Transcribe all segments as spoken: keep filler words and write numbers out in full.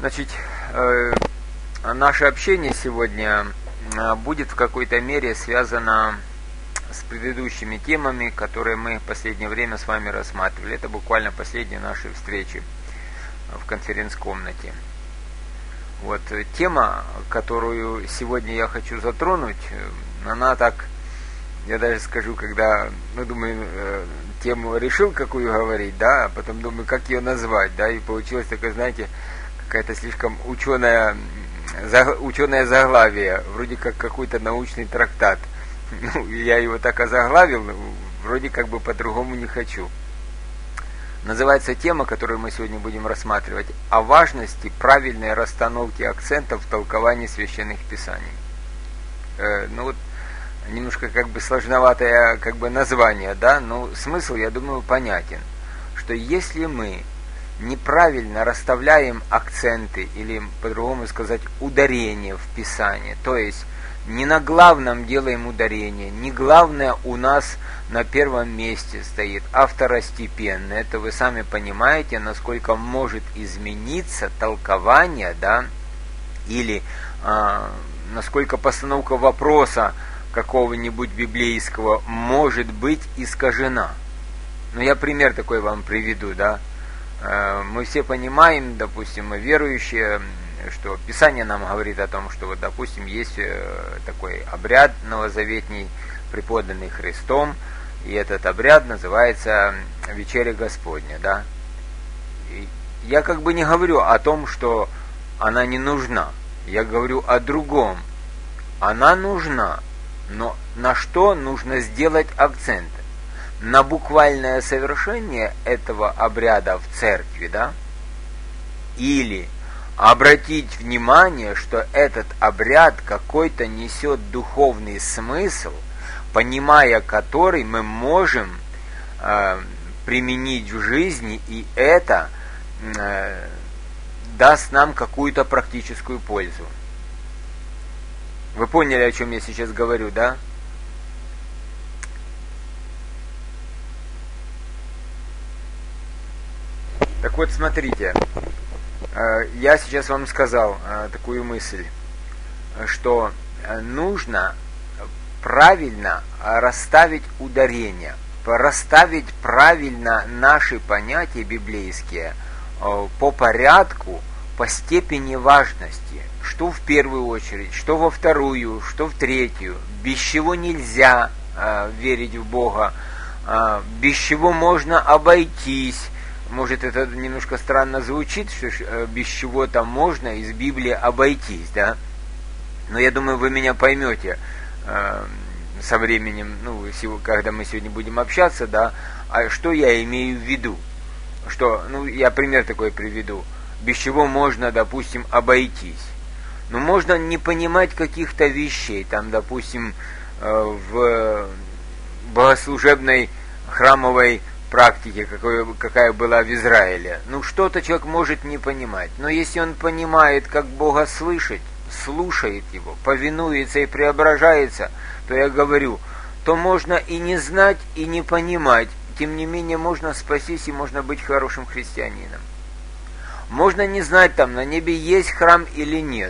Значит, э, наше общение сегодня будет в какой-то мере связано с предыдущими темами, которые мы в последнее время с вами рассматривали. Это буквально последние наши встречи в конференц-комнате. Вот тема, которую сегодня я хочу затронуть, она так, я даже скажу, когда, ну, думаю, тему решил, какую говорить, да, а потом думаю, как ее назвать, да, и получилось такое, знаете, какая-то слишком ученая, ученое заглавие, вроде как какой-то научный трактат. Ну, я его так озаглавил, вроде как бы по-другому не хочу. Называется тема, которую мы сегодня будем рассматривать, о важности правильной расстановки акцентов в толковании священных писаний. Э, ну вот, немножко как бы сложноватое как бы название, да, но смысл, я думаю, понятен, что если мы неправильно расставляем акценты, или по-другому сказать, ударение в Писании, то есть не на главном делаем ударение, не главное у нас на первом месте стоит, а второстепенно. Это вы сами понимаете, насколько может измениться толкование, да, или а, насколько постановка вопроса какого-нибудь библейского может быть искажена. Ну, я пример такой вам приведу, да. Мы все понимаем, допустим, мы верующие, что Писание нам говорит о том, что, вот, допустим, есть такой обряд новозаветний, преподанный Христом, и этот обряд называется Вечеря Господня, да. И я как бы не говорю о том, что она не нужна, я говорю о другом. Она нужна, но на что нужно сделать акцент? На буквальное совершение этого обряда в церкви, да? Или обратить внимание, что этот обряд какой-то несет духовный смысл, понимая который мы можем э, применить в жизни, и это э, даст нам какую-то практическую пользу. Вы поняли, о чем я сейчас говорю, да? Так вот, смотрите, я сейчас вам сказал такую мысль, что нужно правильно расставить ударение, расставить правильно наши понятия библейские по порядку, по степени важности, что в первую очередь, что во вторую, что в третью, без чего нельзя верить в Бога, без чего можно обойтись. Может, это немножко странно звучит, что без чего-то можно из Библии обойтись, да? Но я думаю, вы меня поймете э, со временем, ну, когда мы сегодня будем общаться, да, а что я имею в виду? Что, ну, я пример такой приведу. Без чего можно, допустим, обойтись? Ну, можно не понимать каких-то вещей, там, допустим, э, в богослужебной храмовой практике, какой, какая была в Израиле. Ну, что-то человек может не понимать. Но если он понимает, как Бога слышать, слушает Его, повинуется и преображается, то я говорю, то можно и не знать, и не понимать. Тем не менее, можно спастись, и можно быть хорошим христианином. Можно не знать, там, на небе есть храм или нет.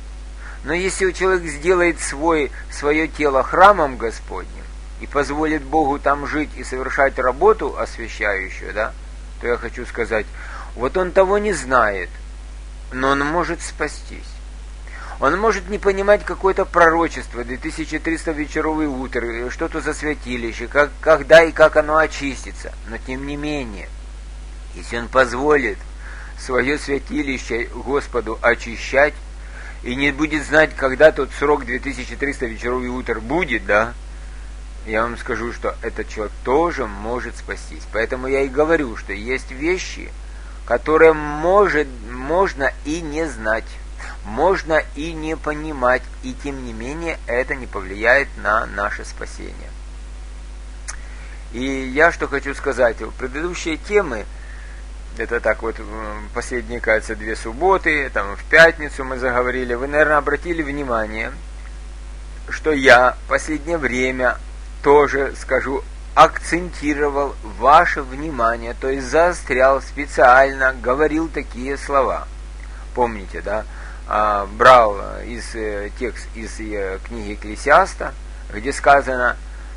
Но если человек сделает свой, свое тело храмом Господним, и позволит Богу там жить и совершать работу освящающую, да, то я хочу сказать, вот он того не знает, но он может спастись. Он может не понимать какое-то пророчество, две тысячи триста вечеров и утр, что-то за святилище, как, когда и как оно очистится. Но тем не менее, если он позволит свое святилище Господу очищать, и не будет знать, когда тот срок две тысячи триста вечеров и утр будет, да, я вам скажу, что этот человек тоже может спастись. Поэтому я и говорю, что есть вещи, которые может, можно и не знать, можно и не понимать, и тем не менее это не повлияет на наше спасение. И я что хочу сказать, предыдущие темы, это так вот, последние, кажется, две субботы, там в пятницу мы заговорили, вы, наверное, обратили внимание, что я в последнее время тоже, скажу, акцентировал ваше внимание, то есть заострял специально, говорил такие слова. помните, да, брал из текст из книги Экклесиаста, где сказано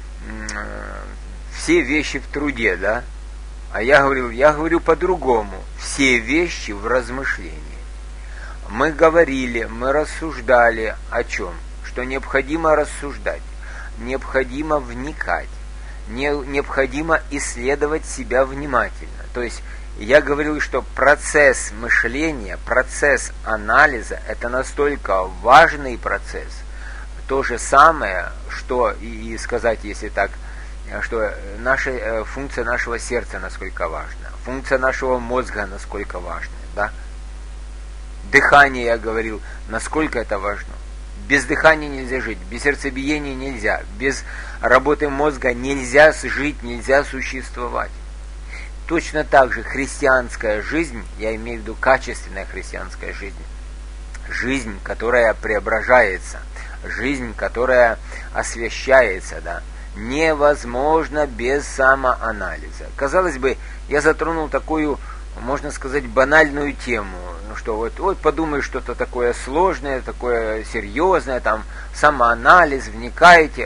все вещи в труде, да, а я говорил, я говорю по-другому, все вещи в размышлении. Мы говорили, мы рассуждали о чем? Что необходимо рассуждать, необходимо вникать, не, необходимо исследовать себя внимательно. То есть я говорил, что процесс мышления, процесс анализа – это настолько важный процесс. То же самое, что и, и сказать, если так, что наша, функция нашего сердца насколько важна, функция нашего мозга насколько важна, да? Дыхание, я говорил, насколько это важно. Без дыхания нельзя жить, без сердцебиения нельзя, без работы мозга нельзя жить, нельзя существовать. Точно так же христианская жизнь, я имею в виду качественная христианская жизнь, жизнь, которая преображается, жизнь, которая освящается, да, невозможно без самоанализа. Казалось бы, я затронул такую, можно сказать, банальную тему, что вот, вот подумай что-то такое сложное, такое серьезное, там, самоанализ, вникайте,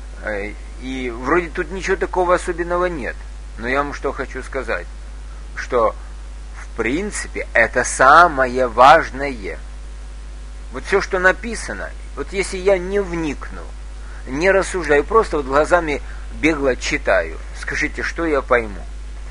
и вроде тут ничего такого особенного нет. Но я вам что хочу сказать, что в принципе это самое важное. Вот все, что написано, вот если я не вникну, не рассуждаю, просто вот глазами бегло читаю, скажите, что я пойму?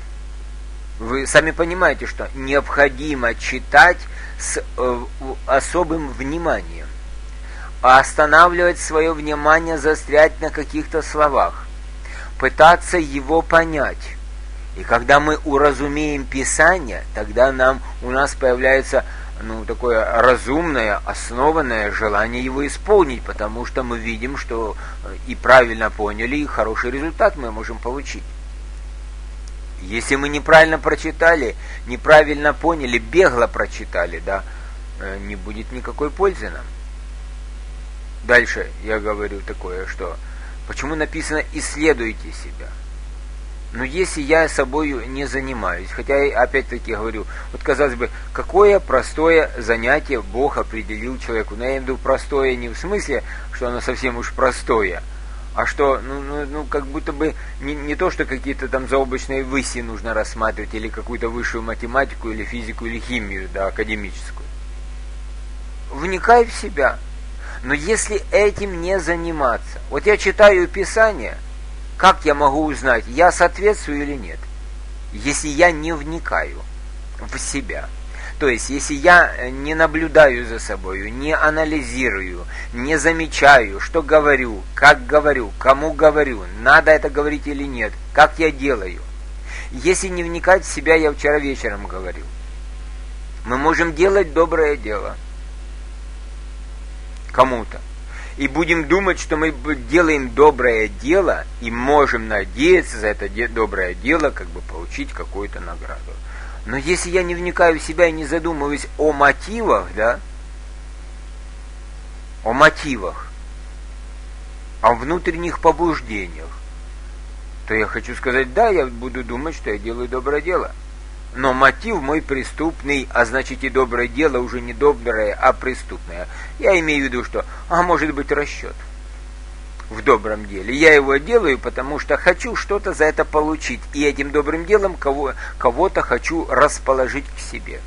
Вы сами понимаете, что необходимо читать с э, особым вниманием, останавливать свое внимание, застрять на каких-то словах, пытаться его понять. И когда мы уразумеем Писание, тогда нам, у нас появляется ну, такое разумное, основанное желание его исполнить, потому что мы видим, что и правильно поняли, и хороший результат мы можем получить. Если мы неправильно прочитали, неправильно поняли, бегло прочитали, да, не будет никакой пользы нам. Дальше я говорю такое, что почему написано «исследуйте себя». Но если я собой не занимаюсь, хотя я опять-таки говорю, вот казалось бы, какое простое занятие Бог определил человеку. Но я имею в виду простое не в смысле, что оно совсем уж простое, а что, ну, ну, ну как будто бы не, не то, что какие-то там заоблачные выси нужно рассматривать, или какую-то высшую математику, или физику, или химию, да, академическую. Вникай в себя. Но если этим не заниматься, вот я читаю Писание, как я могу узнать, я соответствую или нет, если я не вникаю в себя? То есть, если я не наблюдаю за собой, не анализирую, не замечаю, что говорю, как говорю, кому говорю, надо это говорить или нет, как я делаю. Если не вникать в себя, я вчера вечером говорил, мы можем делать доброе дело кому-то. И будем думать, что мы делаем доброе дело и можем надеяться за это де- доброе дело, как бы получить какую-то награду. Но если я не вникаю в себя и не задумываюсь о мотивах, да, о мотивах, о внутренних побуждениях, то я хочу сказать, да, я буду думать, что я делаю доброе дело. Но мотив мой преступный, а значит и доброе дело уже не доброе, а преступное. Я имею в виду, что, а может быть расчет в добром деле. Я его делаю, потому что хочу что-то за это получить. И этим добрым делом кого, кого-то хочу расположить к себе.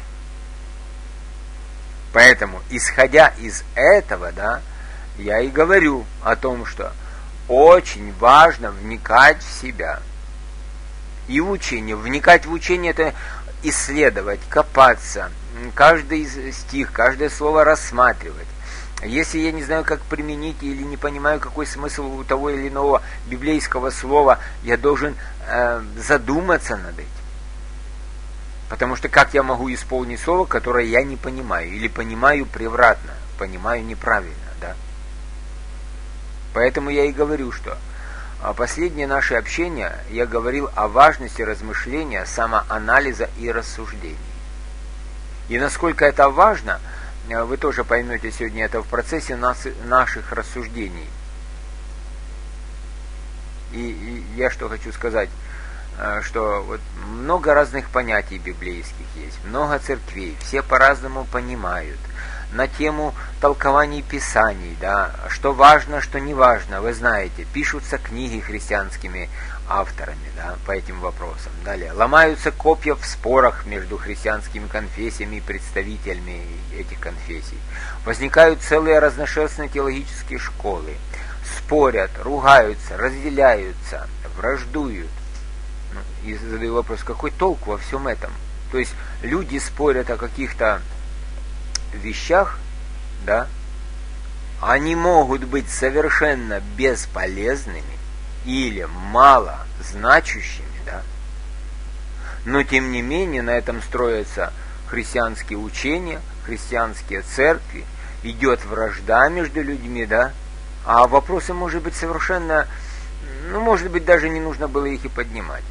Поэтому, исходя из этого, да, я и говорю о том, что очень важно вникать в себя. И в учение. Вникать в учение – это исследовать, копаться, каждый стих, каждое слово рассматривать. Если я не знаю, как применить, или не понимаю, какой смысл у того или иного библейского слова, я должен э, задуматься над этим. Потому что как я могу исполнить слово, которое я не понимаю, или понимаю превратно, понимаю неправильно, да? Поэтому я и говорю, что последнее наше общение я говорил о важности размышления, самоанализа и рассуждений. И насколько это важно, вы тоже поймете сегодня это в процессе нас, наших рассуждений. И, и я что хочу сказать. что вот много разных понятий библейских есть, много церквей, все по-разному понимают на тему толкований Писаний, да, что важно, что не важно, вы знаете, пишутся книги христианскими авторами, да, по этим вопросам. Далее, ломаются копья в спорах между христианскими конфессиями и представителями этих конфессий. Возникают целые разношерстные теологические школы, спорят, ругаются, разделяются, враждуют. И задаю вопрос, какой толк во всем этом? То есть люди спорят о каких-то вещах, да, они могут быть совершенно бесполезными или мало значущими, да, но тем не менее на этом строятся христианские учения, христианские церкви, идет вражда между людьми, да, а вопросы, может быть, совершенно, ну, может быть, даже не нужно было их и поднимать.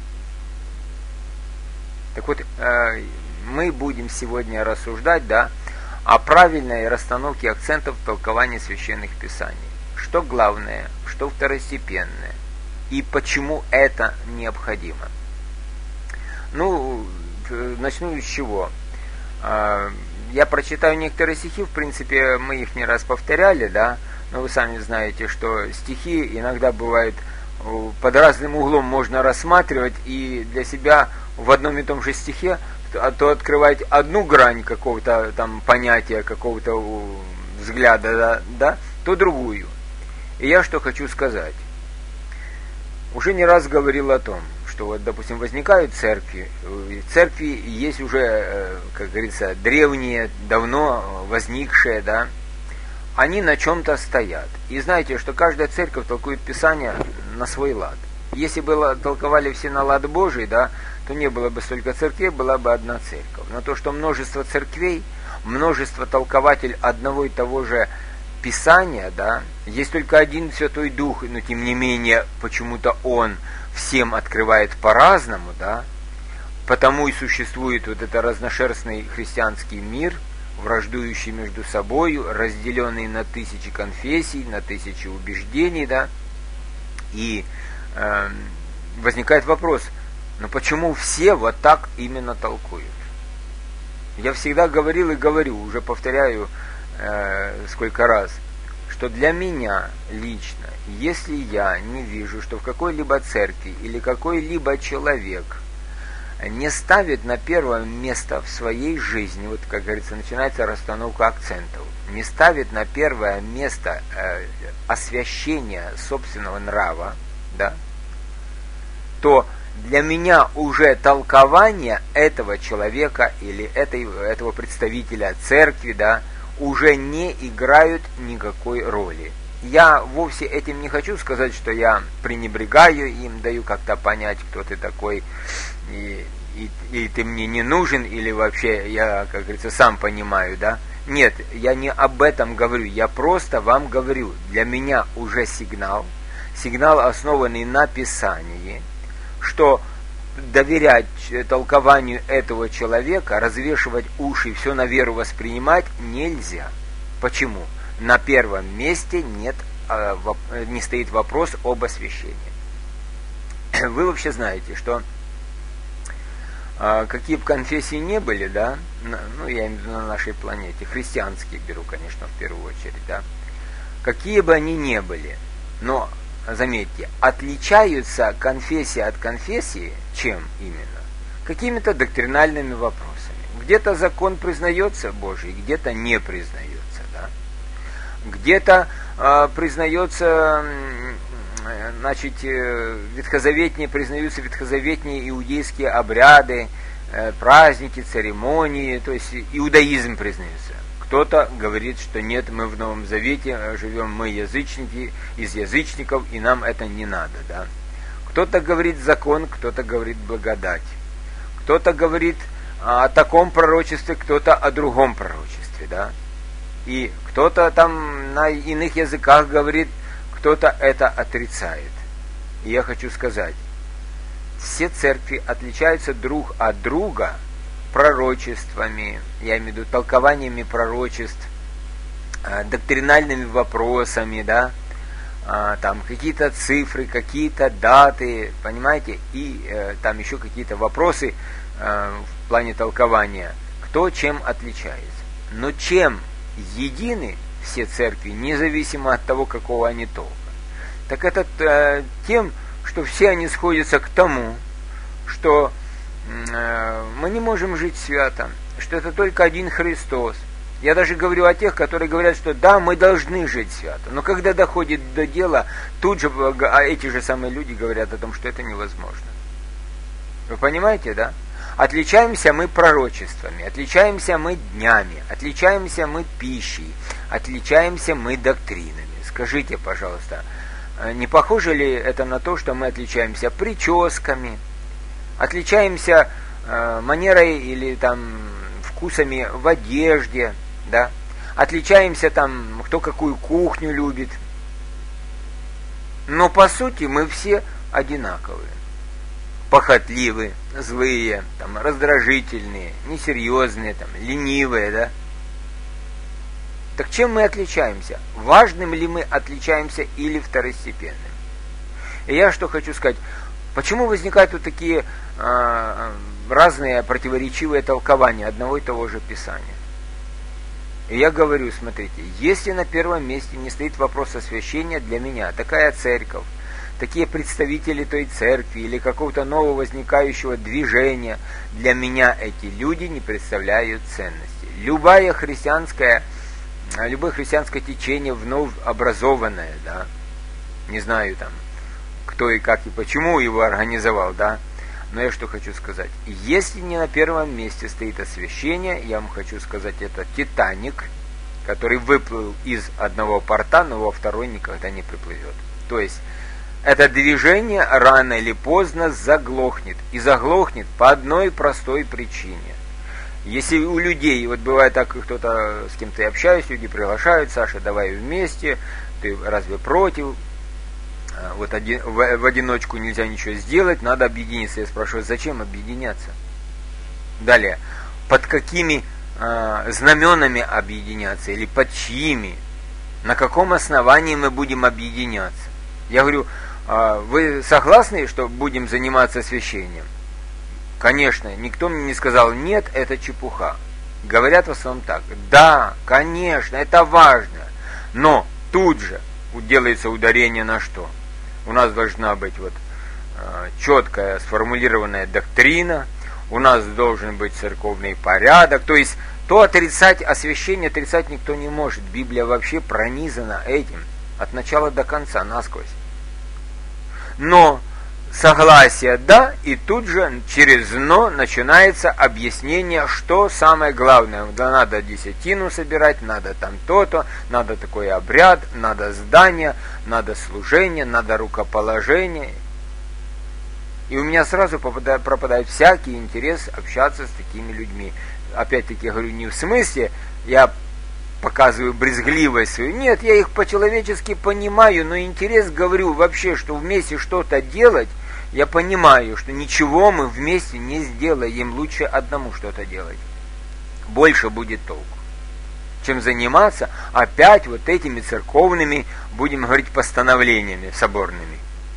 Так вот, э, мы будем сегодня рассуждать, да, о правильной расстановке акцентов в толковании священных писаний. Что главное, что второстепенное, и почему это необходимо. Ну, начну с чего. Я прочитаю некоторые стихи, в принципе, мы их не раз повторяли, да, но вы сами знаете, что стихи иногда бывают под разным углом можно рассматривать, и для себя в одном и том же стихе а то открывать одну грань какого-то там понятия, какого-то взгляда, да, да, то другую. И я что хочу сказать. Уже не раз говорил о том, что вот, допустим, возникают церкви. Церкви есть уже, как говорится, древние, давно возникшие, да. Они на чем-то стоят. И знаете, что каждая церковь толкует Писание на свой лад. Если бы толковали все на лад Божий, да, то не было бы столько церквей, была бы одна церковь. Но то, что множество церквей, множество толкователей одного и того же Писания, да, есть только один Святой Дух, но тем не менее почему-то Он всем открывает по-разному, да, потому и существует вот этот разношерстный христианский мир, враждующий между собою, разделенный на тысячи конфессий, на тысячи убеждений, да, и э, возникает вопрос, но почему все вот так именно толкуют? Я всегда говорил и говорю, уже повторяю э, сколько раз, что для меня лично, если я не вижу, что в какой-либо церкви или какой-либо человек не ставит на первое место в своей жизни, вот как говорится, начинается расстановка акцентов, не ставит на первое место э, освящение собственного нрава, да, то для меня уже толкование этого человека или этой, этого представителя церкви, да, уже не играют никакой роли. Я вовсе этим не хочу сказать, что я пренебрегаю им, даю как-то понять, кто ты такой, и, и, и ты мне не нужен, или вообще я, как говорится, сам понимаю, да. Нет, я не об этом говорю, я просто вам говорю, для меня уже сигнал, сигнал, основанный на Писании, что доверять толкованию этого человека, развешивать уши и все на веру воспринимать нельзя. Почему? На первом месте нет, не стоит вопрос об освящении. Вы вообще знаете, что какие бы конфессии не были, да, ну я имею в виду на нашей планете, христианские беру, конечно, в первую очередь, да, какие бы они ни были, но заметьте, отличаются конфессия от конфессии чем именно? Какими-то доктринальными вопросами. Где-то закон признается Божий, где-то не признается, да? Где-то э, признается, э, значит, э, ветхозаветние, признаются ветхозаветные иудейские обряды, э, праздники, церемонии, то есть иудаизм признается. Кто-то говорит, что нет, мы в Новом Завете живем, мы язычники, из язычников, и нам это не надо, да. Кто-то говорит закон, кто-то говорит благодать. Кто-то говорит о таком пророчестве, кто-то о другом пророчестве, да. И кто-то там на иных языках говорит, кто-то это отрицает. И я хочу сказать, все церкви отличаются друг от друга пророчествами, я имею в виду толкованиями пророчеств, доктринальными вопросами, да, а, там какие-то цифры, какие-то даты, понимаете, и э, там еще какие-то вопросы э, в плане толкования, кто чем отличается. Но чем едины все церкви, независимо от того, какого они толка, так это э, тем, что все они сходятся к тому, что э, мы не можем жить свято, что это только один Христос. Я даже говорю о тех, которые говорят, что да, мы должны жить свято. Но когда доходит до дела, тут же а эти же самые люди говорят о том, что это невозможно. Вы понимаете, да? Отличаемся мы пророчествами, отличаемся мы днями, отличаемся мы пищей, отличаемся мы доктринами. Скажите, пожалуйста, не похоже ли это на то, что мы отличаемся прическами, отличаемся э, манерой или там вкусами в одежде, да? Отличаемся там, кто какую кухню любит. Но по сути мы все одинаковые. Похотливые, злые, там, раздражительные, несерьезные, там, ленивые, да? Так чем мы отличаемся? Важным ли мы отличаемся или второстепенным? И я что хочу сказать, почему возникают вот такие э, разные противоречивые толкования одного и того же Писания? И я говорю, смотрите, если на первом месте не стоит вопрос освящения для меня, такая церковь, такие представители той церкви или какого-то нового возникающего движения, для меня эти люди не представляют ценности. Любая христианская, любое христианское течение вновь образованное, да, не знаю там, кто и как и почему его организовал, да, но я что хочу сказать, если не на первом месте стоит освящение, я вам хочу сказать, это Титаник, который выплыл из одного порта, но во второй никогда не приплывет. То есть, это движение рано или поздно заглохнет. И заглохнет по одной простой причине. Если у людей, вот бывает так, кто-то с кем-то я общаюсь, люди приглашают, Саша, давай вместе, ты разве против? Вот один, в, в одиночку нельзя ничего сделать, надо объединиться. Я спрашиваю, зачем объединяться? Далее, под какими э, знаменами объединяться или под чьими? На каком основании мы будем объединяться? Я говорю, э, вы согласны, что будем заниматься освящением? Конечно, никто мне не сказал, нет, это чепуха. Говорят в основном так, да, конечно, это важно, но тут же делается ударение на что? У нас должна быть вот э, четкая сформулированная доктрина, у нас должен быть церковный порядок, то есть то отрицать освящение, отрицать никто не может. Библия вообще пронизана этим от начала до конца, насквозь. Но согласие да, и тут же через но начинается объяснение, что самое главное. Да, надо десятину собирать, надо там то-то, надо такой обряд, надо здание, надо служение, надо рукоположение. И у меня сразу попадает, пропадает всякий интерес общаться с такими людьми. Опять-таки, я говорю, не в смысле, я показываю брезгливость свою. Нет, я их по-человечески понимаю, но интерес, говорю, вообще, что вместе что-то делать, я понимаю, что ничего мы вместе не сделаем, лучше одному что-то делать. Больше будет толку, чем заниматься опять вот этими церковными, будем говорить, постановлениями соборными.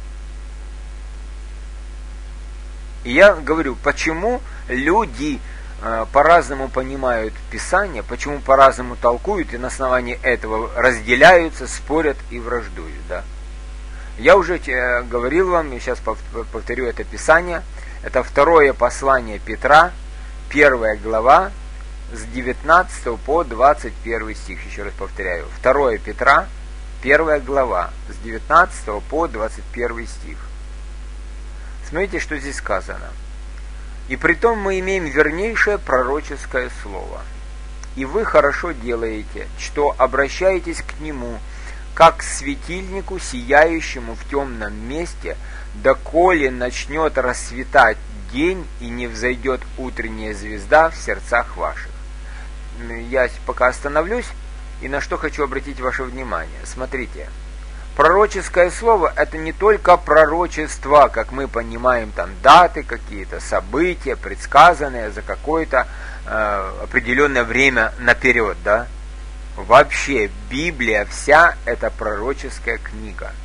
И я говорю, почему люди э, по-разному понимают Писание, почему по-разному толкуют и на основании этого разделяются, спорят и враждуют, да? Я уже э, говорил вам, и сейчас повторю это Писание, это второе послание Петра, первая глава, с девятнадцатого по двадцать первый стих, еще раз повторяю. второе Петра, первая глава, с девятнадцатого по двадцать первый стих. Смотрите, что здесь сказано. «И притом мы имеем вернейшее пророческое слово, и вы хорошо делаете, что обращаетесь к нему, как к светильнику, сияющему в темном месте, доколе начнет расцветать день и не взойдет утренняя звезда в сердцах ваших». Я пока остановлюсь, и на что хочу обратить ваше внимание. Смотрите, пророческое слово – это не только пророчество, как мы понимаем, там даты какие-то, события, предсказанные за какое-то э, определенное время наперед, да? Вообще, Библия вся – это пророческая книга.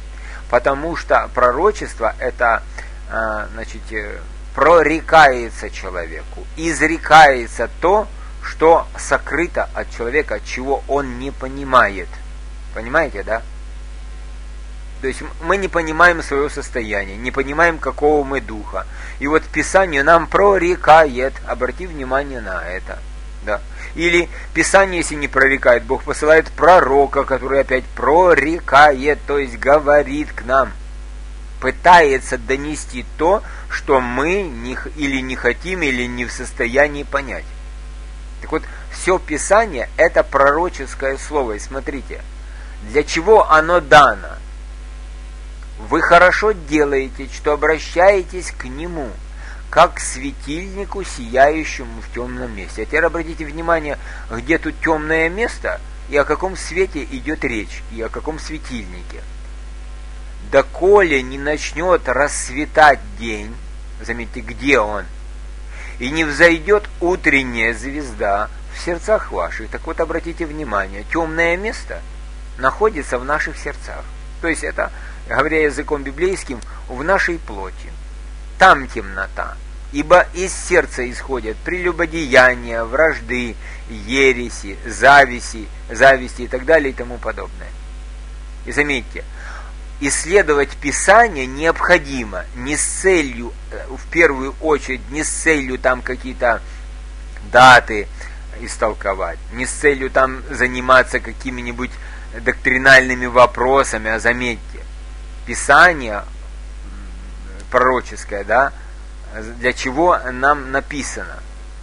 Потому что пророчество это, значит, прорекается человеку, изрекается то, что сокрыто от человека, от чего он не понимает. Понимаете, да? То есть мы не понимаем своего состояния, не понимаем, какого мы духа. И вот Писание нам прорекает. Обрати внимание на это. Да. Или Писание, если не прорекает, Бог посылает пророка, который опять прорекает, то есть говорит к нам. Пытается донести то, что мы не, или не хотим, или не в состоянии понять. Так вот, все Писание это пророческое слово. И смотрите, для чего оно дано? Вы хорошо делаете, что обращаетесь к Нему, как к светильнику, сияющему в темном месте. А теперь обратите внимание, где тут темное место, и о каком свете идет речь, и о каком светильнике. Доколе не начнет рассветать день, заметьте, где он, и не взойдет утренняя звезда в сердцах ваших. Так вот, обратите внимание, темное место находится в наших сердцах. То есть это, говоря языком библейским, в нашей плоти. Там темнота, ибо из сердца исходят прелюбодеяния, вражды, ереси, зависти, зависти и так далее и тому подобное. И заметьте, исследовать Писание необходимо не с целью, в первую очередь, не с целью там какие-то даты истолковать, не с целью там заниматься какими-нибудь доктринальными вопросами, а заметьте, Писание пророческое, да, для чего нам написано?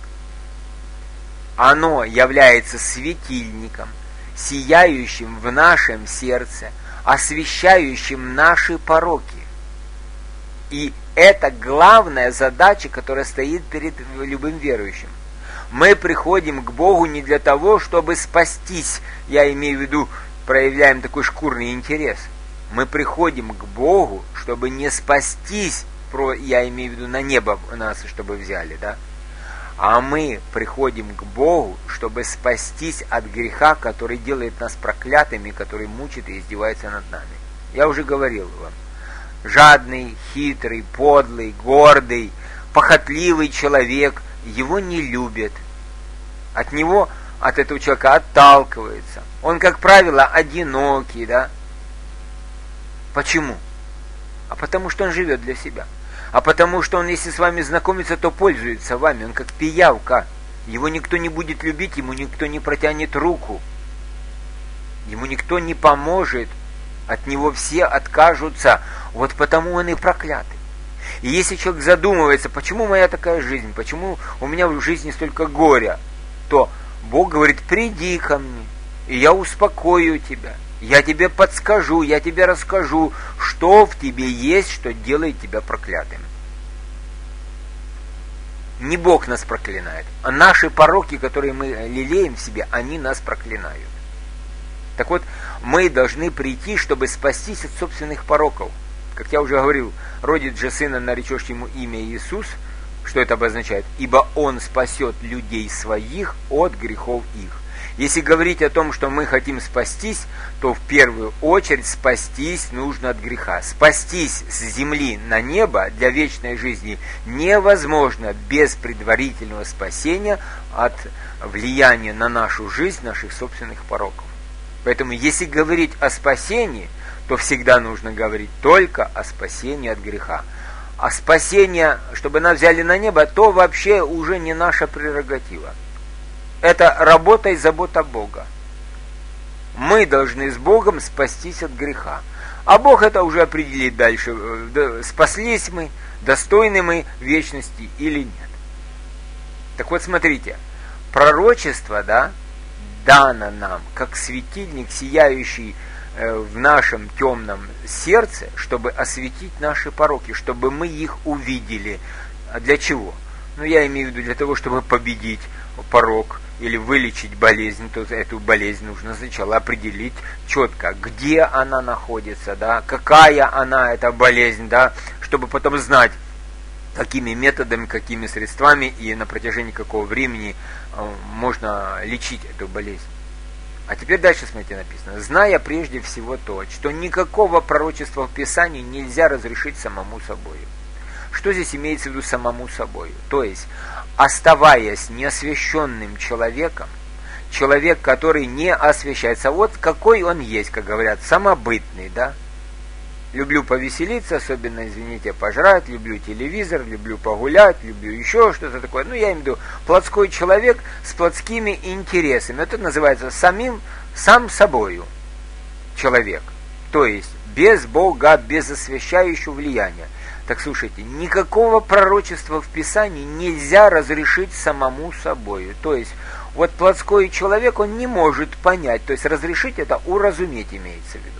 Оно является светильником, сияющим в нашем сердце, освещающим наши пороки. И это главная задача, которая стоит перед любым верующим. Мы приходим к Богу не для того, чтобы спастись, я имею в виду, проявляем такой шкурный интерес. Мы приходим к Богу, чтобы не спастись, про, я имею в виду на небо нас, чтобы взяли, да? А мы приходим к Богу, чтобы спастись от греха, который делает нас проклятыми, который мучит и издевается над нами. Я уже говорил вам, жадный, хитрый, подлый, гордый, похотливый человек, его не любят. От него, от этого человека отталкивается. Он, как правило, одинокий, да? Почему? А потому что он живет для себя. А потому что он, если с вами знакомится, то пользуется вами. Он как пиявка. Его никто не будет любить, ему никто не протянет руку. Ему никто не поможет. От него все откажутся. Вот потому он и проклятый. И если человек задумывается, почему моя такая жизнь, почему у меня в жизни столько горя, то Бог говорит, приди ко мне, и я успокою тебя. Я тебе подскажу, я тебе расскажу, что в тебе есть, что делает тебя проклятым. Не Бог нас проклинает, а наши пороки, которые мы лелеем в себе, они нас проклинают. Так вот, мы должны прийти, чтобы спастись от собственных пороков. Как я уже говорил, родит же сына, наречешь ему имя Иисус. Что это обозначает? Ибо он спасет людей своих от грехов их. Если говорить о том, что мы хотим спастись, то в первую очередь спастись нужно от греха. Спастись с земли на небо для вечной жизни невозможно без предварительного спасения от влияния на нашу жизнь наших собственных пороков. Поэтому если говорить о спасении, то всегда нужно говорить только о спасении от греха. А спасение, чтобы нас взяли на небо, то вообще уже не наша прерогатива. Это работа и забота Бога. Мы должны с Богом спастись от греха. А Бог это уже определит дальше, спаслись мы, достойны мы вечности или нет. Так вот, смотрите, пророчество, да, дано нам, как светильник, сияющий в нашем темном сердце, чтобы осветить наши пороки, чтобы мы их увидели. А для чего? Ну, я имею в виду для того, чтобы победить порок или вылечить болезнь, то эту болезнь нужно сначала определить четко, где она находится, да, какая она, эта болезнь, да, чтобы потом знать, какими методами, какими средствами и на протяжении какого времени можно лечить эту болезнь. А теперь дальше, смотрите, написано. «Зная прежде всего то, что никакого пророчества в Писании нельзя разрешить самому собою». Что здесь имеется в виду самому собою? То есть, оставаясь неосвященным человеком, человек, который не освящается, вот какой он есть, как говорят, самобытный, да? Люблю повеселиться, особенно, извините, пожрать, люблю телевизор, люблю погулять, люблю еще что-то такое. Ну, я имею в виду плотской человек с плотскими интересами. Это называется самим, сам собою человек. То есть, без Бога, без освящающего влияния. Так слушайте, никакого пророчества в Писании нельзя разрешить самому собою. То есть, вот плотской человек, он не может понять. То есть, разрешить это уразуметь имеется в виду.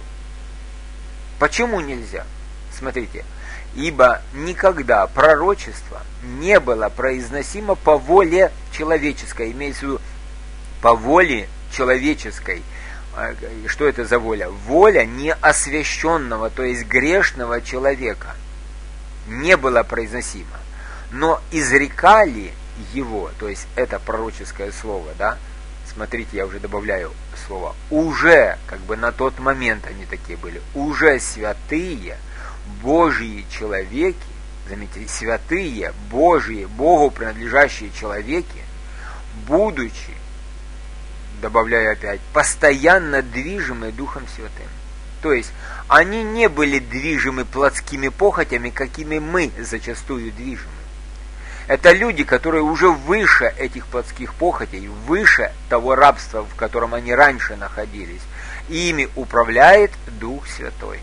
Почему нельзя? Смотрите, ибо никогда пророчество не было произносимо по воле человеческой, имеется в виду по воле человеческой. Что это за воля? Воля неосвященного, то есть грешного человека не было произносимо. Но изрекали его, то есть это пророческое слово, да? Смотрите, я уже добавляю слово «уже», как бы на тот момент они такие были, уже святые, Божьи человеки, заметьте, святые, Божьи, Богу принадлежащие человеки, будучи, добавляю опять, постоянно движимы Духом Святым. То есть, они не были движимы плотскими похотями, какими мы зачастую движимы. Это люди, которые уже выше этих плотских похотей, выше того рабства, в котором они раньше находились. И ими управляет Дух Святой.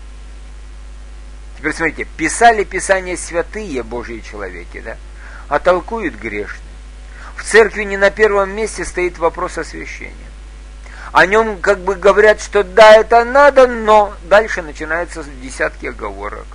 Теперь смотрите, писали Писания святые Божьи человеки, да? А толкуют грешные. В церкви не на первом месте стоит вопрос освящения. О нем как бы говорят, что да, это надо, но дальше начинаются десятки оговорок.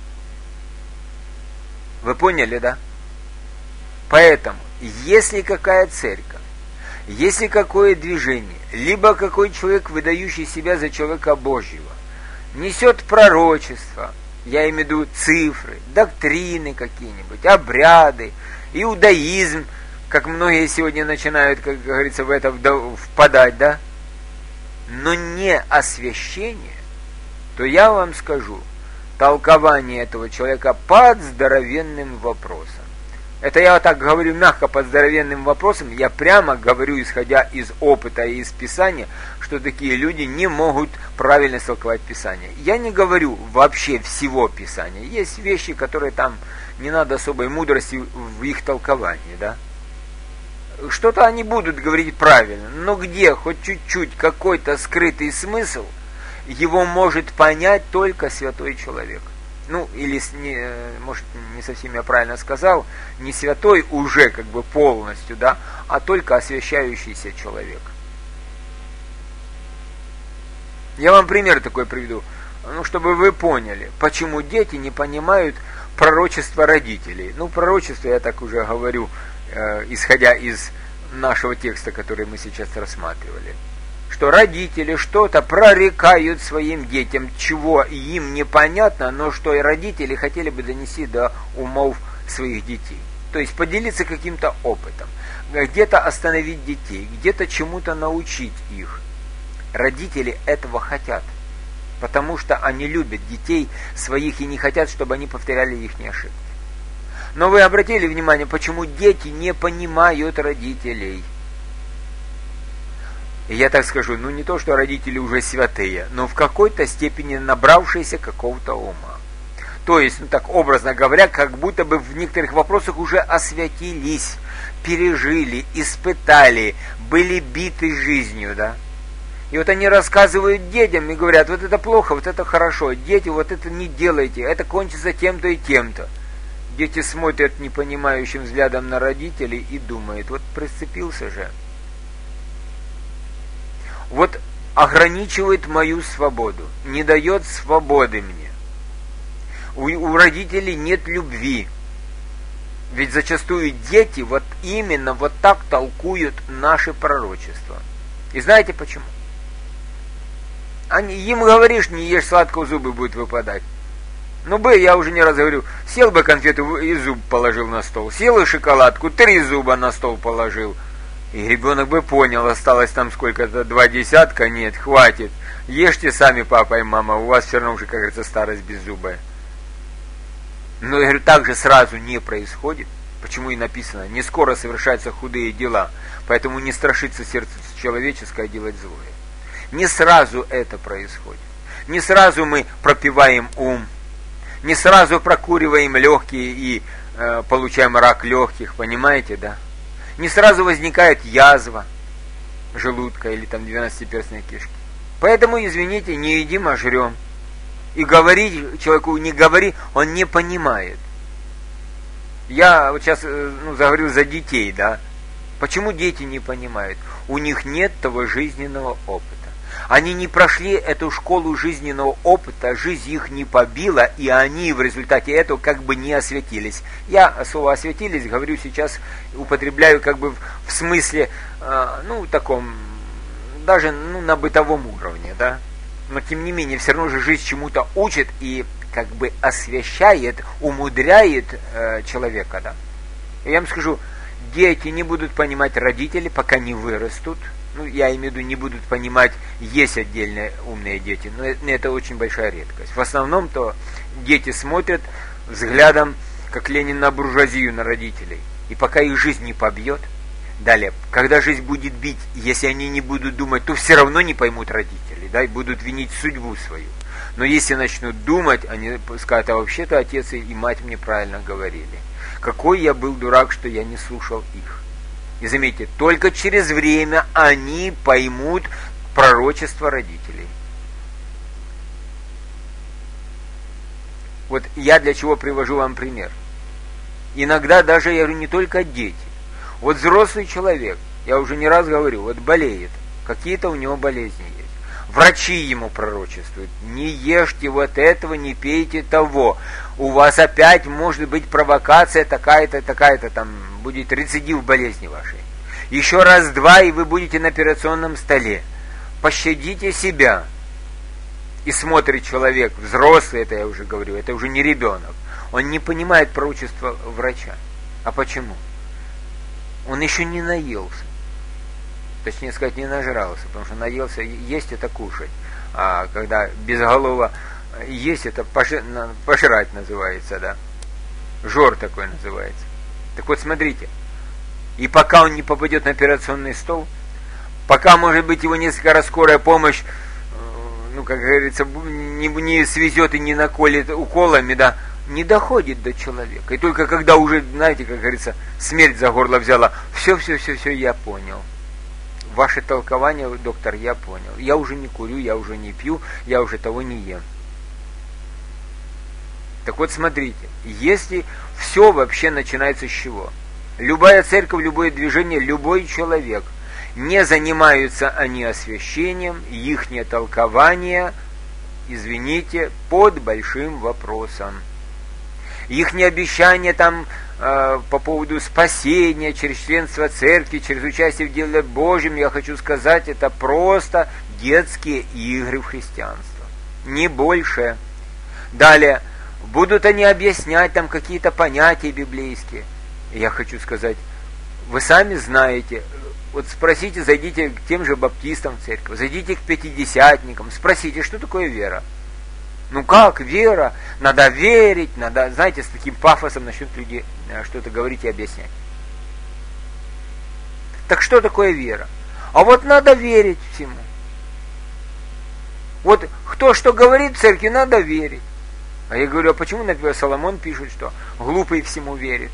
Вы поняли, да? Поэтому, если какая церковь, если какое движение, либо какой человек, выдающий себя за человека Божьего, несет пророчество, я имею в виду цифры, доктрины какие-нибудь, обряды, иудаизм, как многие сегодня начинают, как говорится, в это впадать, да? Но не освящение, то я вам скажу, толкование этого человека под здоровенным вопросом. Это я так говорю мягко под здоровенным вопросом, я прямо говорю, исходя из опыта и из Писания, что такие люди не могут правильно истолковать Писание. Я не говорю вообще всего Писания. Есть вещи, которые там не надо особой мудрости в их толковании, да? Что-то они будут говорить правильно, но где хоть чуть-чуть какой-то скрытый смысл, его может понять только святой человек. Ну, или, не, может, не совсем я правильно сказал, не святой уже как бы полностью, да, а только освящающийся человек. Я вам пример такой приведу, ну, чтобы вы поняли, почему дети не понимают пророчества родителей. Ну, пророчество, я так уже говорю, э, исходя из нашего текста, который мы сейчас рассматривали. Что родители что-то прорекают своим детям, чего им непонятно, но что и родители хотели бы донести до умов своих детей. То есть поделиться каким-то опытом, где-то остановить детей, где-то чему-то научить их. Родители этого хотят, потому что они любят детей своих и не хотят, чтобы они повторяли их ошибки. Но вы обратили внимание, почему дети не понимают родителей? И я так скажу, ну не то, что родители уже святые, но в какой-то степени набравшиеся какого-то ума. То есть, ну так образно говоря, как будто бы в некоторых вопросах уже освятились, пережили, испытали, были биты жизнью, да. И вот они рассказывают детям и говорят, вот это плохо, вот это хорошо, дети, вот это не делайте, это кончится тем-то и тем-то. Дети смотрят непонимающим взглядом на родителей и думают, вот прицепился же. Вот ограничивает мою свободу, не дает свободы мне. У, у родителей нет любви. Ведь зачастую дети вот именно вот так толкуют наши пророчества. И знаете почему? Они, им говоришь, не ешь сладкого, зубы будут выпадать. Ну бы, я уже не раз говорю, съел бы конфету и зуб положил на стол. Съел и шоколадку, три зуба на стол положил. И ребенок бы понял, осталось там сколько-то, два десятка, нет, хватит. Ешьте сами, папа и мама, у вас все равно уже, как говорится, старость беззубая. Но, я говорю, так же сразу не происходит. Почему и написано, не скоро совершаются худые дела, поэтому не страшится сердце человеческое делать злое. Не сразу это происходит. Не сразу мы пропиваем ум, не сразу прокуриваем легкие и э, получаем рак легких, понимаете, да? Не сразу возникает язва желудка или там двенадцатиперстной кишки. Поэтому, извините, не едим, а жрем. И говорить человеку не говори, он не понимает. Я вот сейчас ну, заговорил за детей, да? Почему дети не понимают? У них нет того жизненного опыта. Они не прошли эту школу жизненного опыта, жизнь их не побила, и они в результате этого как бы не осветились. Я слово «осветились» говорю сейчас, употребляю как бы в смысле, э, ну, таком, даже ну, на бытовом уровне, да? Но тем не менее, все равно же жизнь чему-то учит и как бы освещает, умудряет э, человека, да. И я вам скажу, дети не будут понимать родителей, пока не вырастут. Ну, я имею в виду, не будут понимать, есть отдельные умные дети, но это очень большая редкость. В основном то дети смотрят взглядом, как Ленин на буржуазию, на родителей. И пока их жизнь не побьет, далее, когда жизнь будет бить, если они не будут думать, то все равно не поймут родителей, да, и будут винить судьбу свою. Но если начнут думать, они скажут, а вообще-то отец и мать мне правильно говорили. Какой я был дурак, что я не слушал их. И заметьте, только через время они поймут пророчество родителей. Вот я для чего привожу вам пример. Иногда даже, я говорю, не только дети. Вот взрослый человек, я уже не раз говорю, вот болеет, какие-то у него болезни есть. Врачи ему пророчествуют, не ешьте вот этого, не пейте того. У вас опять может быть провокация такая-то, такая-то, там будет рецидив болезни вашей. Еще раз-два, и вы будете на операционном столе. Пощадите себя. И смотрит человек, взрослый, это я уже говорю, это уже не ребенок. Он не понимает пророчества врача. А почему? Он еще не наелся. Точнее сказать, не нажрался, потому что наелся, есть это кушать. А когда безголово есть, это пожрать называется, да. Жор такой называется. Так вот, смотрите. И пока он не попадет на операционный стол, пока, может быть, его несколько раз скорая помощь, ну, как говорится, не, не свезет и не наколет уколами, да, не доходит до человека. И только когда уже, знаете, как говорится, смерть за горло взяла, все, все, все, все, я понял. Ваше толкование, доктор, я понял. Я уже не курю, я уже не пью, я уже того не ем. Так вот, смотрите, если все вообще начинается с чего? Любая церковь, любое движение, любой человек, не занимаются они освящением, ихнее толкование, извините, под большим вопросом. Ихние обещания там э, по поводу спасения через членство церкви, через участие в деле Божьем, я хочу сказать, это просто детские игры в христианство. Не больше. Далее, будут они объяснять там какие-то понятия библейские. Я хочу сказать, вы сами знаете, вот спросите, зайдите к тем же баптистам в церковь, зайдите к пятидесятникам, спросите, что такое вера. Ну как вера? Надо верить, надо, знаете, с таким пафосом начнут люди что-то говорить и объяснять. Так что такое вера? А вот надо верить всему. Вот кто что говорит в церкви, надо верить. А я говорю, а почему, например, Соломон пишет, что глупый всему верит?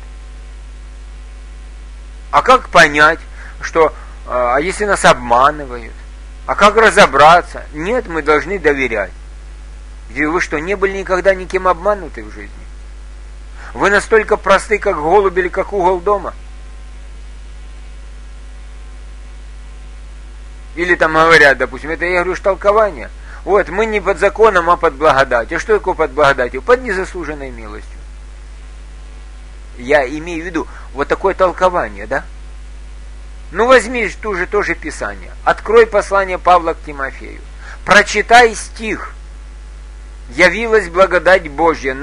А как понять, что, а если нас обманывают? А как разобраться? Нет, мы должны доверять. Вы что, не были никогда никем обмануты в жизни? Вы настолько просты, как голубь или как угол дома? Или там говорят, допустим, это я говорю, что толкование. Вот, мы не под законом, а под благодатью. А что такое под благодатью? Под незаслуженной милостью. Я имею в виду вот такое толкование, да? Ну, возьми ту же тоже Писание. Открой послание Павла к Тимофею. Прочитай стих. «Явилась благодать Божья,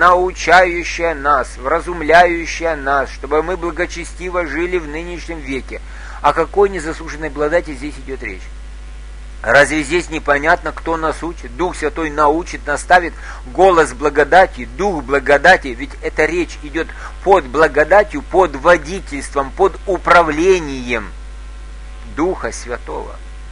научающая нас, вразумляющая нас, чтобы мы благочестиво жили в нынешнем веке, О какой незаслуженной благодати здесь идет речь? Разве здесь непонятно, кто нас учит? Дух Святой научит, наставит, голос благодати, дух благодати. Ведь эта речь идет под благодатью, под водительством, под управлением Духа Святого.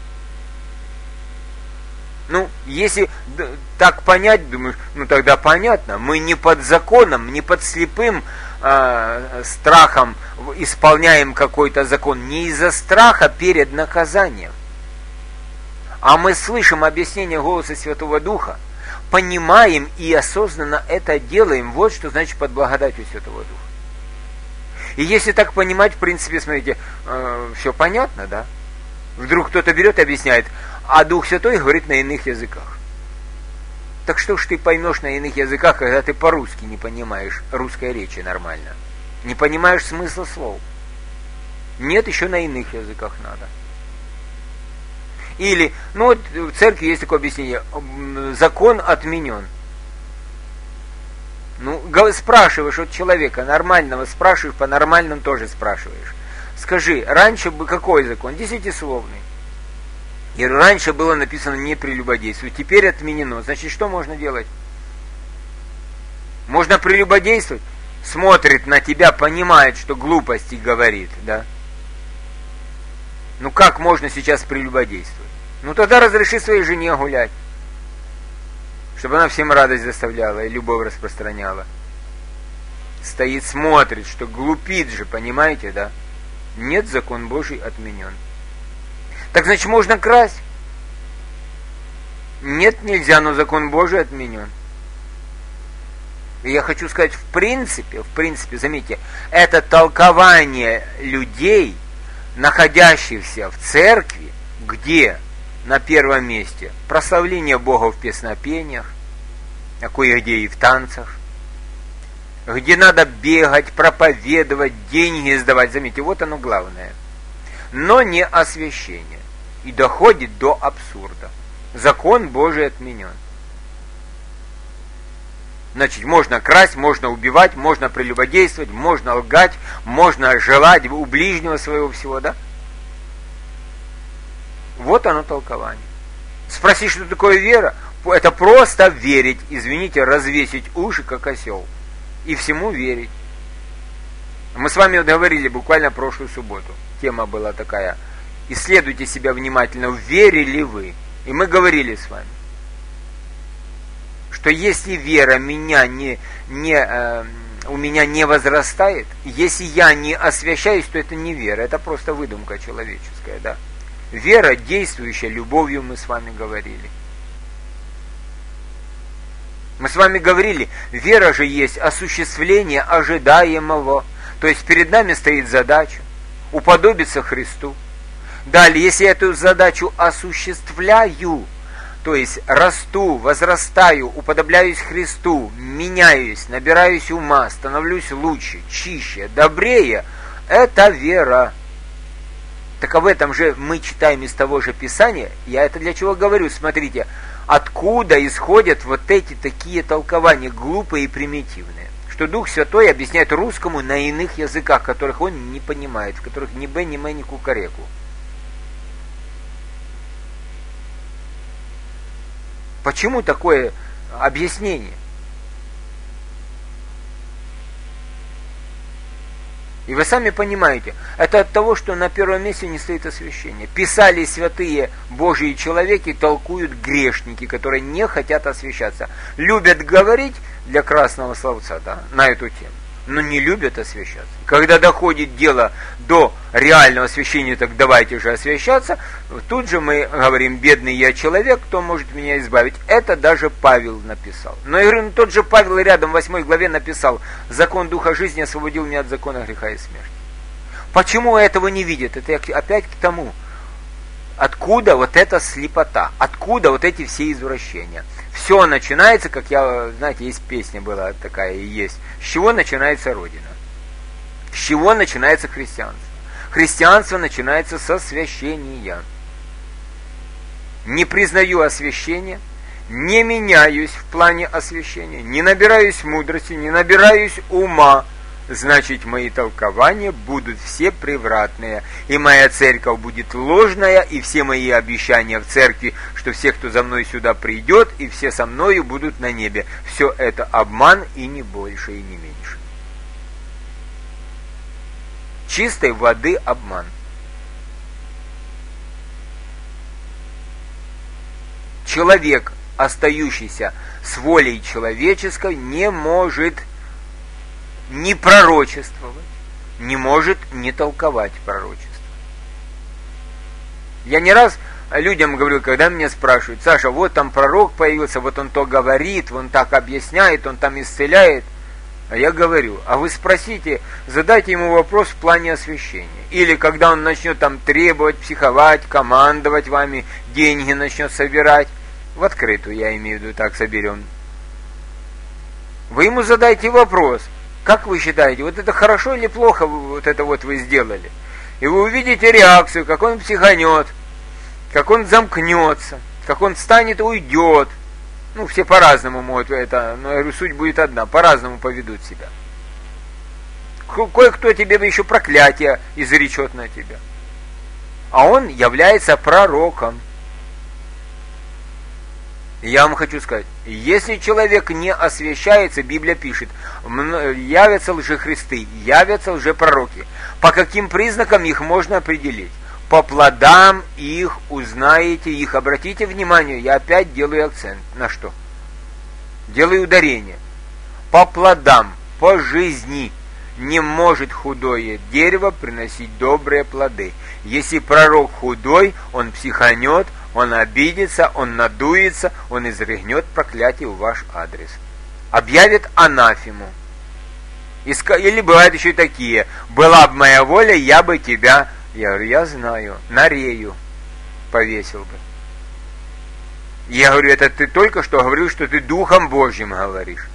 Ну, если так понять, думаешь, ну тогда понятно, мы не под законом, не под слепым э, страхом исполняем какой-то закон, не из-за страха перед наказанием. А мы слышим объяснение голоса Святого Духа, понимаем и осознанно это делаем. Вот что значит под благодатью Святого Духа. И если так понимать, в принципе, смотрите, э, все понятно, да? Вдруг кто-то берет и объясняет, а Дух Святой говорит на иных языках. Так что ж ты поймешь на иных языках, когда ты по-русски не понимаешь русской речи нормально? Не понимаешь смысла слов? Нет, еще на иных языках надо. Или, ну вот в церкви есть такое объяснение, закон отменен. Ну, спрашиваешь от человека нормального, спрашиваешь, по-нормальному тоже спрашиваешь. Скажи, раньше бы какой закон? Десятисловный. И раньше было написано не прелюбодействуй, теперь отменено. Значит, что можно делать? Можно прелюбодействовать? Смотрит на тебя, понимает, что глупости говорит, да? Ну как можно сейчас прелюбодействовать? Ну тогда разреши своей жене гулять, чтобы она всем радость доставляла и любовь распространяла. Стоит, смотрит, что глупит же, понимаете, да? Нет, закон Божий отменен. Так значит, можно красть? Нет, нельзя, но закон Божий отменен. И я хочу сказать, в принципе, в принципе, заметьте, это толкование людей, находящихся в церкви, где на первом месте прославление Бога в песнопениях, а кое-где и в танцах, где надо бегать, проповедовать, деньги сдавать. Заметьте, вот оно главное. Но не освящение. И доходит до абсурда. Закон Божий отменен. Значит, можно красть, можно убивать, можно прелюбодействовать, можно лгать, можно желать у ближнего своего всего, да? Вот оно толкование. Спроси, что такое вера? Это просто верить, извините, развесить уши, как осел. И всему верить. Мы с вами говорили буквально прошлую субботу. Тема была такая. Исследуйте себя внимательно, верили вы. И мы говорили с вами, что если вера меня не, не, э, у меня не возрастает, если я не освящаюсь, то это не вера, это просто выдумка человеческая, да? Вера, действующая любовью, мы с вами говорили. Мы с вами говорили, вера же есть осуществление ожидаемого. То есть перед нами стоит задача уподобиться Христу. Далее, если я эту задачу осуществляю, то есть расту, возрастаю, уподобляюсь Христу, меняюсь, набираюсь ума, становлюсь лучше, чище, добрее, это вера. Так об этом же мы читаем из того же Писания. Я это для чего говорю? Смотрите, откуда исходят вот эти такие толкования, глупые и примитивные. Что Дух Святой объясняет русскому на иных языках, которых он не понимает, в которых ни бе, ни мэ, ни кукареку. Почему такое объяснение? И вы сами понимаете, это от того, что на первом месте не стоит освящение. Писали святые Божьи человеки, толкуют грешники, которые не хотят освящаться. Любят говорить для красного словца, да, на эту тему, но не любят освящаться. Когда доходит дело до реального освящения, так давайте же освящаться, тут же мы говорим, бедный я человек, кто может меня избавить? Это даже Павел написал. Но я говорю, ну, тот же Павел рядом в восьмой главе написал, закон Духа жизни освободил меня от закона греха и смерти. Почему этого не видят? Это опять к тому, откуда вот эта слепота, откуда вот эти все извращения. Все начинается, как я, знаете, есть песня была такая и есть. С чего начинается Родина? С чего начинается христианство? Христианство начинается с освящения. Не признаю освящения, не меняюсь в плане освящения, не набираюсь мудрости, не набираюсь ума, значит, мои толкования будут все превратные, и моя церковь будет ложная, и все мои обещания в церкви, что все, кто за мной сюда придет, и все со мною будут на небе. Все это обман, и не больше, и не меньше. Чистой воды обман. Человек, остающийся с волей человеческой, не может не пророчествовать, не может не толковать пророчество. Я не раз людям говорю, когда меня спрашивают: Саша, вот там пророк появился, вот он то говорит, он так объясняет, он там исцеляет. А я говорю: а вы спросите, задайте ему вопрос в плане освящения. Или когда он начнет там требовать, психовать, командовать вами, деньги начнет собирать, в открытую, я имею в виду, так соберем. Вы ему задайте вопрос: как вы считаете, вот это хорошо или плохо вот это вот вы сделали? И вы увидите реакцию, как он психанет, как он замкнется, как он встанет и уйдет. Ну, все по-разному могут это, но я говорю, суть будет одна, по-разному поведут себя. Кое-кто тебе еще проклятие изречет на тебя. А он является пророком. Я вам хочу сказать, если человек не освящается, Библия пишет, явятся лжехристы, явятся лжепророки. По каким признакам их можно определить? По плодам их узнаете их. Обратите внимание, я опять делаю акцент. На что? Делаю ударение. По плодам, по жизни не может худое дерево приносить добрые плоды. Если пророк худой, он психанет, он обидится, он надуется, он изрыгнет проклятие в ваш адрес. Объявит анафему. Или бывают еще и такие: была бы моя воля, я бы тебя, я говорю, я знаю, на рею повесил бы. Я говорю, это ты только что говорил, что ты Духом Божьим говоришь.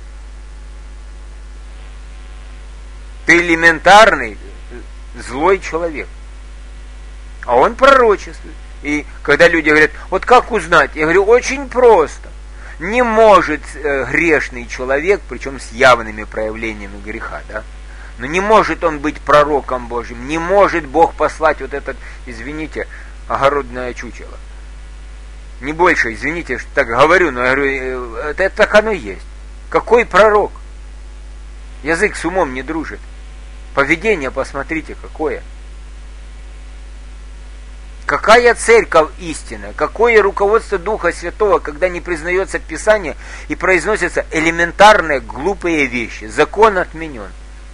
Ты элементарный злой человек. А он пророчествует. И когда люди говорят, вот как узнать? Я говорю, очень просто. Не может э, грешный человек, причем с явными проявлениями греха, да, но не может он быть пророком Божьим, не может Бог послать вот этот, извините, огородное чучело. Не больше, извините, что так говорю, но я говорю, это, это так оно есть. Какой пророк? Язык с умом не дружит. Поведение, посмотрите, какое. Какая церковь истинная, какое руководство Духа Святого, когда не признается Писание и произносятся элементарные глупые вещи. Закон отменен.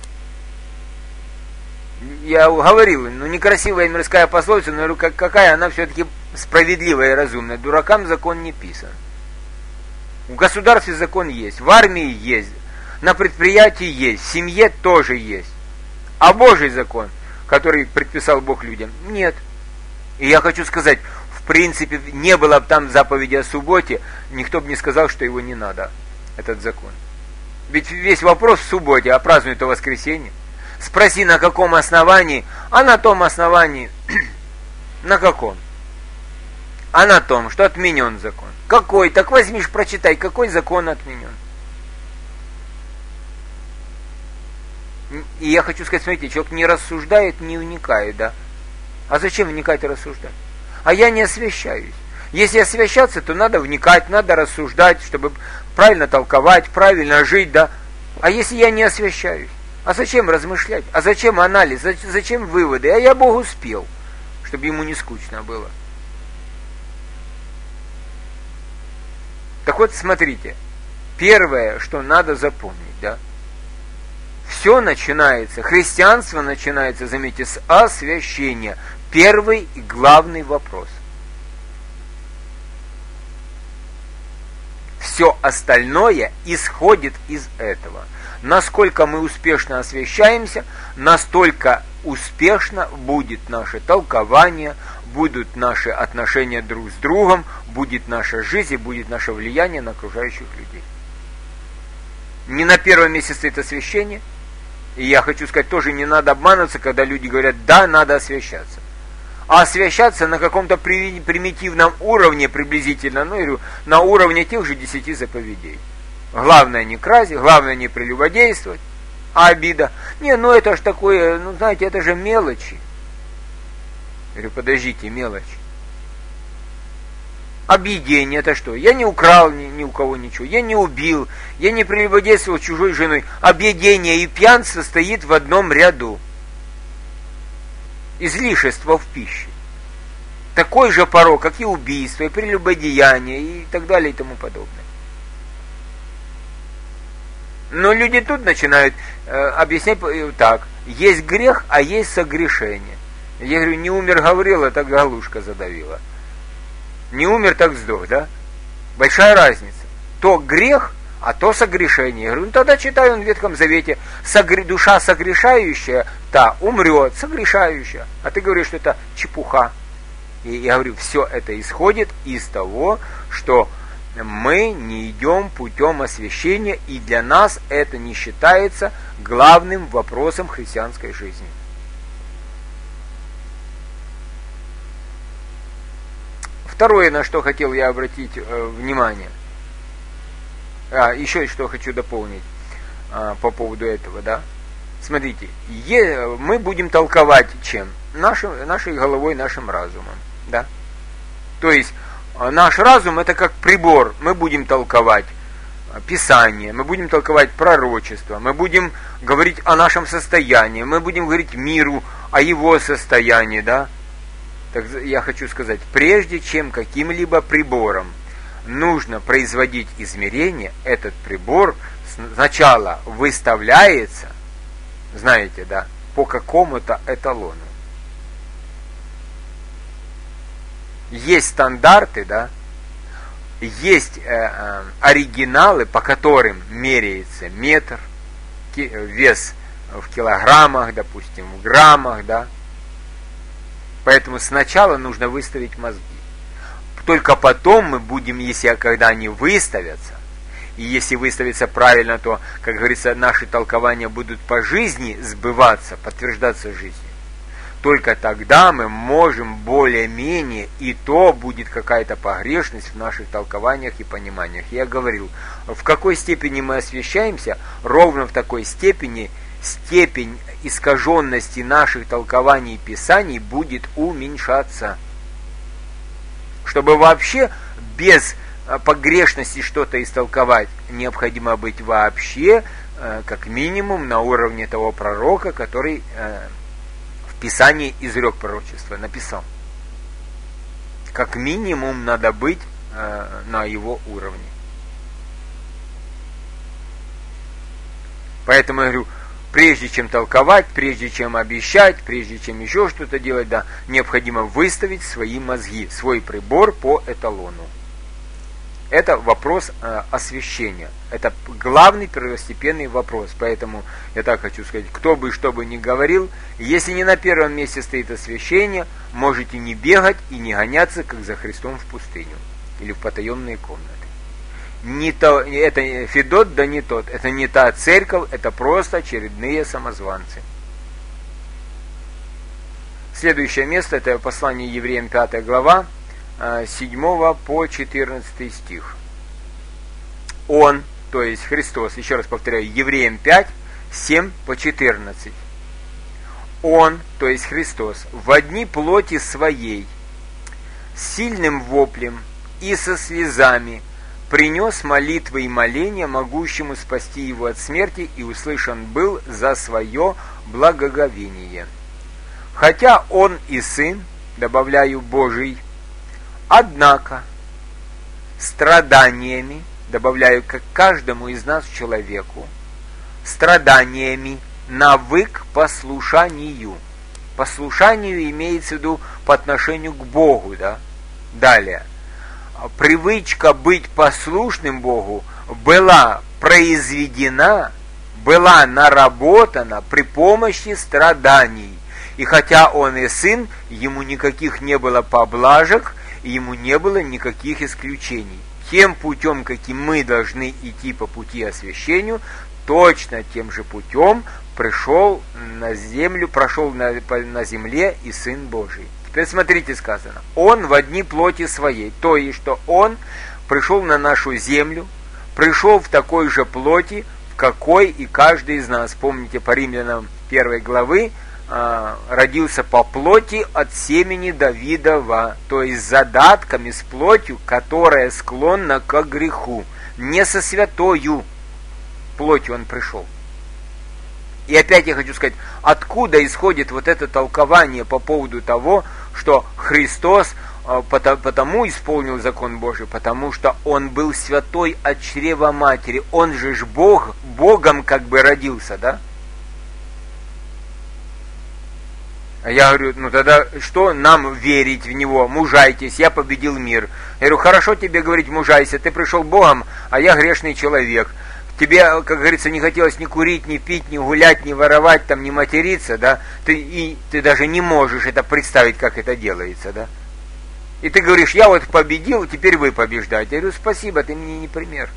Я говорил, ну некрасивая мирская пословица, но какая она все-таки справедливая и разумная. Дуракам закон не писан. В государстве закон есть, в армии есть, на предприятии есть, в семье тоже есть. А Божий закон, который предписал Бог людям, нет. И я хочу сказать, в принципе, не было бы там заповеди о субботе, никто бы не сказал, что его не надо, этот закон. Ведь весь вопрос в субботе, а празднуют-то воскресенье. Спроси, на каком основании, а на том основании, на каком? А на том, что отменен закон. Какой? Так возьмишь, прочитай, какой закон отменен. И я хочу сказать, смотрите, человек не рассуждает, не вникает, да? А зачем вникать и рассуждать? А я не освящаюсь. Если освящаться, то надо вникать, надо рассуждать, чтобы правильно толковать, правильно жить, да? А если я не освящаюсь? А зачем размышлять? А зачем анализ? Зачем выводы? А я Богу спел, чтобы ему не скучно было. Так вот, смотрите. Первое, что надо запомнить, да? Все начинается, христианство начинается, заметьте, с освящения. Первый и главный вопрос. Все остальное исходит из этого. Насколько мы успешно освящаемся, настолько успешно будет наше толкование, будут наши отношения друг с другом, будет наша жизнь и будет наше влияние на окружающих людей. Не на первом месте стоит освящение. И я хочу сказать, тоже не надо обманываться, когда люди говорят, да, надо освящаться. А освящаться на каком-то примитивном уровне приблизительно, ну, я говорю, на уровне тех же десяти заповедей. Главное не красть, главное не прелюбодействовать. А обида? Не, ну это ж такое, ну знаете, это же мелочи. Я говорю, подождите, мелочи. Объедение это что? Я не украл ни, ни у кого ничего, я не убил, я не прелюбодействовал чужой женой. Объедение и пьянство стоит в одном ряду. Излишество в пище. Такой же порок, как и убийство, и прелюбодеяние, и так далее, и тому подобное. Но люди тут начинают э, объяснять э, так. Есть грех, а есть согрешение. Я говорю, не умер Гаврила, так галушка задавила. Не умер, так сдох, да? Большая разница. То грех, а то согрешение. Я говорю, ну тогда читаю он в Ветхом Завете. Согре... Душа согрешающая, та умрет, согрешающая. А ты говоришь, что это чепуха. И я говорю, все это исходит из того, что мы не идем путем освящения, и для нас это не считается главным вопросом христианской жизни. Второе, на что хотел я обратить э, внимание, а, еще что хочу дополнить а, по поводу этого, да. Смотрите, е, мы будем толковать чем? Нашим, нашей головой, нашим разумом, да. То есть наш разум это как прибор, мы будем толковать Писание, мы будем толковать пророчество, мы будем говорить о нашем состоянии, мы будем говорить миру о его состоянии, да. Так я хочу сказать, прежде чем каким-либо прибором нужно производить измерения, этот прибор сначала выставляется, знаете, да, по какому-то эталону. Есть стандарты, да, есть э, э, оригиналы, по которым меряется метр, ки, вес в килограммах, допустим, в граммах, да. Поэтому сначала нужно выставить мозги. Только потом мы будем, если когда они выставятся, и если выставится правильно, то, как говорится, наши толкования будут по жизни сбываться, подтверждаться жизнью. Только тогда мы можем более-менее, и то будет какая-то погрешность в наших толкованиях и пониманиях. Я говорил, в какой степени мы освящаемся, ровно в такой степени степень искаженности наших толкований и писаний будет уменьшаться. Чтобы вообще без погрешности что-то истолковать, необходимо быть вообще, как минимум, на уровне того пророка, который в Писании изрек пророчество, написал. Как минимум надо быть на его уровне. Поэтому я говорю, прежде чем толковать, прежде чем обещать, прежде чем еще что-то делать, да, необходимо выставить свои мозги, свой прибор по эталону. Это вопрос э, освящения. Это главный первостепенный вопрос. Поэтому я так хочу сказать, кто бы что бы ни говорил, если не на первом месте стоит освящение, можете не бегать и не гоняться, как за Христом в пустыню или в потаенные комнаты. Не то, это Федот, да не тот. Это не та церковь, это просто очередные самозванцы. Следующее место, это послание Евреям пятая глава, седьмого по четырнадцатый стих. Он, то есть Христос, еще раз повторяю, Евреям пять, семь по четырнадцать. Он, то есть Христос, в дни плоти своей, с сильным воплем и со слезами принес молитвы и моления, могущему спасти его от смерти, и услышан был за свое благоговение. Хотя он и сын, добавляю, Божий, однако страданиями, добавляю, как каждому из нас человеку, страданиями навык послушанию. Послушанию имеется в виду по отношению к Богу, да? Далее. Привычка быть послушным Богу была произведена, была наработана при помощи страданий. И хотя он и сын, ему никаких не было поблажек, ему не было никаких исключений. Тем путем, каким мы должны идти по пути освящению, точно тем же путем пришел на землю, прошел на, на земле и Сын Божий. Теперь смотрите, сказано, Он во дни плоти своей, то есть, что Он пришел на нашу землю, пришел в такой же плоти, в какой и каждый из нас, помните по Римлянам первой главы, родился по плоти от семени Давидова, то есть с задатками, с плотью, которая склонна к греху. Не со святою плотью он пришел. И опять я хочу сказать, откуда исходит вот это толкование по поводу того, что Христос потому исполнил закон Божий, потому что он был святой от чрева матери. Он же ж Бог, Богом как бы родился, да? А я говорю, ну тогда что нам верить в него? Мужайтесь, я победил мир. Я говорю, хорошо тебе говорить мужайся, ты пришел Богом, а я грешный человек. Тебе, как говорится, не хотелось ни курить, ни пить, ни гулять, ни воровать, там, ни материться, да? Ты, и ты даже не можешь это представить, как это делается, да? И ты говоришь, я вот победил, теперь вы побеждаете. Я говорю, спасибо, ты мне не пример.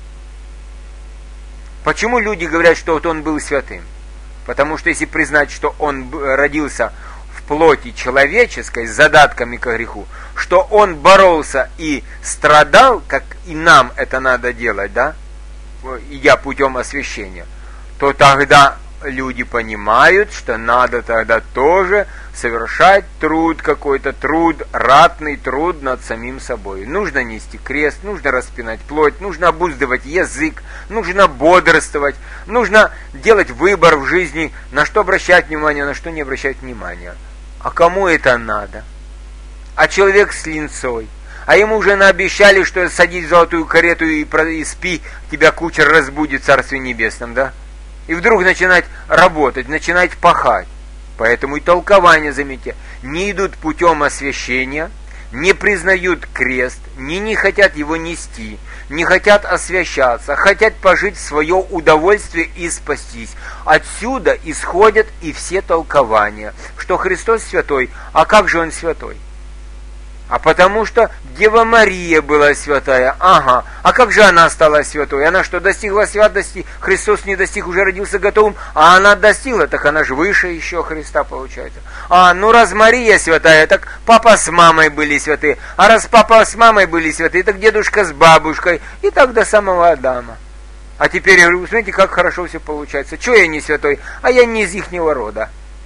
Почему люди говорят, что вот он был святым? Потому что если признать, что он родился в плоти человеческой с задатками к греху, что он боролся и страдал, как и нам это надо делать, да, идя путем освящения, то тогда люди понимают, что надо тогда тоже совершать труд какой-то, труд, ратный труд над самим собой. Нужно нести крест, нужно распинать плоть, нужно обуздывать язык, нужно бодрствовать, нужно делать выбор в жизни, на что обращать внимание, на что не обращать внимания. А кому это надо? А человек с линцой. А ему уже наобещали, что садись в золотую карету и, и спи, тебя кучер разбудит в Царстве Небесном, да? И вдруг начинать работать, начинать пахать. Поэтому и толкования, заметьте, не идут путем освящения, не признают крест, не, не хотят его нести, не хотят освящаться, хотят пожить в свое удовольствие и спастись. Отсюда исходят и все толкования, что Христос святой, а как же он святой? А потому что Дева Мария была святая. Ага. А как же она стала святой? Она что, достигла святости? Христос не достиг, уже родился готовым. А она достигла, так она же выше еще Христа получается. А, ну раз Мария святая, так папа с мамой были святые. А раз папа с мамой были святые, так дедушка с бабушкой. И так до самого Адама. А теперь, я говорю, смотрите, как хорошо все получается. Чего я не святой? А я не из ихнего рода.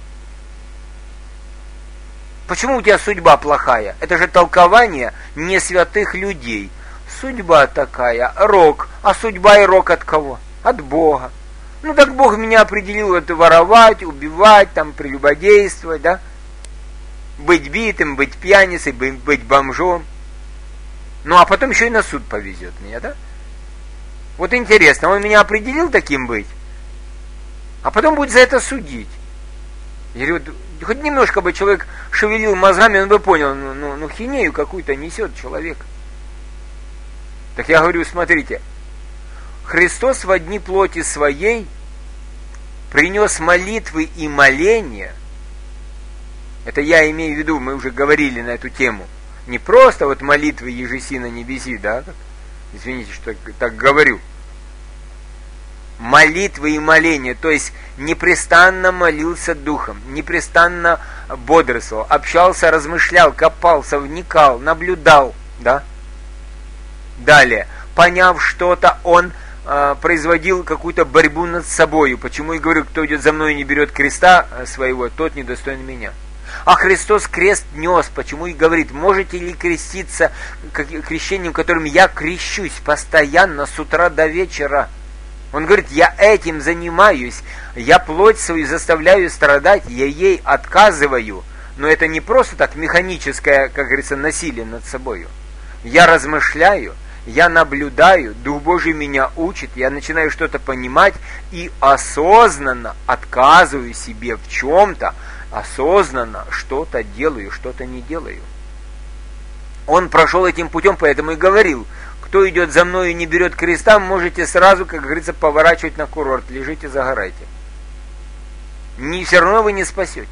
Почему у тебя судьба плохая? Это же толкование не святых людей. Судьба такая, рок. А судьба и рок от кого? От Бога. Ну так Бог меня определил это воровать, убивать, там, прелюбодействовать, да? Быть битым, быть пьяницей, быть, быть бомжом. Ну а потом еще и на суд повезет меня, да? Вот интересно, он меня определил таким быть, а потом будет за это судить. Я говорю, хоть немножко бы человек шевелил мозгами, он бы понял, ну, ну, ну хинею какую-то несет человек. Так я говорю, смотрите, Христос в одни плоти своей принес молитвы и моления. Это я имею в виду, мы уже говорили на эту тему. Не просто вот молитвы ежеси на небеси, да? Извините, что так говорю. Молитвы и моления, то есть непрестанно молился духом, непрестанно бодрствовал, общался, размышлял, копался, вникал, наблюдал, да? Далее, поняв что-то, он э, производил какую-то борьбу над собой. Почему я говорю, кто идет за мной и не берет креста своего, тот недостоин меня. А Христос крест нес, почему и говорит, можете ли креститься крещением, которым я крещусь постоянно с утра до вечера. Он говорит, я этим занимаюсь, я плоть свою заставляю страдать, я ей отказываю. Но это не просто так механическое, как говорится, насилие над собой. Я размышляю, я наблюдаю, Дух Божий меня учит, я начинаю что-то понимать и осознанно отказываю себе в чем-то, осознанно что-то делаю, что-то не делаю. Он прошел этим путем, поэтому и говорил, кто идет за мной и не берет креста, можете сразу, как говорится, поворачивать на курорт, лежите, загорайте. Не, все равно вы не спасетесь.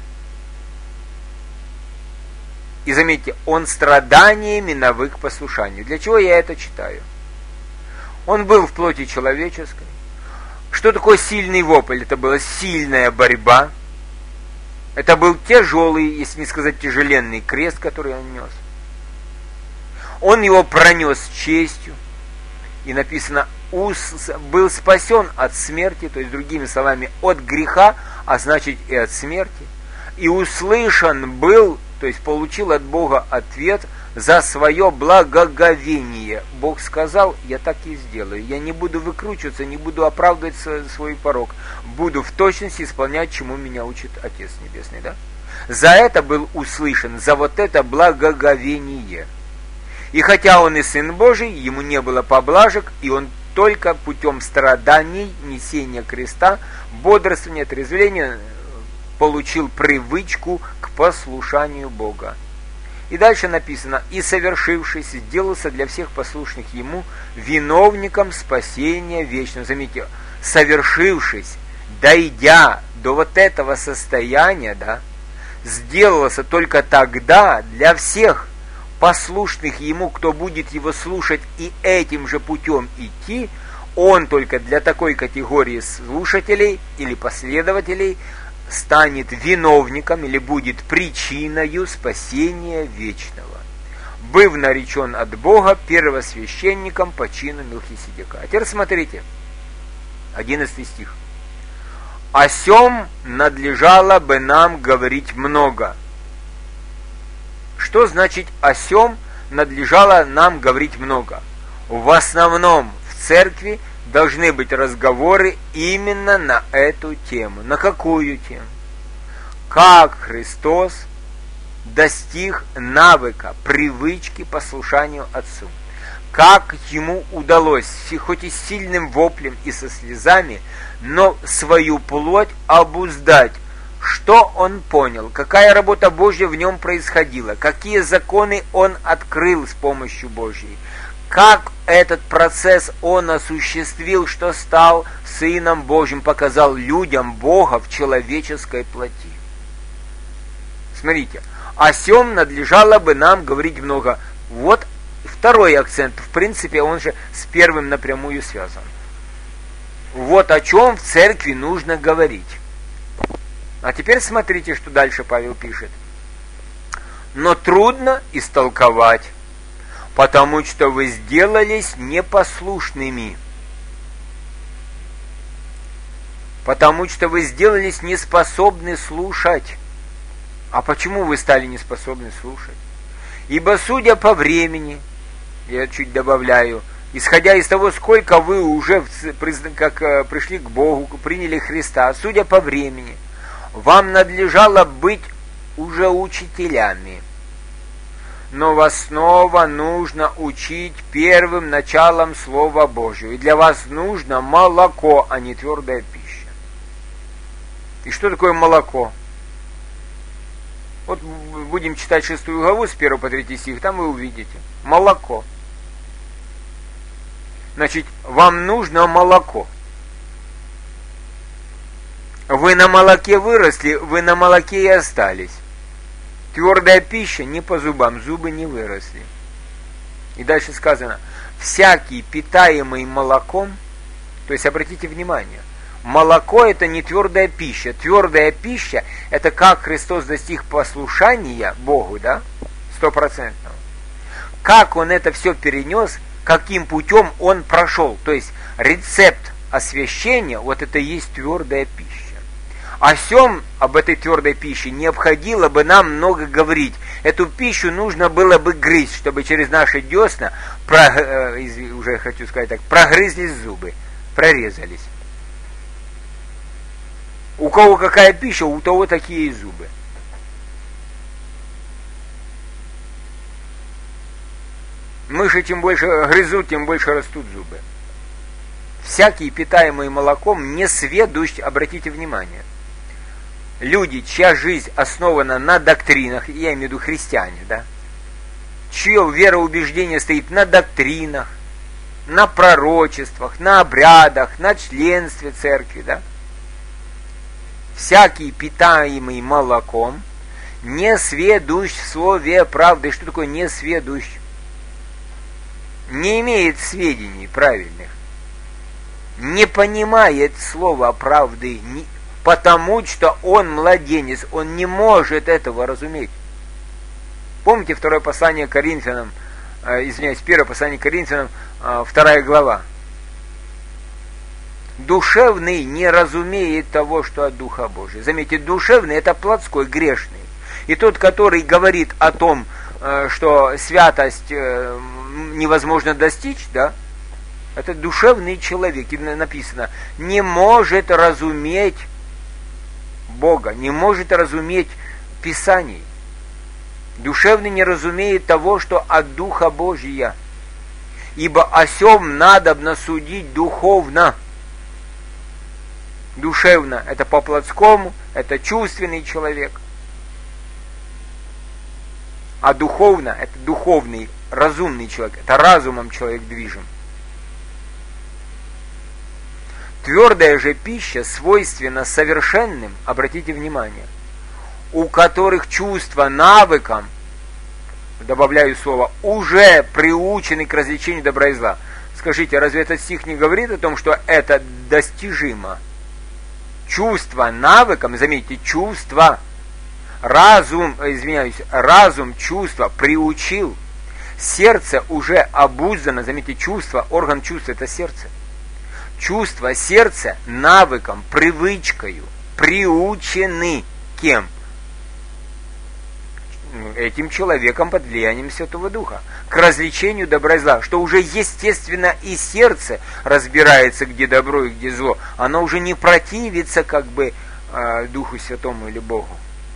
И заметьте, он страданиями навык к послушанию. Для чего я это читаю? Он был в плоти человеческой. Что такое сильный вопль? Это была сильная борьба. Это был тяжелый, если не сказать тяжеленный крест, который он нес. Он его пронес с честью. И написано, был спасен от смерти, то есть, другими словами, от греха, а значит и от смерти, и услышан был, то есть получил от Бога ответ за свое благоговение. Бог сказал, я так и сделаю. Я не буду выкручиваться, не буду оправдывать свой порок. Буду в точности исполнять, чему меня учит Отец Небесный. Да? За это был услышан, за вот это благоговение. И хотя он и Сын Божий, ему не было поблажек, и он только путем страданий, несения креста, бодрствования, отрезвления получил привычку к послушанию Бога. И дальше написано, и совершившись, сделался для всех послушных ему виновником спасения вечного. Заметьте, совершившись, дойдя до вот этого состояния, да, сделался только тогда для всех послушных ему, кто будет его слушать и этим же путем идти, он только для такой категории слушателей или последователей станет виновником или будет причиною спасения вечного, быв наречен от Бога первосвященником по чину Мелхиседека. А теперь смотрите, одиннадцатый стих. «О сем надлежало бы нам говорить много». Что значит «о сем надлежало нам говорить много»? В основном в церкви должны быть разговоры именно на эту тему. На какую тему? Как Христос достиг навыка, привычки послушанию Отцу. Как ему удалось, хоть и с сильным воплем и со слезами, но свою плоть обуздать. Что он понял, какая работа Божья в нем происходила, какие законы он открыл с помощью Божьей. Как этот процесс он осуществил, что стал Сыном Божьим, показал людям Бога в человеческой плоти. Смотрите, о сем надлежало бы нам говорить много. Вот второй акцент, в принципе, он же с первым напрямую связан. Вот о чем в церкви нужно говорить. А теперь смотрите, что дальше Павел пишет. Но трудно истолковать, потому что вы сделались непослушными. Потому что вы сделались неспособны слушать. А почему вы стали неспособны слушать? Ибо, судя по времени, я чуть добавляю, исходя из того, сколько вы уже как пришли к Богу, приняли Христа, судя по времени, вам надлежало быть уже учителями. Но вас снова нужно учить первым началом Слова Божьего. И для вас нужно молоко, а не твердая пища. И что такое молоко? Вот будем читать шестую главу с первого по третий стих, там вы увидите. Молоко. Значит, вам нужно молоко. Вы на молоке выросли, вы на молоке и остались. Твердая пища не по зубам, зубы не выросли. И дальше сказано, всякий питаемый молоком, то есть обратите внимание, молоко это не твердая пища. Твердая пища это как Христос достиг послушания Богу, да, стопроцентного. Как Он это все перенес, каким путем Он прошел. То есть рецепт освящения, вот это и есть твердая пища. О сем, об этой твердой пище, необходимо бы нам много говорить. Эту пищу нужно было бы грызть, чтобы через наши десна, про, э, уже хочу сказать так, прогрызлись зубы, прорезались. У кого какая пища, у того такие зубы. Мыши чем больше грызут, тем больше растут зубы. Всякий, питаемый молоком, не сведущ, обратите внимание. Люди, чья жизнь основана на доктринах, я имею в виду христиане, да, чье вероубеждение стоит на доктринах, на пророчествах, на обрядах, на членстве церкви, да, всякий, питаемый молоком, не сведущ в слове правды. Что такое не сведущ? Не имеет сведений правильных, не понимает слова правды, не, потому что он младенец, он не может этого разуметь. Помните второе послание Коринфянам, э, извиняюсь, первое послание Коринфянам, э, вторая глава. Душевный не разумеет того, что от Духа Божия. Заметьте, душевный – это плотской, грешный. И тот, который говорит о том, что святость невозможно достичь, да, это душевный человек. И написано, не может разуметь Бога, не может разуметь Писаний. Душевный не разумеет того, что от Духа Божия. Ибо о сем надобно судить духовно. Душевно – это по-плотскому, это чувственный человек. А духовно – это духовный, разумный человек, это разумом человек движим. Твердая же пища свойственна совершенным, обратите внимание, у которых чувства навыком, добавляю слово, уже приучены к развлечению добра и зла. Скажите, разве этот стих не говорит о том, что это достижимо? Чувство навыком, заметьте, чувство, разум, извиняюсь, разум, чувство приучил, сердце уже обуздано, заметьте, чувство, орган чувства – это сердце. Чувство, сердце навыком, привычкою приучены кем? Этим человеком под влиянием Святого Духа к развлечению добра и зла, что уже естественно и сердце разбирается, где добро и где зло. Оно уже не противится как бы Духу Святому или Богу.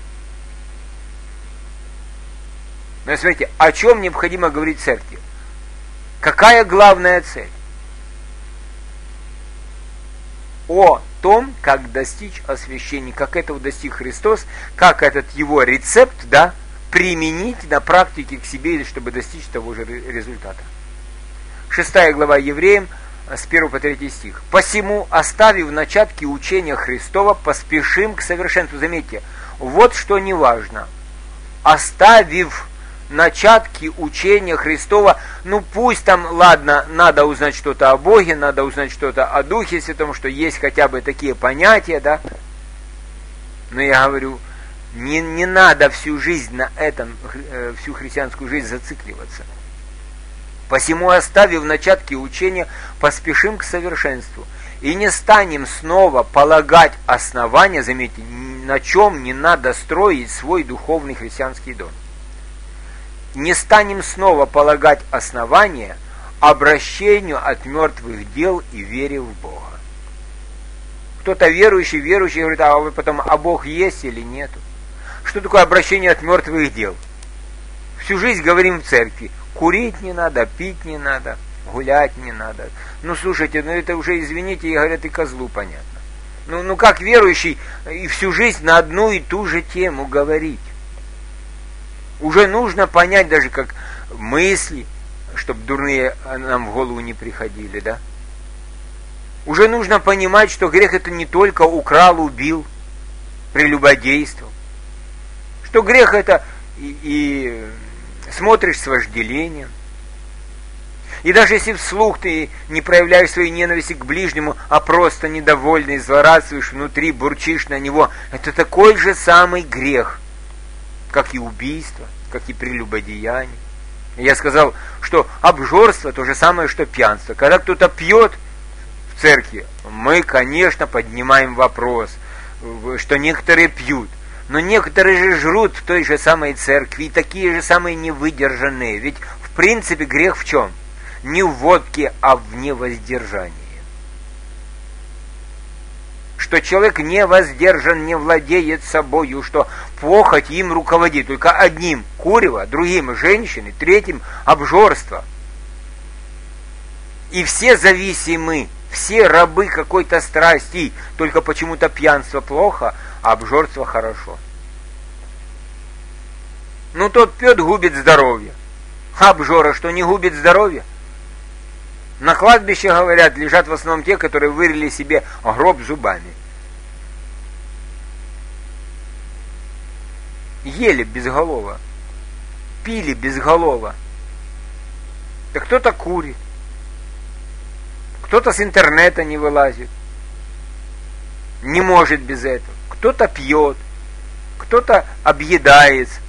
Но смотрите, о чем необходимо говорить церкви? Какая главная цель? О том, как достичь освящения, как этого достиг Христос, как этот его рецепт, да, применить на практике к себе, чтобы достичь того же результата. Шестая глава Евреям, с первого по третий стих. «Посему, оставив начатки учения Христова, поспешим к совершенству». Заметьте, вот что не важно. Оставив начатки учения Христова, ну пусть там, ладно, надо узнать что-то о Боге, надо узнать что-то о Духе Святом, что есть хотя бы такие понятия, да. Но я говорю, не, не надо всю жизнь на этом, всю христианскую жизнь зацикливаться. Посему, оставив начатки учения, поспешим к совершенству, и не станем снова полагать основания, заметьте, на чем не надо строить свой духовный христианский дом. Не станем снова полагать основания обращению от мертвых дел и вере в Бога. Кто-то верующий, верующий говорит, а вы потом, а Бог есть или нету? Что такое обращение от мертвых дел? Всю жизнь говорим в церкви, курить не надо, пить не надо, гулять не надо. Ну слушайте, ну это уже, извините, и говорят, и козлу понятно. Ну, ну как верующий и всю жизнь на одну и ту же тему говорить? Уже нужно понять даже как мысли, чтобы дурные нам в голову не приходили, да? Уже нужно понимать, что грех это не только украл, убил, прелюбодействовал. Что грех это и, и смотришь с вожделением. И даже если вслух ты не проявляешь своей ненависти к ближнему, а просто недовольный, злорадствуешь внутри, бурчишь на него, это такой же самый грех, как и убийство, как и прелюбодеяние. Я сказал, что обжорство то же самое, что пьянство. Когда кто-то пьет в церкви, мы, конечно, поднимаем вопрос, что некоторые пьют. Но некоторые же жрут в той же самой церкви, и такие же самые невыдержанные. Ведь, в принципе, грех в чем? Не в водке, а в невоздержании. Что человек не воздержан, не владеет собою, что похоть им руководит только одним – курево, другим – женщины, третьим – обжорство. И все зависимы, все рабы какой-то страсти, только почему-то пьянство плохо, а обжорство хорошо. Ну тот пьет, губит здоровье. А обжора что, не губит здоровье? На кладбище, говорят, лежат в основном те, которые вырыли себе гроб зубами. Ели безголово, пили безголово. Да кто-то курит, кто-то с интернета не вылазит, не может без этого. Кто-то пьет, кто-то объедается,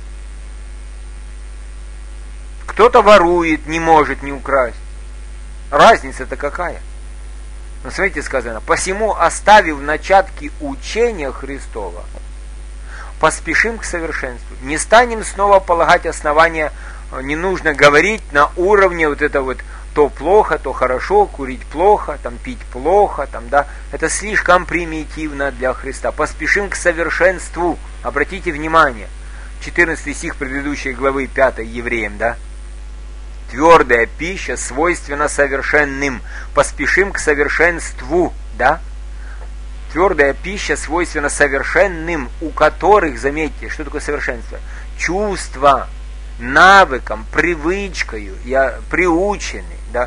кто-то ворует, не может не украсть. Разница-то какая? Но смотрите, сказано, посему, оставив начатки учения Христова, поспешим к совершенству. Не станем снова полагать основания, не нужно говорить на уровне вот это вот то плохо, то хорошо, курить плохо, там пить плохо, там, да. Это слишком примитивно для Христа. Поспешим к совершенству. Обратите внимание, четырнадцатый стих предыдущей главы пятой Евреям, да. Твердая пища свойственна совершенным. Поспешим к совершенству, да. Твердая пища свойственна совершенным, у которых, заметьте, что такое совершенство? Чувства, навыком, привычкою, я, приучены, да,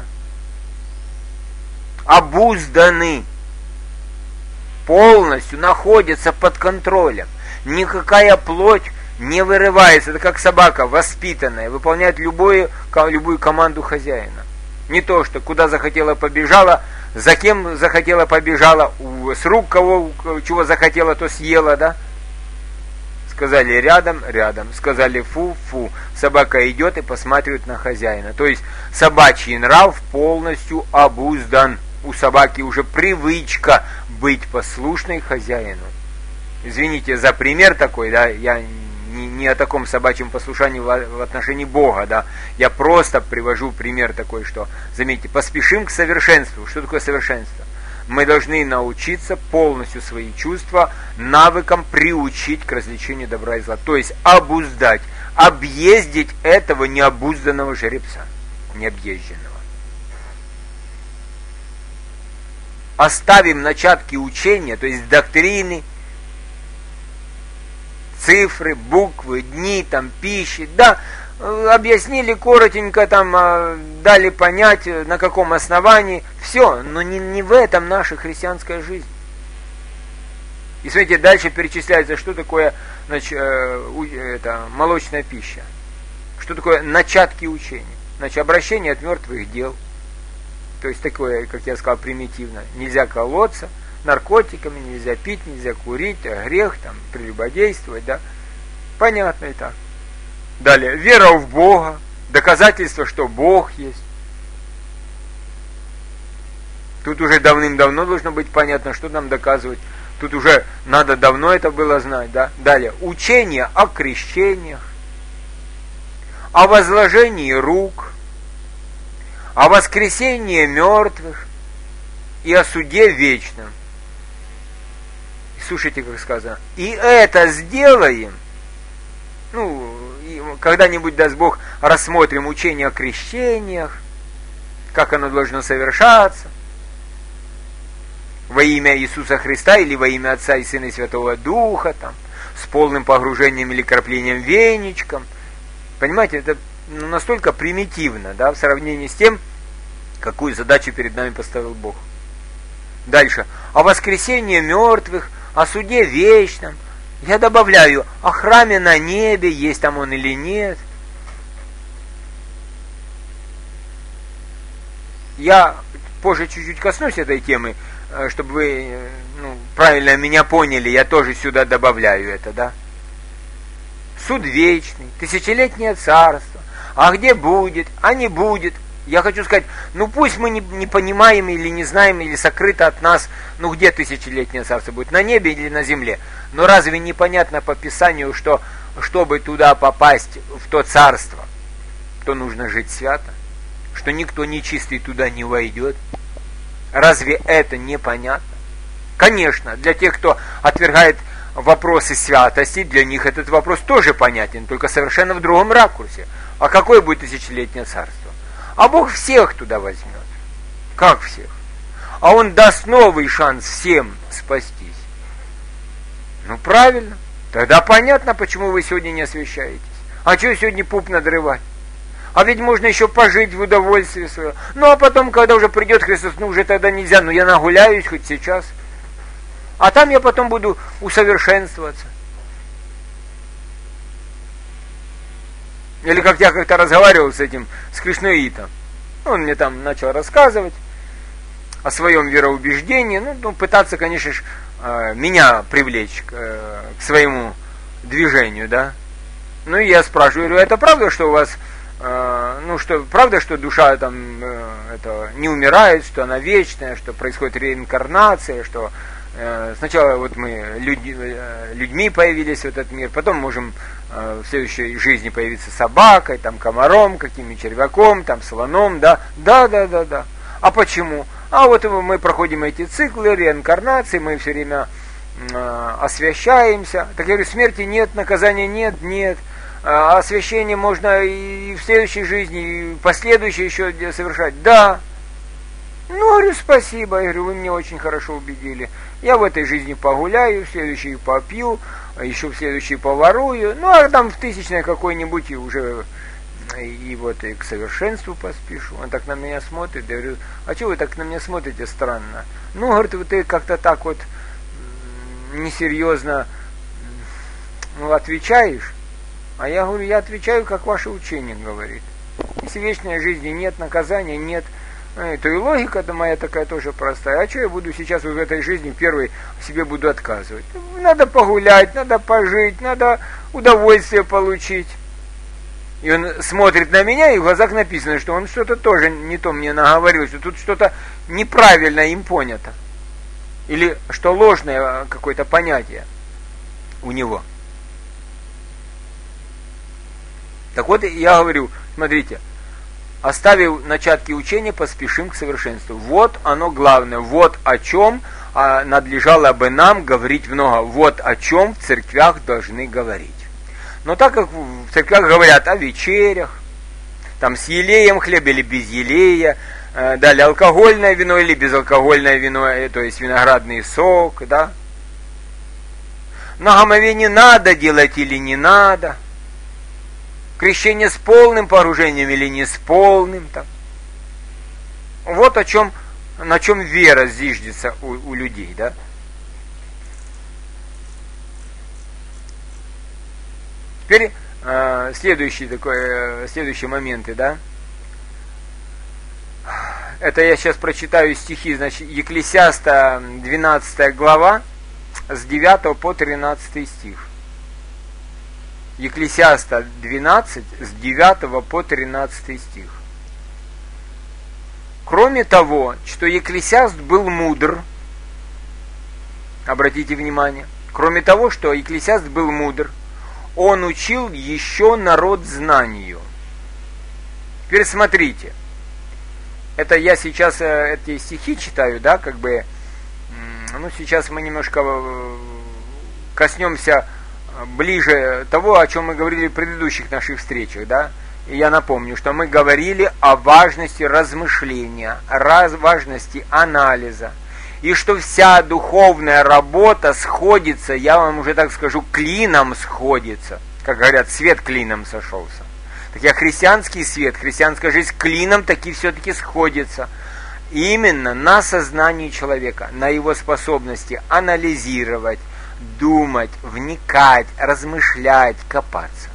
обузданы, полностью находятся под контролем. Никакая плоть не вырывается. Это как собака воспитанная, выполняет любую, любую команду хозяина. Не то, что куда захотела побежала, за кем захотела побежала, с рук кого чего захотела, то съела, да? Сказали рядом, рядом. Сказали фу, фу. Собака идет и посматривает на хозяина. То есть собачий нрав полностью обуздан. У собаки уже привычка быть послушной хозяину. Извините за пример такой, да, я не, не о таком собачьем послушании в, в отношении Бога, да. Я просто привожу пример такой, что, заметьте, поспешим к совершенству. Что такое совершенство? Мы должны научиться полностью свои чувства навыкам приучить к развлечению добра и зла. То есть обуздать, объездить этого необузданного жеребца, необъезженного. Оставим начатки учения, то есть доктрины, цифры, буквы, дни, там, пищи, да, объяснили коротенько, там, дали понять, на каком основании, все, но не, не в этом наша христианская жизнь. И смотрите, дальше перечисляется, что такое, значит, это, молочная пища, что такое начатки учения, значит, обращение от мертвых дел, то есть такое, как я сказал, примитивно, нельзя колоться наркотиками, нельзя пить, нельзя курить, грех, там, прелюбодействовать, да, понятно и так. Далее, вера в Бога, доказательство, что Бог есть. Тут уже давным-давно должно быть понятно, что нам доказывать. Тут уже надо давно это было знать, да. Далее, учение о крещениях, о возложении рук, о воскресении мертвых и о суде вечном. И слушайте, как сказано, и это сделаем, ну, когда-нибудь, даст Бог, рассмотрим учение о крещениях, как оно должно совершаться, во имя Иисуса Христа или во имя Отца и Сына и Святого Духа, там, с полным погружением или краплением веничком. Понимаете, это ну, настолько примитивно, да, в сравнении с тем, какую задачу перед нами поставил Бог. Дальше. О воскресении мертвых, о суде вечном. Я добавляю, о храме на небе, есть там он или нет. Я позже чуть-чуть коснусь этой темы, чтобы вы ну, правильно меня поняли, я тоже сюда добавляю это, да. Суд вечный, тысячелетнее царство, а где будет, а не будет. Я хочу сказать, ну пусть мы не, не понимаем или не знаем, или сокрыто от нас, ну где тысячелетнее царство будет, на небе или на земле. Но разве непонятно по Писанию, что чтобы туда попасть, в то царство, то нужно жить свято? Что никто нечистый туда не войдет? Разве это непонятно? Конечно, для тех, кто отвергает вопросы святости, для них этот вопрос тоже понятен, только совершенно в другом ракурсе. А какое будет тысячелетнее царство? А Бог всех туда возьмет. Как всех? А Он даст новый шанс всем спастись. Ну правильно. Тогда понятно, почему вы сегодня не освящаетесь. А что сегодня пуп надрывать? А ведь можно еще пожить в удовольствии свое. Ну а потом, когда уже придет Христос, ну уже тогда нельзя, ну я нагуляюсь хоть сейчас. А там я потом буду усовершенствоваться. Или как я как-то разговаривал с этим, с Кришнаитом. Он мне там начал рассказывать о своем вероубеждении. Ну, ну пытаться, конечно же, меня привлечь к, к своему движению, да. Ну и я спрашиваю, говорю, это правда, что у вас ну, что, правда, что душа там это, не умирает, что она вечная, что происходит реинкарнация, что э, сначала вот мы люд, людьми появились в этот мир, потом можем э, в следующей жизни появиться собакой, там, комаром, каким-нибудь червяком, там, слоном, да, да, да, да, да. А почему? А вот мы проходим эти циклы реинкарнации, мы все время э, освящаемся. Так я говорю, смерти нет, наказания нет, нет. А освящение можно и в следующей жизни, и в последующей еще совершать. Да. Ну, говорю, спасибо. Я говорю, вы меня очень хорошо убедили. Я в этой жизни погуляю, в следующей попью, еще в следующей поворую. Ну, а там в тысячной какой-нибудь и уже и, и вот и к совершенству поспешу. Он так на меня смотрит. Я говорю, а чего вы так на меня смотрите странно? Ну, говорит, вот ты как-то так вот несерьезно ну, отвечаешь. А я говорю, я отвечаю, как ваше учение говорит. Если вечной жизни нет, наказания нет, то и логика-то моя такая тоже простая. А что я буду сейчас в этой жизни первой себе буду отказывать? Надо погулять, надо пожить, надо удовольствие получить. И он смотрит на меня, и в глазах написано, что он что-то тоже не то мне наговорил, что тут что-то неправильно им понято. Или что ложное какое-то понятие у него. Так вот, я говорю, смотрите, оставив начатки учения, поспешим к совершенству. Вот оно главное, вот о чем а, надлежало бы нам говорить много, вот о чем в церквях должны говорить. Но так как в церквях говорят о вечерях, там с елеем хлеб или без елея, э, далее алкогольное вино или безалкогольное вино, э, то есть виноградный сок, да. На омовение надо делать или не надо. Крещение с полным погружением или не с полным. Там. Вот о чем, на чем вера зиждется у, у людей, да. Теперь э, следующие, такой, э, следующие моменты, да. Это я сейчас прочитаю стихи, значит, Екклесиаста двенадцатая глава, с девятого по тринадцатый стих. Екклесиаста двенадцать, с девятого по тринадцатый стих. Кроме того, что Екклесиаст был мудр, обратите внимание, кроме того, что Екклесиаст был мудр, он учил еще народ знанию. Теперь смотрите, это я сейчас эти стихи читаю, да, как бы, ну, сейчас мы немножко коснемся ближе того, о чем мы говорили в предыдущих наших встречах, да, и я напомню, что мы говорили о важности размышления, о важности анализа, и что вся духовная работа сходится, я вам уже так скажу, клином сходится, как говорят, свет клином сошелся. Так я христианский свет, христианская жизнь клином таки все-таки сходится. Именно на сознании человека, на его способности анализировать, думать, вникать, размышлять, копаться.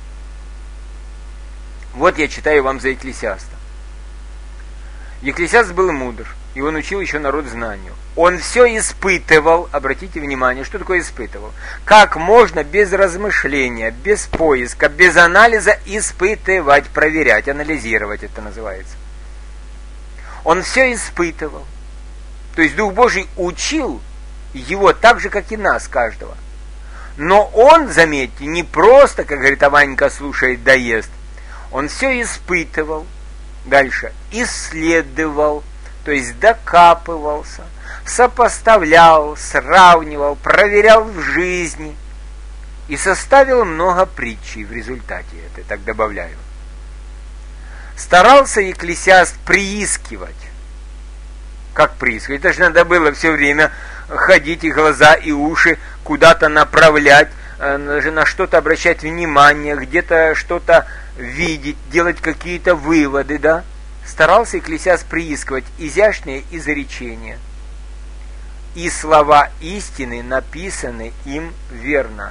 Вот я читаю вам за Екклесиаста. Екклесиаст был мудр, и он учил еще народ знанию. Он все испытывал, обратите внимание, что такое испытывал? Как можно без размышления, без поиска, без анализа испытывать, проверять, анализировать это называется. Он все испытывал. То есть Дух Божий учил его так же, как и нас, каждого. Но он, заметьте, не просто, как говорит, а Ванька слушает, да ест. Он все испытывал. Дальше. Исследовал, то есть докапывался, сопоставлял, сравнивал, проверял в жизни и составил много притчей в результате это, так добавляю. Старался Екклесиаст приискивать. Как приискивать? Это же надо было все время ходить и глаза, и уши куда-то направлять, на что-то обращать внимание, где-то что-то видеть, делать какие-то выводы, да? Старался Екклесиаст приискивать изящные изречения. И слова истины написаны им верно.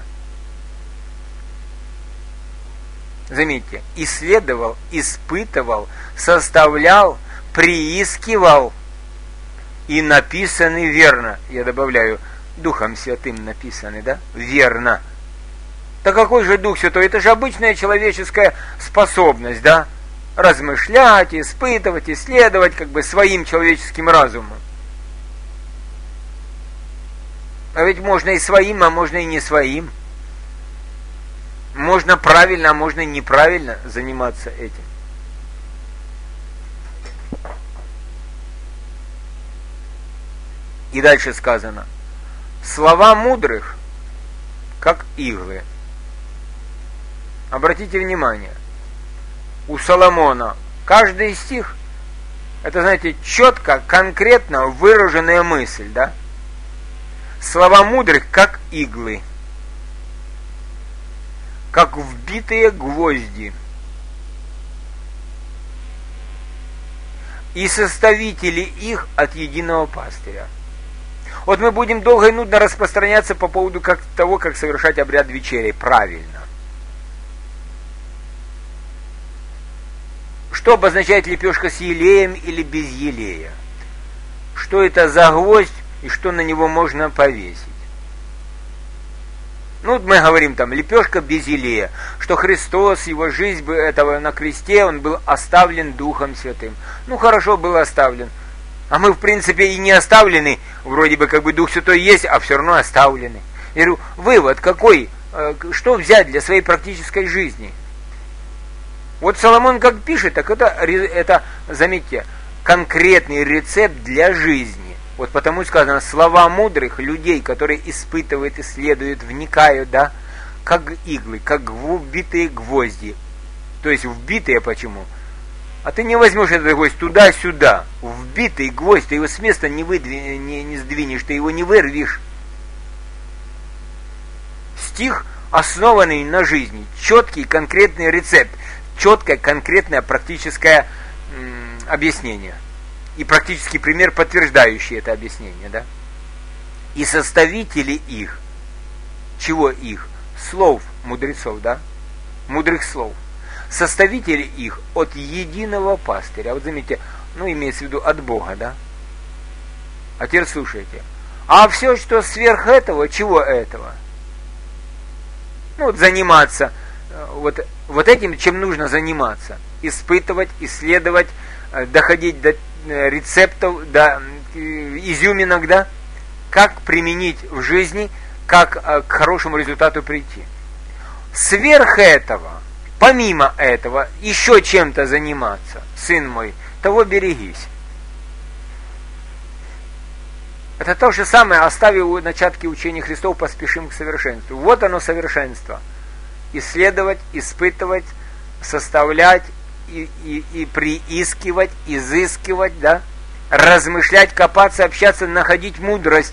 Заметьте, исследовал, испытывал, составлял, приискивал и написаны верно. Я добавляю, Духом Святым написаны, да? Верно. Так какой же Дух Святой? Это же обычная человеческая способность, да? размышлять, испытывать, исследовать как бы своим человеческим разумом. А ведь можно и своим, а можно и не своим. Можно правильно, а можно и неправильно заниматься этим. И дальше сказано: слова мудрых, как иглы. Обратите внимание, у Соломона каждый стих, это, знаете, четко, конкретно выраженная мысль, да? Слова мудрых, как иглы, как вбитые гвозди. И составители их от единого пастыря. Вот мы будем долго и нудно распространяться по поводу как, того, как совершать обряд вечери правильно. Что обозначает лепешка с елеем или без елея? Что это за гвоздь и что на него можно повесить? Ну, мы говорим там, лепешка без елея, что Христос, его жизнь этого на кресте, он был оставлен Духом Святым. Ну, хорошо, был оставлен. А мы, в принципе, и не оставлены, вроде бы как бы Дух Святой есть, а все равно оставлены. Я говорю, вывод какой? Что взять для своей практической жизни? Вот Соломон как пишет, так это, это, заметьте, конкретный рецепт для жизни. Вот потому сказано, слова мудрых людей, которые испытывают, исследуют, вникают, да, как иглы, как вбитые гвозди. То есть вбитые почему? А ты не возьмешь этот гвоздь туда-сюда. Вбитый гвоздь, ты его с места не, выдвинешь, не, не сдвинешь, ты его не вырвешь. Стих, основанный на жизни, четкий конкретный рецепт, четкое конкретное практическое м, объяснение. И практический пример, подтверждающий это объяснение, да? И составители их, чего их? Слов мудрецов, да? Мудрых слов. Составители их от единого пастыря. Вот заметьте, ну имеется в виду от Бога, да? А теперь слушайте. А все, что сверх этого, чего этого? Ну вот заниматься вот, вот этим, чем нужно заниматься. Испытывать, исследовать, доходить до рецептов, до изюминок, да? Как применить в жизни, как к хорошему результату прийти. Сверх этого, помимо этого, еще чем-то заниматься, сын мой, того берегись. Это то же самое, оставив начатки учения Христов, поспешим к совершенству. Вот оно совершенство. Исследовать, испытывать, составлять, и, и, и приискивать, изыскивать, да? Размышлять, копаться, общаться, находить мудрость.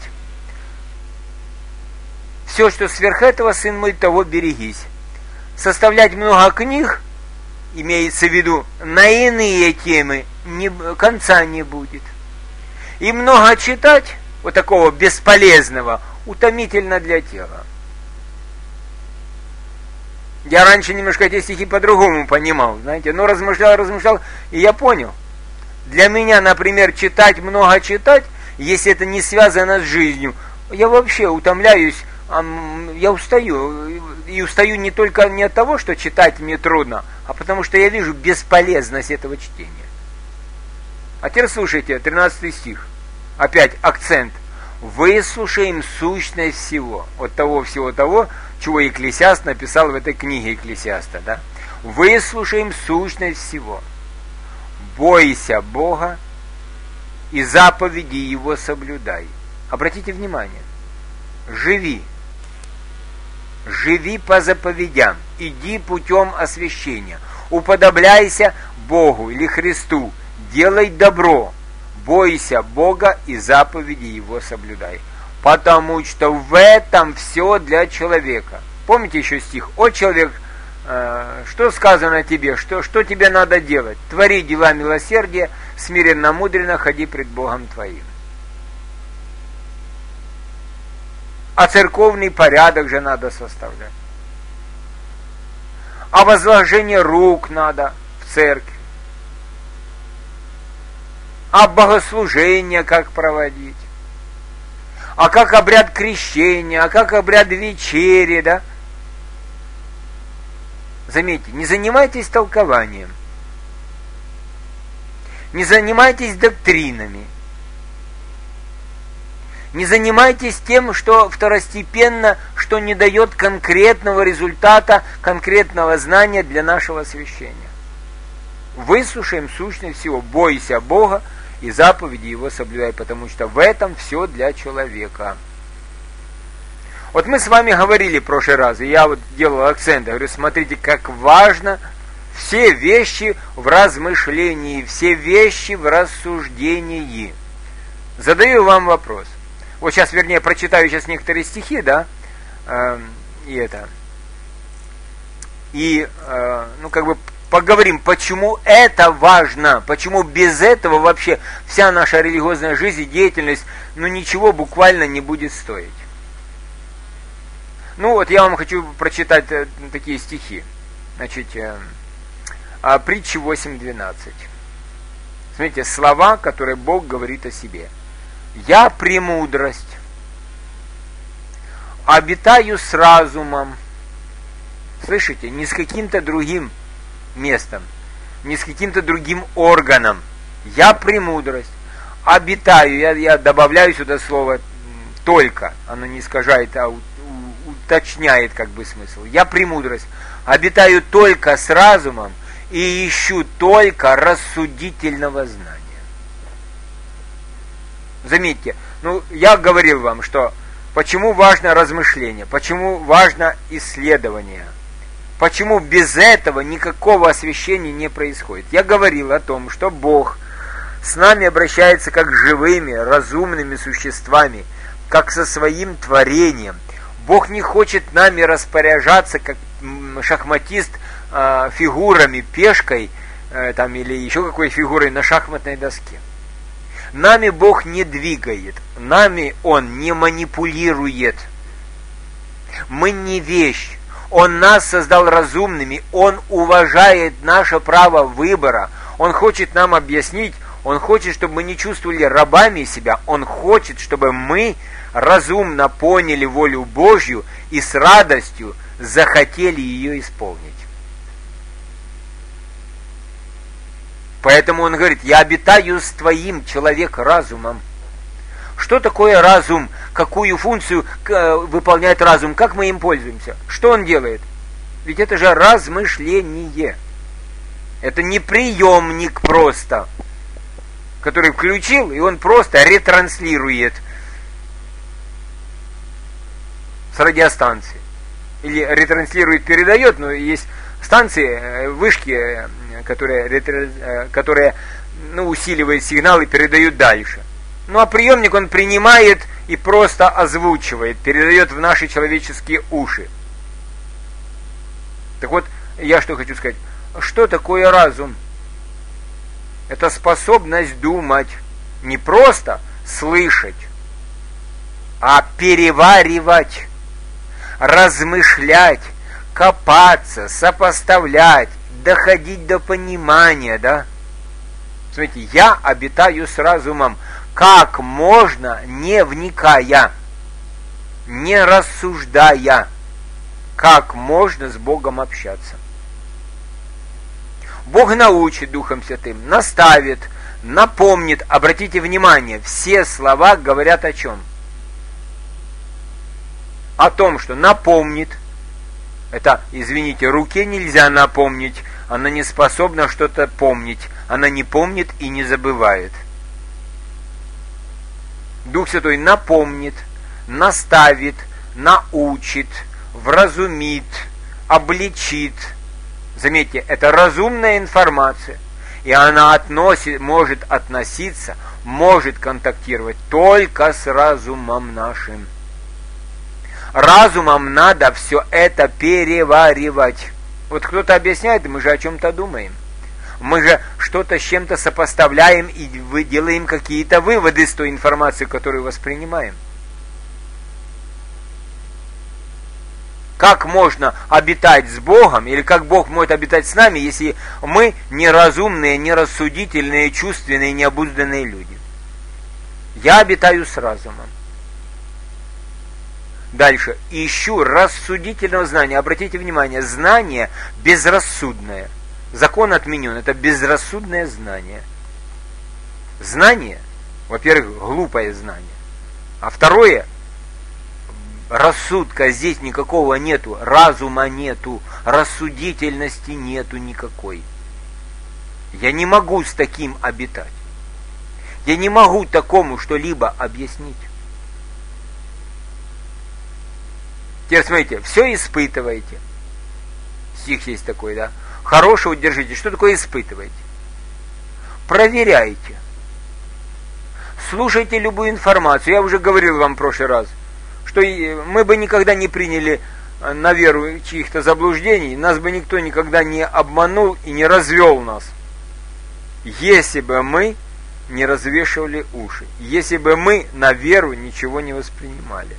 Все, что сверх этого, сын мой, того берегись. Составлять много книг, имеется в виду, на иные темы не, конца не будет. И много читать, вот такого бесполезного, утомительно для тела. Я раньше немножко эти стихи по-другому понимал, знаете, но размышлял, размышлял, и я понял. Для меня, например, читать, много читать, если это не связано с жизнью, я вообще утомляюсь, я устаю. И устаю не только не от того, что читать мне трудно, а потому что я вижу бесполезность этого чтения. А теперь слушайте, тринадцатый стих. Опять акцент. Выслушаем сущность всего. От того всего того, чего Екклесиаст написал в этой книге Екклесиаста. Да? Выслушаем сущность всего. Бойся Бога и заповеди Его соблюдай. Обратите внимание. Живи. Живи по заповедям. Иди путем освящения. Уподобляйся Богу или Христу. Делай добро. Бойся Бога и заповеди Его соблюдай. Потому что в этом все для человека. Помните еще стих? О, человек, э, что сказано тебе? Что, что тебе надо делать? Твори дела милосердия, смиренно, мудренно ходи пред Богом твоим. А церковный порядок же надо составлять. А возложение рук надо в церкви. А богослужение как проводить. А как обряд крещения, а как обряд вечери, да? Заметьте, не занимайтесь толкованием. Не занимайтесь доктринами. Не занимайтесь тем, что второстепенно, что не дает конкретного результата, конкретного знания для нашего освящения. Выслушаем сущность всего. Бойся Бога и заповеди Его соблюдай, потому что в этом все для человека. Вот мы с вами говорили в прошлый раз, и я вот делал акцент, говорю, смотрите, как важно все вещи в размышлении, все вещи в рассуждении. Задаю вам вопрос. Вот сейчас, вернее, прочитаю сейчас некоторые стихи, да, э, и это, и, э, ну, как бы поговорим, почему это важно, почему без этого вообще вся наша религиозная жизнь и деятельность, ну, ничего буквально не будет стоить. Ну, вот я вам хочу прочитать э, такие стихи. Значит, э, э, притчи восемь двенадцать. Смотрите, слова, которые Бог говорит о себе. «Я премудрость, обитаю с разумом». Слышите, не с каким-то другим местом, не с каким-то другим органом. «Я премудрость, обитаю». Я, я добавляю сюда слово «только». Оно не искажает, а уточняет как бы смысл. «Я премудрость, обитаю только с разумом и ищу только рассудительного знания». Заметьте, ну, я говорил вам, что почему важно размышление, почему важно исследование, почему без этого никакого освящения не происходит. Я говорил о том, что Бог с нами обращается как с живыми, разумными существами, как со своим творением. Бог не хочет нами распоряжаться, как шахматист, фигурами, пешкой там, или еще какой фигурой на шахматной доске. Нами Бог не двигает, нами Он не манипулирует. Мы не вещь. Он нас создал разумными, Он уважает наше право выбора. Он хочет нам объяснить, Он хочет, чтобы мы не чувствовали рабами себя. Он хочет, чтобы мы разумно поняли волю Божью и с радостью захотели ее исполнить. Поэтому он говорит: я обитаю с твоим, человек, разумом. Что такое разум? Какую функцию выполняет разум? Как мы им пользуемся? Что он делает? Ведь это же размышление. Это не приемник просто, который включил, и он просто ретранслирует с радиостанции. Или ретранслирует, передает, но есть станции, вышки, которые, которые ну, усиливают сигнал и передают дальше. Ну а приемник он принимает и просто озвучивает, передает в наши человеческие уши. Так вот, я что хочу сказать. Что такое разум? Это способность думать, не просто слышать, а переваривать, размышлять, копаться, сопоставлять, доходить до понимания, да? Смотрите, я обитаю с разумом. Как можно, не вникая, не рассуждая, как можно с Богом общаться? Бог научит Духом Святым, наставит, напомнит. Обратите внимание, все слова говорят о чем? О том, что напомнит. Это, извините, руке нельзя напомнить. Она не способна что-то помнить. Она не помнит и не забывает. Дух Святой напомнит, наставит, научит, вразумит, обличит. Заметьте, это разумная информация. И она относит, может относиться, может контактировать только с разумом нашим. Разумом надо все это переваривать. Вот кто-то объясняет, мы же о чем-то думаем. Мы же что-то с чем-то сопоставляем и делаем какие-то выводы с той информации, которую воспринимаем. Как можно обитать с Богом, или как Бог может обитать с нами, если мы неразумные, нерассудительные, чувственные, необузданные люди? Я обитаю с разумом. Дальше. Ищу рассудительного знания. Обратите внимание, знание безрассудное. Закон отменен. Это безрассудное знание. знание, во-первых, глупое знание, а второе, рассудка здесь никакого нету, разума нету, рассудительности нету никакой. Я не могу с таким обитать. Я не могу такому что-либо объяснить. Теперь смотрите, все испытываете. Стих есть такой, да? Хорошего держите. Что такое испытываете? Проверяйте. Слушайте любую информацию. Я уже говорил вам в прошлый раз, что мы бы никогда не приняли на веру чьих-то заблуждений, нас бы никто никогда не обманул и не развел нас, если бы мы не развешивали уши, если бы мы на веру ничего не воспринимали.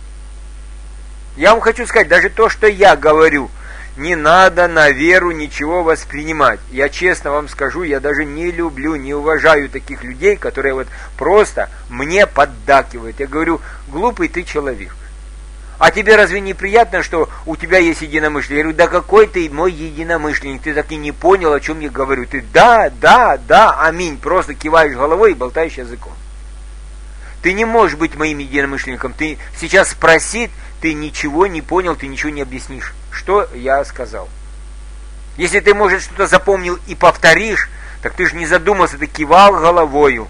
Я вам хочу сказать, даже то, что я говорю, не надо на веру ничего воспринимать. Я честно вам скажу, я даже не люблю, не уважаю таких людей, которые вот просто мне поддакивают. Я говорю, глупый ты человек. А тебе разве не приятно, что у тебя есть единомышленник? Я говорю, да какой ты мой единомышленник? Ты так и не понял, о чем я говорю. Ты да, да, да, аминь. Просто киваешь головой и болтаешь языком. Ты не можешь быть моим единомышленником. Ты сейчас спроси, ты ничего не понял, ты ничего не объяснишь. Что я сказал? Если ты, может, что-то запомнил и повторишь, так ты же не задумался, ты кивал головою,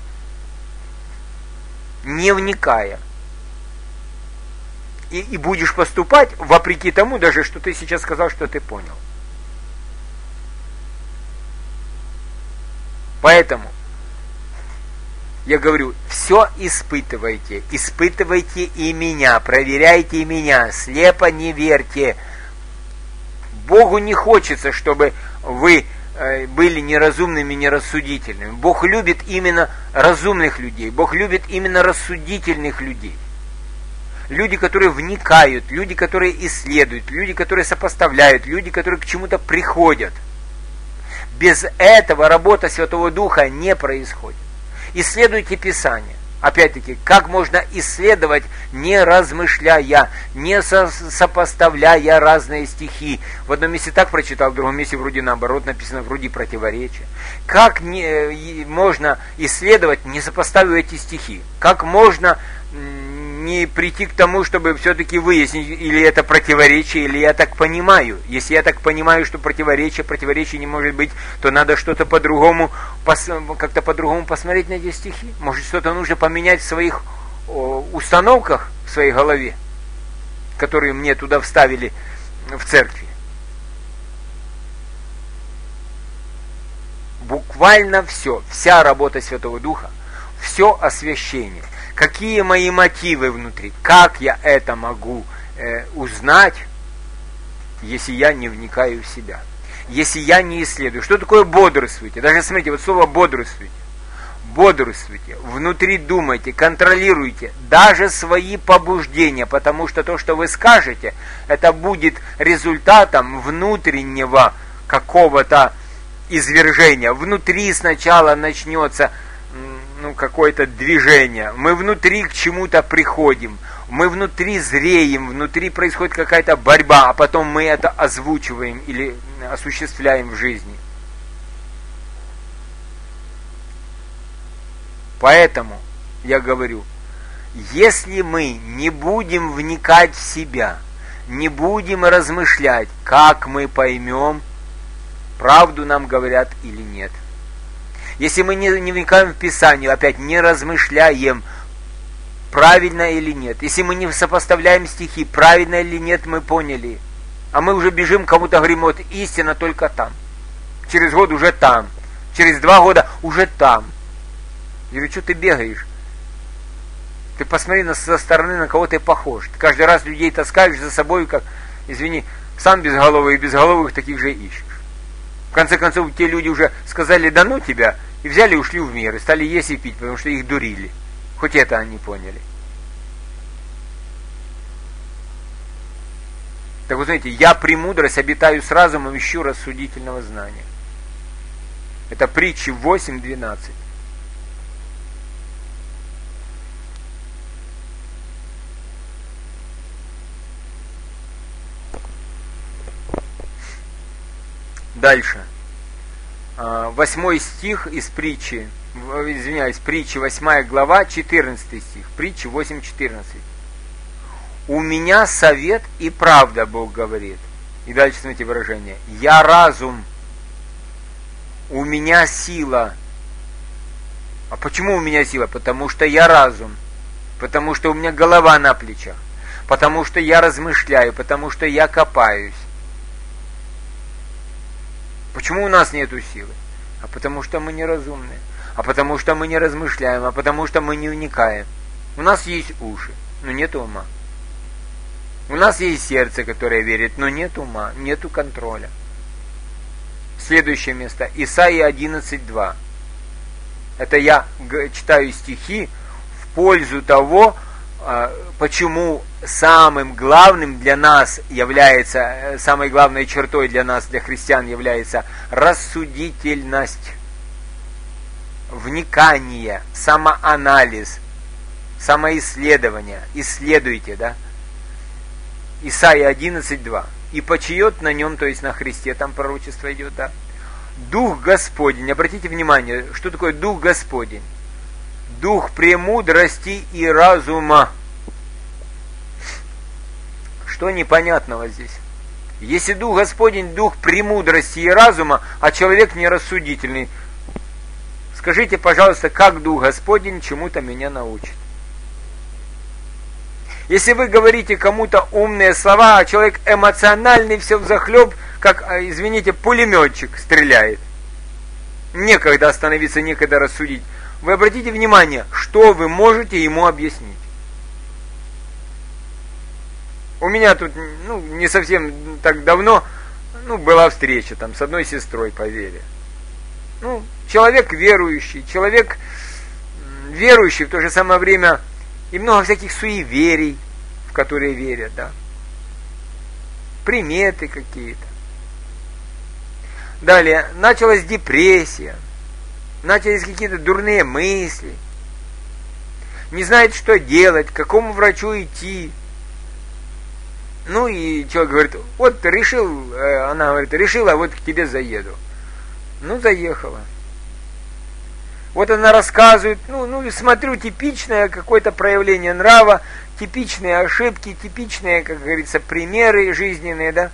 не вникая. И, и будешь поступать вопреки тому, даже что ты сейчас сказал, что ты понял. Поэтому я говорю, все испытывайте, испытывайте и меня, проверяйте и меня, слепо не верьте. Богу не хочется, чтобы вы были неразумными, нерассудительными. Бог любит именно разумных людей, Бог любит именно рассудительных людей. Люди, которые вникают, люди, которые исследуют, люди, которые сопоставляют, люди, которые к чему-то приходят. Без этого работа Святого Духа не происходит. Исследуйте Писание. Опять-таки, как можно исследовать, не размышляя, не со- сопоставляя разные стихи? В одном месте так прочитал, в другом месте вроде наоборот написано, вроде противоречия. Как не, можно исследовать, не сопоставив эти стихи? Как можно не прийти к тому, чтобы все-таки выяснить, или это противоречие, или я так понимаю? Если я так понимаю, что противоречие, противоречие не может быть, то надо что-то по-другому, как-то по-другому посмотреть на эти стихи. Может, что-то нужно поменять в своих установках, в своей голове, которые мне туда вставили в церкви. Буквально все, вся работа Святого Духа, все освящение. Какие мои мотивы внутри? Как я это могу э, узнать, если я не вникаю в себя? Если я не исследую? Что такое бодрствуйте? Даже смотрите, вот слово бодрствуйте. Бодрствуйте, внутри думайте, контролируйте даже свои побуждения, потому что то, что вы скажете, это будет результатом внутреннего какого-то извержения. Внутри сначала начнется ну, какое-то движение. Мы внутри к чему-то приходим. Мы внутри зреем, внутри происходит какая-то борьба, а потом мы это озвучиваем или осуществляем в жизни. Поэтому я говорю, если мы не будем вникать в себя, не будем размышлять, как мы поймем, правду нам говорят или нет. Если мы не, не вникаем в Писание, опять не размышляем, правильно или нет. Если мы не сопоставляем стихи, правильно или нет, мы поняли. А мы уже бежим, кому-то говорим, вот истина только там. Через год уже там. Через два года уже там. Я говорю, что ты бегаешь? Ты посмотри на, со стороны, на кого ты похож. Ты каждый раз людей таскаешь за собой, как, извини, сам безголовый и безголовых таких же ищешь. В конце концов, те люди уже сказали, да ну тебя, и взяли и ушли в мир, и стали есть и пить, потому что их дурили. Хоть это они поняли. Так вы знаете, я премудрость обитаю с разумом, ищу рассудительного знания. Это притчи восемь двенадцать. Дальше. Восьмой стих из притчи извиняюсь, притча восьмая глава, четырнадцатый стих, притча восемь четырнадцать. У меня совет и правда, Бог говорит. И дальше смотрите выражение. Я разум, у меня сила. А почему у меня сила? Потому что я разум, потому что у меня голова на плечах, потому что я размышляю, потому что я копаюсь. Почему у нас нету силы? А потому что мы неразумные, а потому что мы не размышляем, а потому что мы не вникаем. У нас есть уши, но нет ума. У нас есть сердце, которое верит, но нет ума, нету контроля. Следующее место. Исайя одиннадцать два. Это я читаю стихи в пользу того, почему самым главным для нас является, самой главной чертой для нас, для христиан, является рассудительность, вникание, самоанализ, самоисследование. Исследуйте, да? Исайя одиннадцать два. И почиет на нем, то есть на Христе, там пророчество идет, да? Дух Господень. Обратите внимание, что такое Дух Господень? Дух премудрости и разума. Что непонятного здесь? Если Дух Господень, Дух премудрости и разума, а человек нерассудительный, скажите, пожалуйста, как Дух Господень чему-то меня научит? Если вы говорите кому-то умные слова, а человек эмоциональный, все взахлеб, как, извините, пулеметчик стреляет. Некогда остановиться, некогда рассудить. Вы обратите внимание, что вы можете ему объяснить. У меня тут, ну, не совсем так давно, ну, была встреча там с одной сестрой по вере. Ну, человек верующий, человек верующий, в то же самое время и много всяких суеверий, в которые верят, да. Приметы какие-то. Далее, началась депрессия, начались какие-то дурные мысли, не знает, что делать, к какому врачу идти. Ну и человек говорит, вот решил, она говорит, решила, вот к тебе заеду. Ну, заехала. Вот она рассказывает, ну, ну, смотрю, типичное какое-то проявление нрава, типичные ошибки, типичные, как говорится, примеры жизненные, да.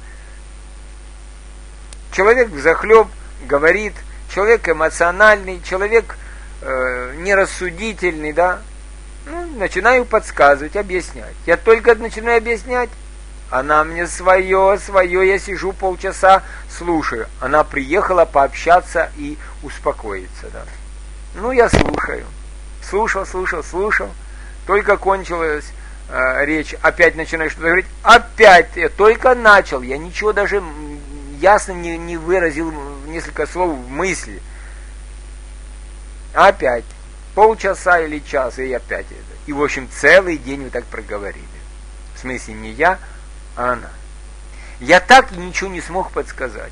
Человек взахлеб говорит, человек эмоциональный, человек э, нерассудительный, да. Ну, начинаю подсказывать, объяснять. Я только начинаю объяснять, она мне свое, свое, я сижу полчаса, слушаю. Она приехала пообщаться и успокоиться, да. Ну, я слушаю. Слушал, слушал, слушал. Только кончилась э, речь, опять начинаю что-то говорить. Опять, я только начал. Я ничего даже ясно не, не выразил, несколько слов в мысли. Опять. Полчаса или час, и опять это. И, в общем, целый день вы так проговорили. В смысле, не я, а она. Я так и ничего не смог подсказать.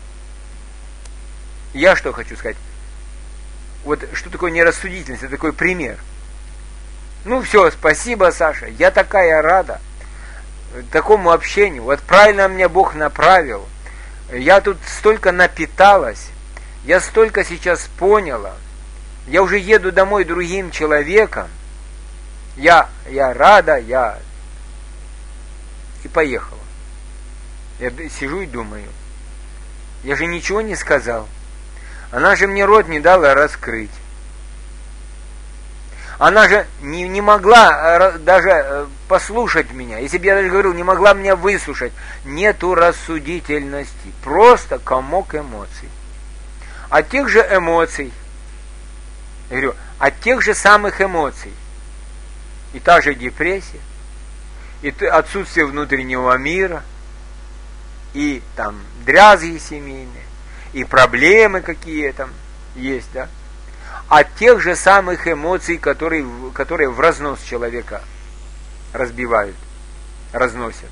Я что хочу сказать? Вот что такое нерассудительность, это такой пример. Ну все, спасибо, Саша, я такая рада такому общению. Вот правильно меня Бог направил. Я тут столько напиталась, я столько сейчас поняла. Я уже еду домой другим человеком. Я, я рада, я... И поехала. Я сижу и думаю, я же ничего не сказал. Она же мне рот не дала раскрыть. Она же не, не могла даже послушать меня. Если бы я даже говорил, не могла меня выслушать. Нету рассудительности. Просто комок эмоций. От тех же эмоций, я говорю, от тех же самых эмоций. И та же депрессия, и отсутствие внутреннего мира, и там дрязги семейные, и проблемы какие там есть, да, от тех же самых эмоций, которые, которые в разнос человека разбивают, разносят.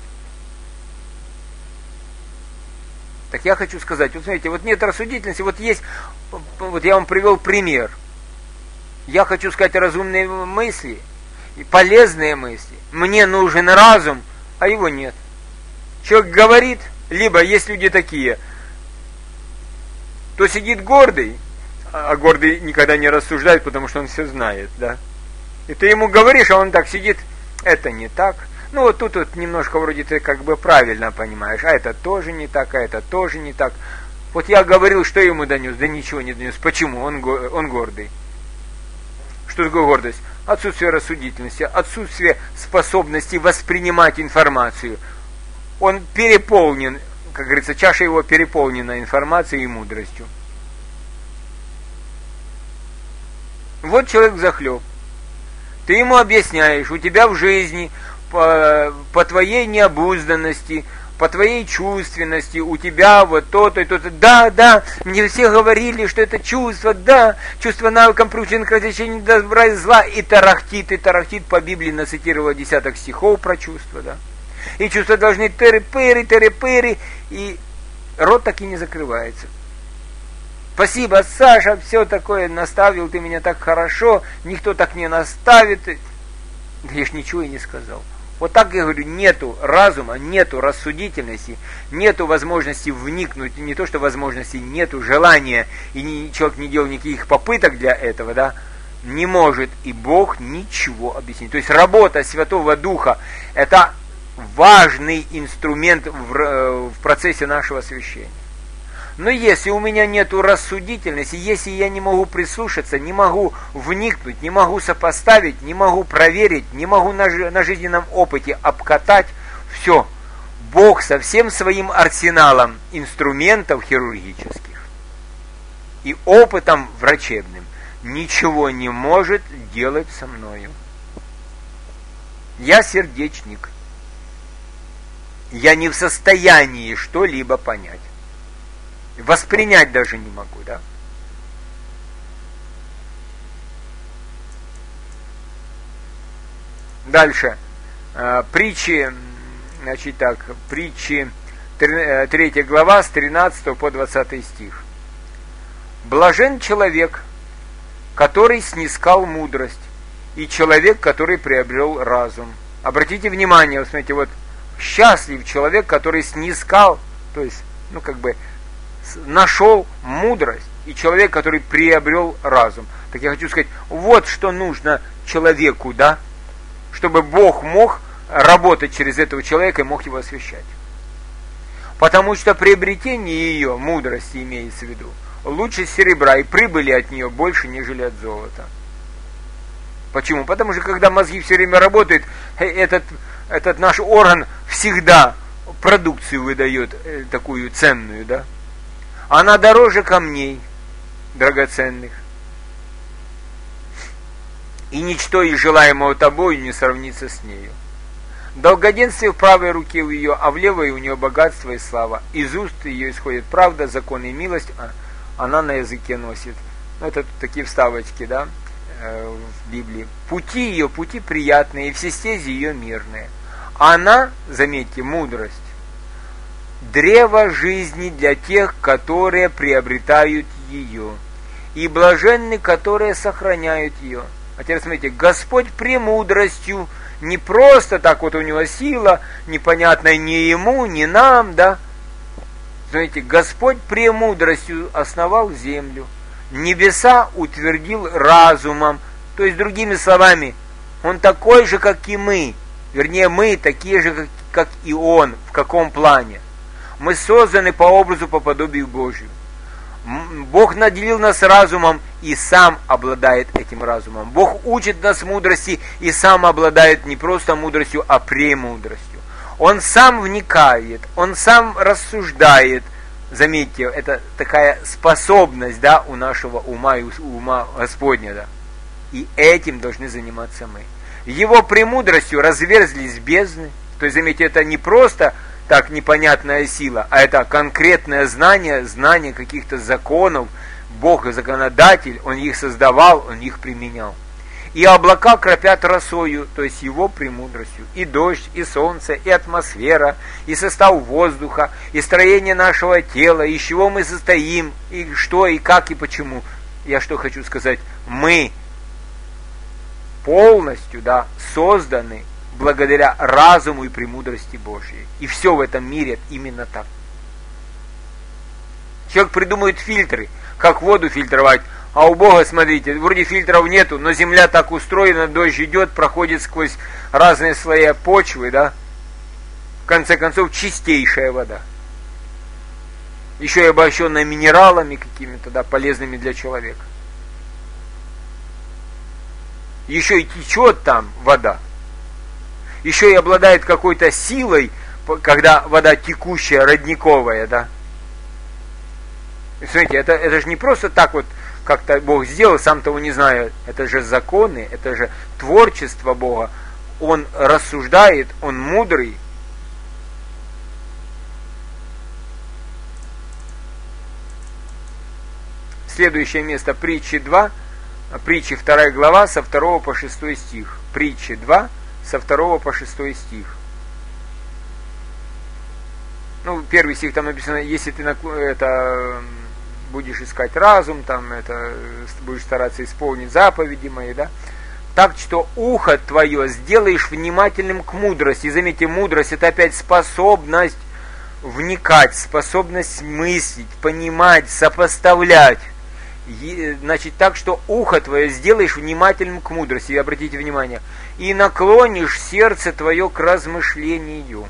Так я хочу сказать, вот смотрите, вот нет рассудительности, вот есть, вот я вам привел пример. Я хочу сказать разумные мысли и полезные мысли. Мне нужен разум, а его нет. Человек говорит, либо есть люди такие, то сидит гордый, А гордый никогда не рассуждает, потому что он все знает, да. И ты ему говоришь, а он так сидит, это не так. Ну вот тут вот немножко вроде ты как бы правильно понимаешь, а это тоже не так, а это тоже не так. Вот я говорил, что ему донес, да ничего не донес. Почему? Он, он гордый. Что такое гордость? Отсутствие рассудительности, отсутствие способности воспринимать информацию. Он переполнен, как говорится, чаша его переполнена информацией и мудростью. Вот человек взахлеб. Ты ему объясняешь, у тебя в жизни по, по твоей необузданности, по твоей чувственности, у тебя вот то-то и то-то. Да, да, мне все говорили, что это чувство, да, чувство навыком приучено к развлечению добра и зла. И тарахтит, и тарахтит, по Библии нацитировала десяток стихов про чувства, да. И чувства должны тыры-пыры, тыры-пыры, и рот так и не закрывается. Спасибо, Саша, все такое наставил, ты меня так хорошо, никто так не наставит. Да я ж ничего и не сказал. Вот так я говорю, нету разума, нету рассудительности, нету возможности вникнуть, не то что возможности, нету желания, и ни, человек не делал никаких попыток для этого, да, не может и Бог ничего объяснить. То есть работа Святого Духа – это важный инструмент в, в процессе нашего освящения. Но если у меня нет рассудительности, если я не могу прислушаться, не могу вникнуть, не могу сопоставить, не могу проверить, не могу на, на жизненном опыте обкатать, все, Бог со всем своим арсеналом инструментов хирургических и опытом врачебным ничего не может делать со мною. Я сердечник. Я не в состоянии что-либо понять. Воспринять даже не могу, да? Дальше. Притчи, значит так, притчи, третья глава, с тринадцатого по двадцатый стих. Блажен человек, который снискал мудрость, и человек, который приобрел разум. Обратите внимание, вот смотрите, вот счастлив человек, который снискал, то есть, ну как бы, нашел мудрость, и человек, который приобрел разум. Так я хочу сказать, вот что нужно человеку, да, чтобы Бог мог работать через этого человека и мог его освящать. Потому что приобретение ее, мудрости имеется в виду, лучше серебра, и прибыли от нее больше, нежели от золота. Почему? Потому что когда мозги все время работают, этот, этот наш орган всегда продукцию выдает такую ценную, да. Она дороже камней драгоценных. И ничто из желаемого тобою не сравнится с нею. Долгоденствие в правой руке у ее, а в левой у нее богатство и слава. Из уст ее исходит правда, закон и милость, а она на языке носит. Ну, это такие вставочки, да, в Библии. Пути ее, пути приятные, и все стези ее мирные. Она, заметьте, мудрость, древо жизни для тех, которые приобретают ее, и блаженны, которые сохраняют ее. А теперь смотрите, Господь премудростью, не просто так вот у него сила, непонятная ни ему, ни нам, да. Смотрите, Господь премудростью основал землю, небеса утвердил разумом, то есть, другими словами, Он такой же, как и мы, вернее, мы такие же, как, как и Он. В каком плане? Мы созданы по образу, по подобию Божию. Бог наделил нас разумом и сам обладает этим разумом. Бог учит нас мудрости и сам обладает не просто мудростью, а премудростью. Он сам вникает, Он сам рассуждает. Заметьте, это такая способность, да, у нашего ума и у ума Господня, да. И этим должны заниматься мы. Его премудростью разверзлись бездны. То есть, заметьте, это не просто так непонятная сила, а это конкретное знание, знание каких-то законов. Бог законодатель, Он их создавал, Он их применял. И облака кропят росою, то есть Его премудростью. И дождь, и солнце, и атмосфера, и состав воздуха, и строение нашего тела, из чего мы состоим, и что, и как, и почему. Я что хочу сказать? Мы полностью, да, созданы благодаря разуму и премудрости Божьей. И все в этом мире именно так. Человек придумывает фильтры, как воду фильтровать. А у Бога, смотрите, вроде фильтров нету, но земля так устроена, дождь идет, проходит сквозь разные слои почвы, да? В конце концов, чистейшая вода. Еще и обогащенная минералами какими-то, да, полезными для человека. Еще и течет там вода. Еще и обладает какой-то силой, когда вода текущая, родниковая, да. И смотрите, это, это же не просто так вот как-то Бог сделал, сам того не знаю. Это же законы, это же творчество Бога. Он рассуждает, Он мудрый. Следующее место, притчи два, притчи вторая глава, со второго по шестой стих. Притчи два, со второго по шестой стих. Ну, первый стих там написано, если ты это, будешь искать разум, там, это, будешь стараться исполнить заповеди мои, да, так что ухо твое сделаешь внимательным к мудрости. И заметьте, мудрость — это опять способность вникать, способность мыслить, понимать, сопоставлять. Значит, так что ухо твое сделаешь внимательным к мудрости. И обратите внимание, и наклонишь сердце твое к размышлению.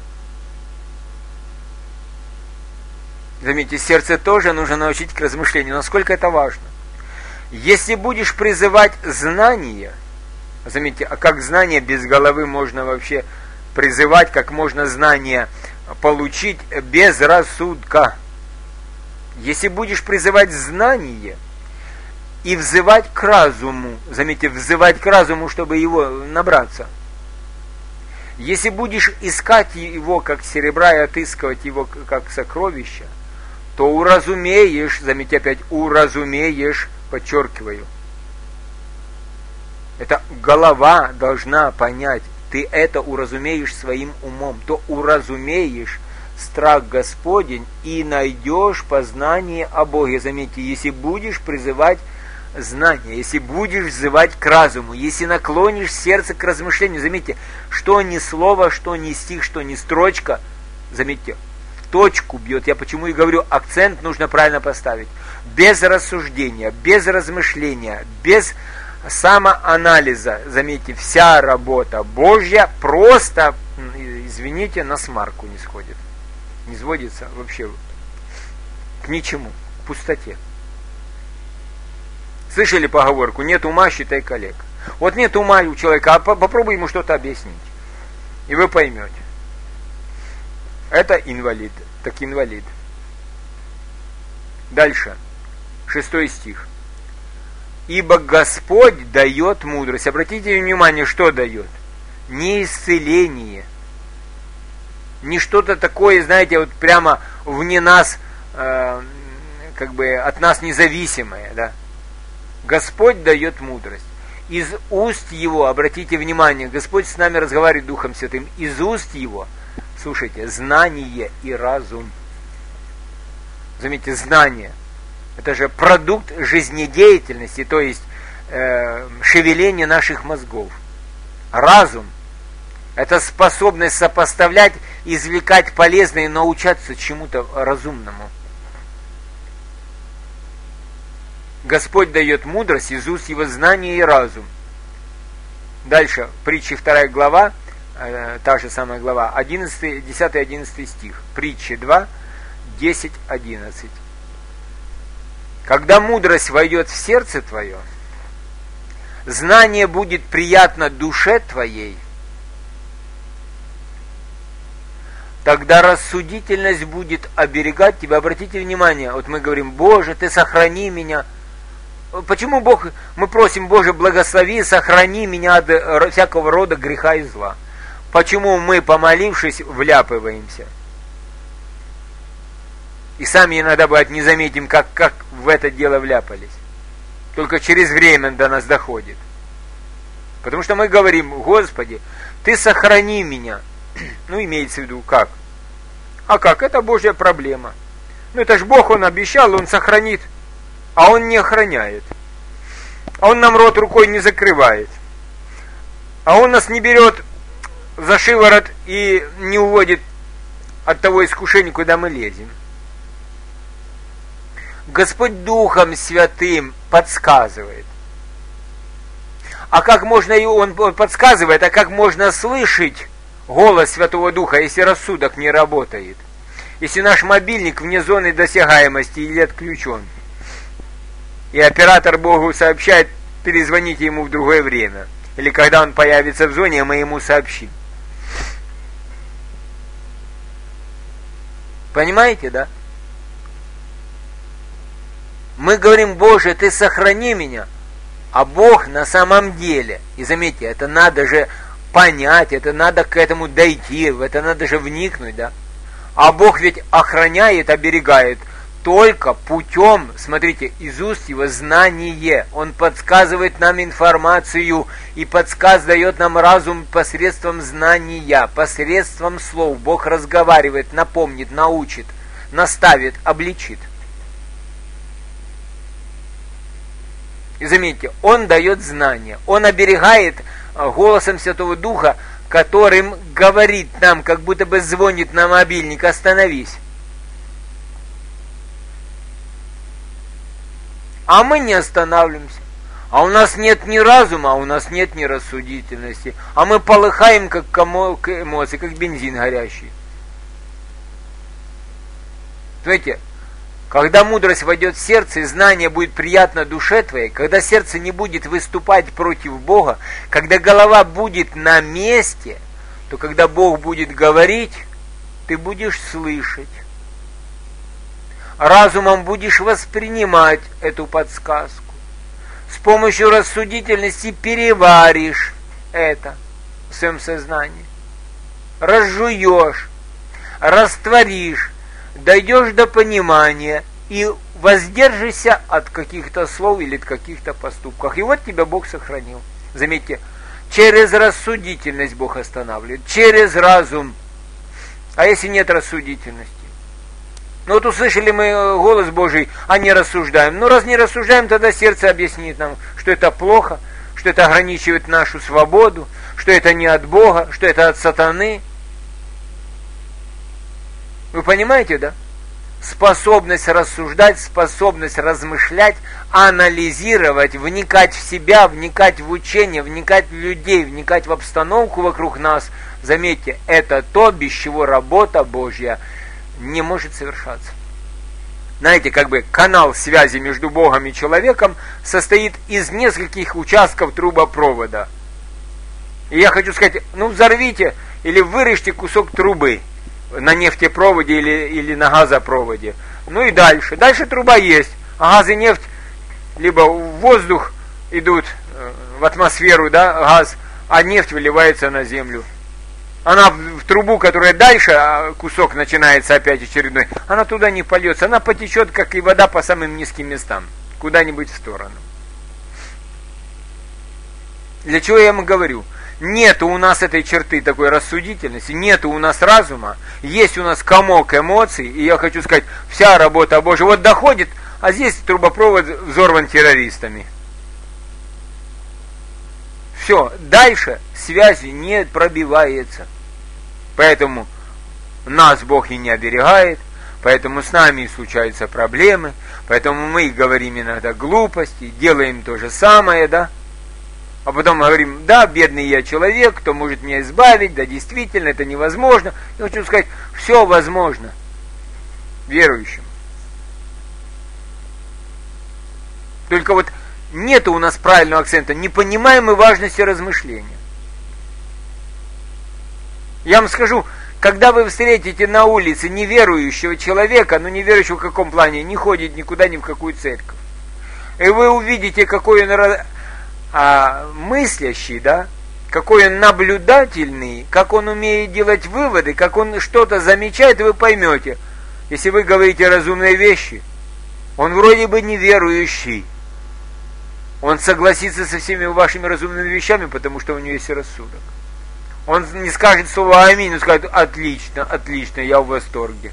Заметьте, сердце тоже нужно научить к размышлению. Насколько это важно. Если будешь призывать знание, заметьте, а как знание без головы можно вообще призывать, как можно знание получить без рассудка? Если будешь призывать знание и взывать к разуму, заметьте, взывать к разуму, чтобы его набраться. Если будешь искать его как серебра и отыскивать его как сокровища, то уразумеешь, заметьте опять, уразумеешь, подчеркиваю. Это голова должна понять, ты это уразумеешь своим умом, то уразумеешь страх Господень и найдешь познание о Боге. Заметьте, если будешь призывать знание, если будешь взывать к разуму, если наклонишь сердце к размышлению, заметьте, что ни слово, что ни стих, что ни строчка, заметьте, в точку бьет. Я почему и говорю, акцент нужно правильно поставить. Без рассуждения, без размышления, без самоанализа, заметьте, вся работа Божья просто, извините, на смарку не сходит. Не сводится вообще к ничему, к пустоте. Слышали поговорку: нет ума, считай коллег. Вот нет ума у человека, а попробуй ему что-то объяснить, и вы поймете. Это инвалид, так инвалид. Дальше, шестой стих. Ибо Господь дает мудрость. Обратите внимание, что дает? Не исцеление, не что-то такое, знаете, вот прямо вне нас, э, как бы от нас независимое, да. Господь дает мудрость. Из уст Его, обратите внимание, Господь с нами разговаривает Духом Святым, из уст Его, слушайте, знание и разум. Заметьте, знание. Это же продукт жизнедеятельности, то есть э, шевеление наших мозгов. Разум – это способность сопоставлять, извлекать полезное и научаться чему-то разумному. Господь дает мудрость, из уст Его знание и разум. Дальше, притчи вторая глава, э, та же самая глава, одиннадцатый, десятый одиннадцатый стих. Притчи два, десять одиннадцать. Когда мудрость войдет в сердце твое, знание будет приятно душе твоей, тогда рассудительность будет оберегать тебя. Обратите внимание, вот мы говорим: Боже, Ты сохрани меня. Почему Бог, мы просим: Боже, благослови, сохрани меня от всякого рода греха и зла? Почему мы, помолившись, вляпываемся? И сами иногда, бывает, не заметим, как, как в это дело вляпались. Только через время до нас доходит. Потому что мы говорим: Господи, Ты сохрани меня. Ну, имеется в виду, как? А как? Это Божья проблема. Ну, это ж Бог, Он обещал, Он сохранит. А Он не охраняет. А Он нам рот рукой не закрывает. А Он нас не берет за шиворот и не уводит от того искушения, куда мы лезем. Господь Духом Святым подсказывает. А как можно, он подсказывает, а как можно слышать голос Святого Духа, если рассудок не работает? Если наш мобильник вне зоны досягаемости или отключен? И оператор Богу сообщает, перезвоните ему в другое время. Или когда он появится в зоне, мы ему сообщим. Понимаете, да? Мы говорим: Боже, Ты сохрани меня. А Бог на самом деле, и заметьте, это надо же понять, это надо к этому дойти, в это надо же вникнуть, да? А Бог ведь охраняет, оберегает только путем, смотрите, из уст Его знание. Он подсказывает нам информацию и подсказ дает нам разум посредством знания, посредством слов. Бог разговаривает, напомнит, научит, наставит, обличит. И заметьте, Он дает знания, Он оберегает голосом Святого Духа, которым говорит нам, как будто бы звонит на мобильник: остановись. А мы не останавливаемся. А у нас нет ни разума, а у нас нет ни рассудительности. А мы полыхаем, как эмоции, как бензин горящий. Знаете, когда мудрость войдет в сердце, и знание будет приятно душе твоей, когда сердце не будет выступать против Бога, когда голова будет на месте, то когда Бог будет говорить, ты будешь слышать. Разумом будешь воспринимать эту подсказку. С помощью рассудительности переваришь это в своем сознании. Разжуешь, растворишь, дойдешь до понимания и воздержишься от каких-то слов или от каких-то поступков. И вот тебя Бог сохранил. Заметьте, через рассудительность Бог останавливает, через разум. А если нет рассудительности? Ну вот услышали мы голос Божий, а не рассуждаем. Ну раз не рассуждаем, тогда сердце объяснит нам, что это плохо, что это ограничивает нашу свободу, что это не от Бога, что это от сатаны. Вы понимаете, да? Способность рассуждать, способность размышлять, анализировать, вникать в себя, вникать в учение, вникать в людей, вникать в обстановку вокруг нас. Заметьте, это то, без чего работа Божья не может совершаться. Знаете, как бы канал связи между Богом и человеком состоит из нескольких участков трубопровода. И я хочу сказать, ну взорвите или вырежьте кусок трубы на нефтепроводе или, или на газопроводе. Ну и дальше. Дальше труба есть. А газ и нефть либо в воздух идут, в атмосферу, да, газ, а нефть выливается на землю. Она в трубу, которая дальше, а кусок начинается опять очередной, она туда не польется. Она потечет, как и вода, по самым низким местам. Куда-нибудь в сторону. Для чего я ему говорю? Нету у нас этой черты такой рассудительности, нету у нас разума, есть у нас комок эмоций, и я хочу сказать, вся работа Божья вот доходит, а здесь трубопровод взорван террористами. Все, дальше связи не пробивается. Поэтому нас Бог и не оберегает, поэтому с нами и случаются проблемы, поэтому мы говорим иногда глупости, делаем то же самое, да? А потом говорим, да, бедный я человек, кто может меня избавить, да, действительно, это невозможно. Я хочу сказать, все возможно верующим. Только вот нет у нас правильного акцента, не понимаем мы важности размышления. Я вам скажу, когда вы встретите на улице неверующего человека, ну неверующего в каком плане, не ходит никуда, ни в какую церковь, и вы увидите, какой он а, мыслящий, да, какой он наблюдательный, как он умеет делать выводы, как он что-то замечает, вы поймете, если вы говорите разумные вещи, он вроде бы неверующий, он согласится со всеми вашими разумными вещами, потому что у него есть рассудок. Он не скажет слово «Аминь», он скажет «Отлично, отлично, я в восторге».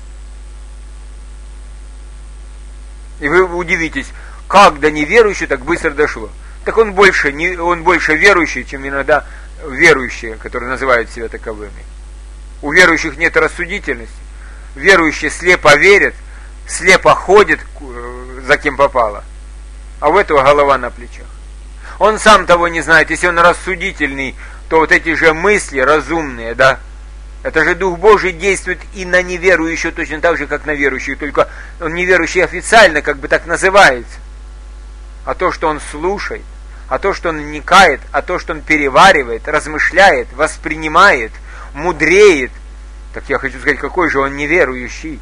И вы удивитесь, как до неверующего так быстро дошло. Так он больше, не, он больше верующий, чем иногда верующие, которые называют себя таковыми. У верующих нет рассудительности. Верующие слепо верят, слепо ходят за кем попало. а у этого голова на плечах. Он сам того не знает, если он рассудительный, то вот эти же мысли разумные, да, это же Дух Божий действует и на неверующего точно так же, как на верующих, только он неверующий официально, как бы так называется. А то, что он слушает, а то, что он вникает, а то, что он переваривает, размышляет, воспринимает, мудреет, так я хочу сказать, какой же он неверующий.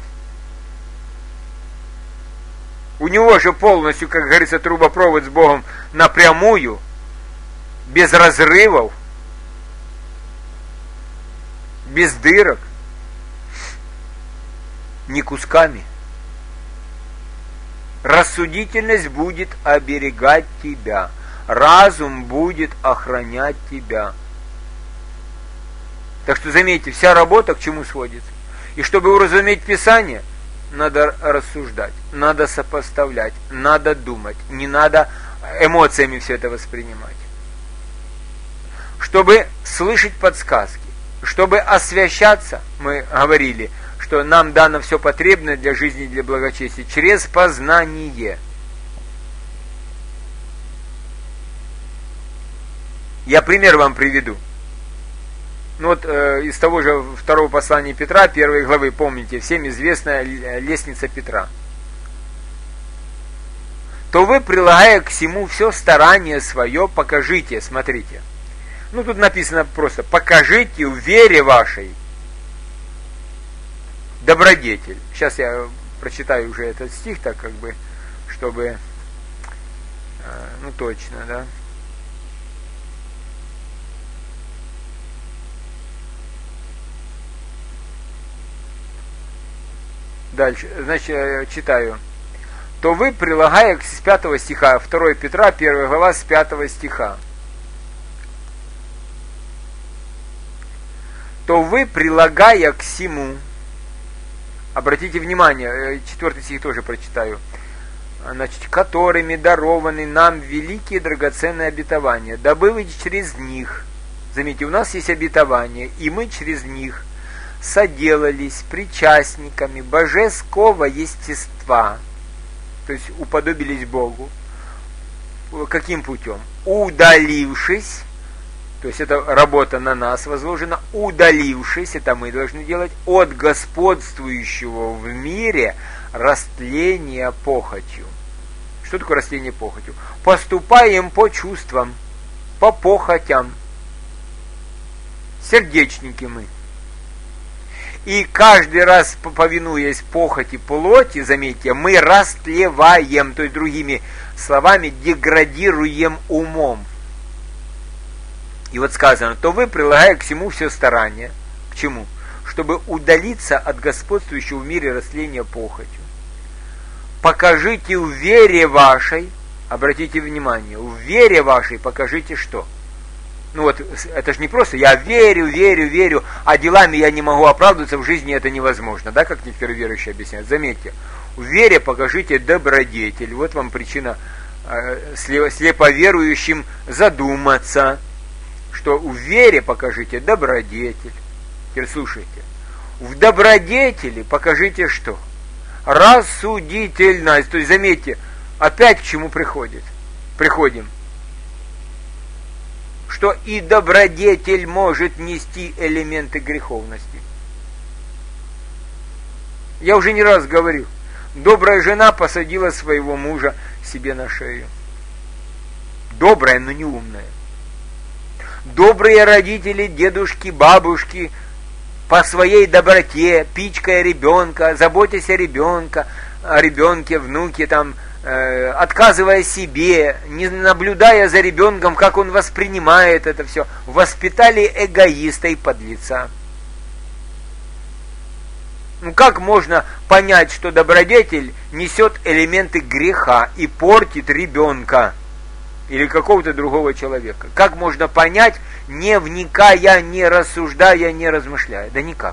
У него же полностью, как говорится, трубопровод с Богом напрямую, без разрывов, без дырок, не кусками. Рассудительность будет оберегать тебя, разум будет охранять тебя. Так что заметьте, вся работа к чему сводится? И чтобы уразуметь Писание, надо рассуждать, надо сопоставлять, надо думать, не надо эмоциями все это воспринимать. Чтобы слышать подсказки, чтобы освящаться, мы говорили, что нам дано все потребное для жизни и для благочестия через познание. Я пример вам приведу. Ну вот э, из того же второго послания Петра, первой главы, помните, всем известная лестница Петра. То вы, прилагая к всему все старание свое, покажите, смотрите. Ну тут написано просто, покажите в вере вашей добродетель. Сейчас я прочитаю уже этот стих, так как бы, чтобы, э, ну точно, да. Дальше, значит, читаю. То вы, прилагая с пятого стиха, второе Петра, первая глава, с пятого стиха. То вы, прилагая к всему, обратите внимание, четвертый стих тоже прочитаю, значит, которыми дарованы нам великие драгоценные обетования, дабы вы через них, заметьте, у нас есть обетования, и мы через них соделались причастниками божеского естества, то есть уподобились Богу. Каким путем? Удалившись, то есть это работа на нас возложена, удалившись, это мы должны делать, от господствующего в мире растления похотью. Что такое растление похотью? Поступаем по чувствам, по похотям. Сердечники мы. И каждый раз, повинуясь похоти плоти, заметьте, мы растлеваем, то есть другими словами, деградируем умом. И вот сказано, то вы, прилагая к всему все старание, к чему? Чтобы удалиться от господствующего в мире растления похотью. Покажите в вере вашей, обратите внимание, в вере вашей покажите что? Ну вот, это же не просто, я верю, верю, верю, а делами я не могу оправдываться, в жизни это невозможно, да, как некоторые верующие объясняют. Заметьте, в вере покажите добродетель, вот вам причина э, слеповерующим задуматься, что в вере покажите добродетель. Теперь слушайте, в добродетели покажите что? Рассудительность, то есть заметьте, опять к чему приходит? Приходим. Что и добродетель может нести элементы греховности. Я уже не раз говорил, добрая жена посадила своего мужа себе на шею. Добрая, но не умная. Добрые родители, дедушки, бабушки, по своей доброте, пичкая ребенка, заботясь о ребенке, о ребенке, внуке, там, э, отказывая себе, не наблюдая за ребенком, как он воспринимает это все, воспитали эгоиста и подлеца. Ну как можно понять, что добродетель несет элементы греха и портит ребенка или какого-то другого человека? Как можно понять, не вникая, не рассуждая, не размышляя? Да никак.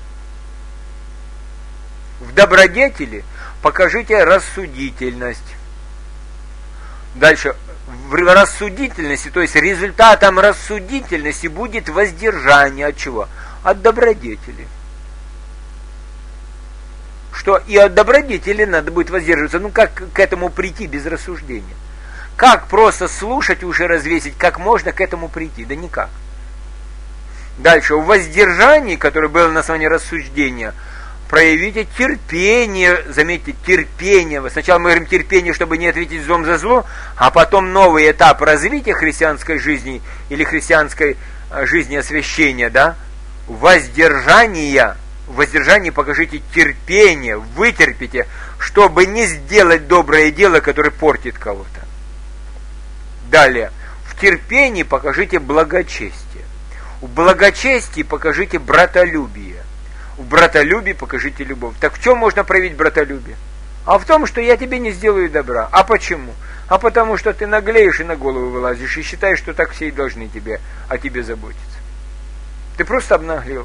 В добродетели покажите рассудительность. Дальше, в рассудительности, то есть результатом рассудительности будет воздержание от чего? От добродетели. что и от добродетели надо будет воздерживаться. Ну как к этому прийти без рассуждения? Как просто слушать, уши развесить, как можно к этому прийти? Да никак. Дальше, в воздержании, которое было на основании рассуждения, проявите терпение, заметьте, терпение. Сначала мы говорим терпение, чтобы не ответить злом за зло, а потом новый этап развития христианской жизни или христианской жизни освящения, да? Воздержание. В воздержании покажите терпение, вытерпите, чтобы не сделать доброе дело, которое портит кого-то. Далее, в терпении покажите благочестие. В благочестии покажите братолюбие. В братолюбии покажите любовь. Так в чем можно проявить братолюбие? А в том, что я тебе не сделаю добра. А почему? А потому что ты наглеешь и на голову вылазишь, и считаешь, что так все и должны тебе, о тебе заботиться. Ты просто обнаглел.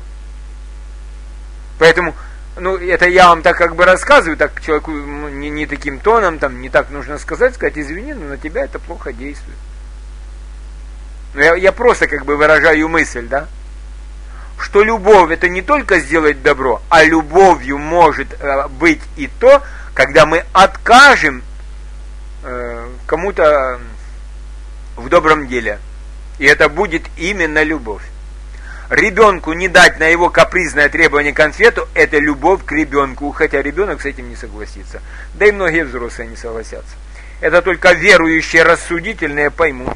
Поэтому, ну, это я вам так как бы рассказываю, так человеку не, не таким тоном, там, не так нужно сказать, сказать, извини, но на тебя это плохо действует. Но я, я просто как бы выражаю мысль, да, что любовь это не только сделать добро, а любовью может э, быть и то, когда мы откажем э, кому-то в добром деле. И это будет именно любовь. Ребенку не дать на его капризное требование конфету, это любовь к ребенку, хотя ребенок с этим не согласится. Да и многие взрослые не согласятся. Это только верующие, рассудительные поймут.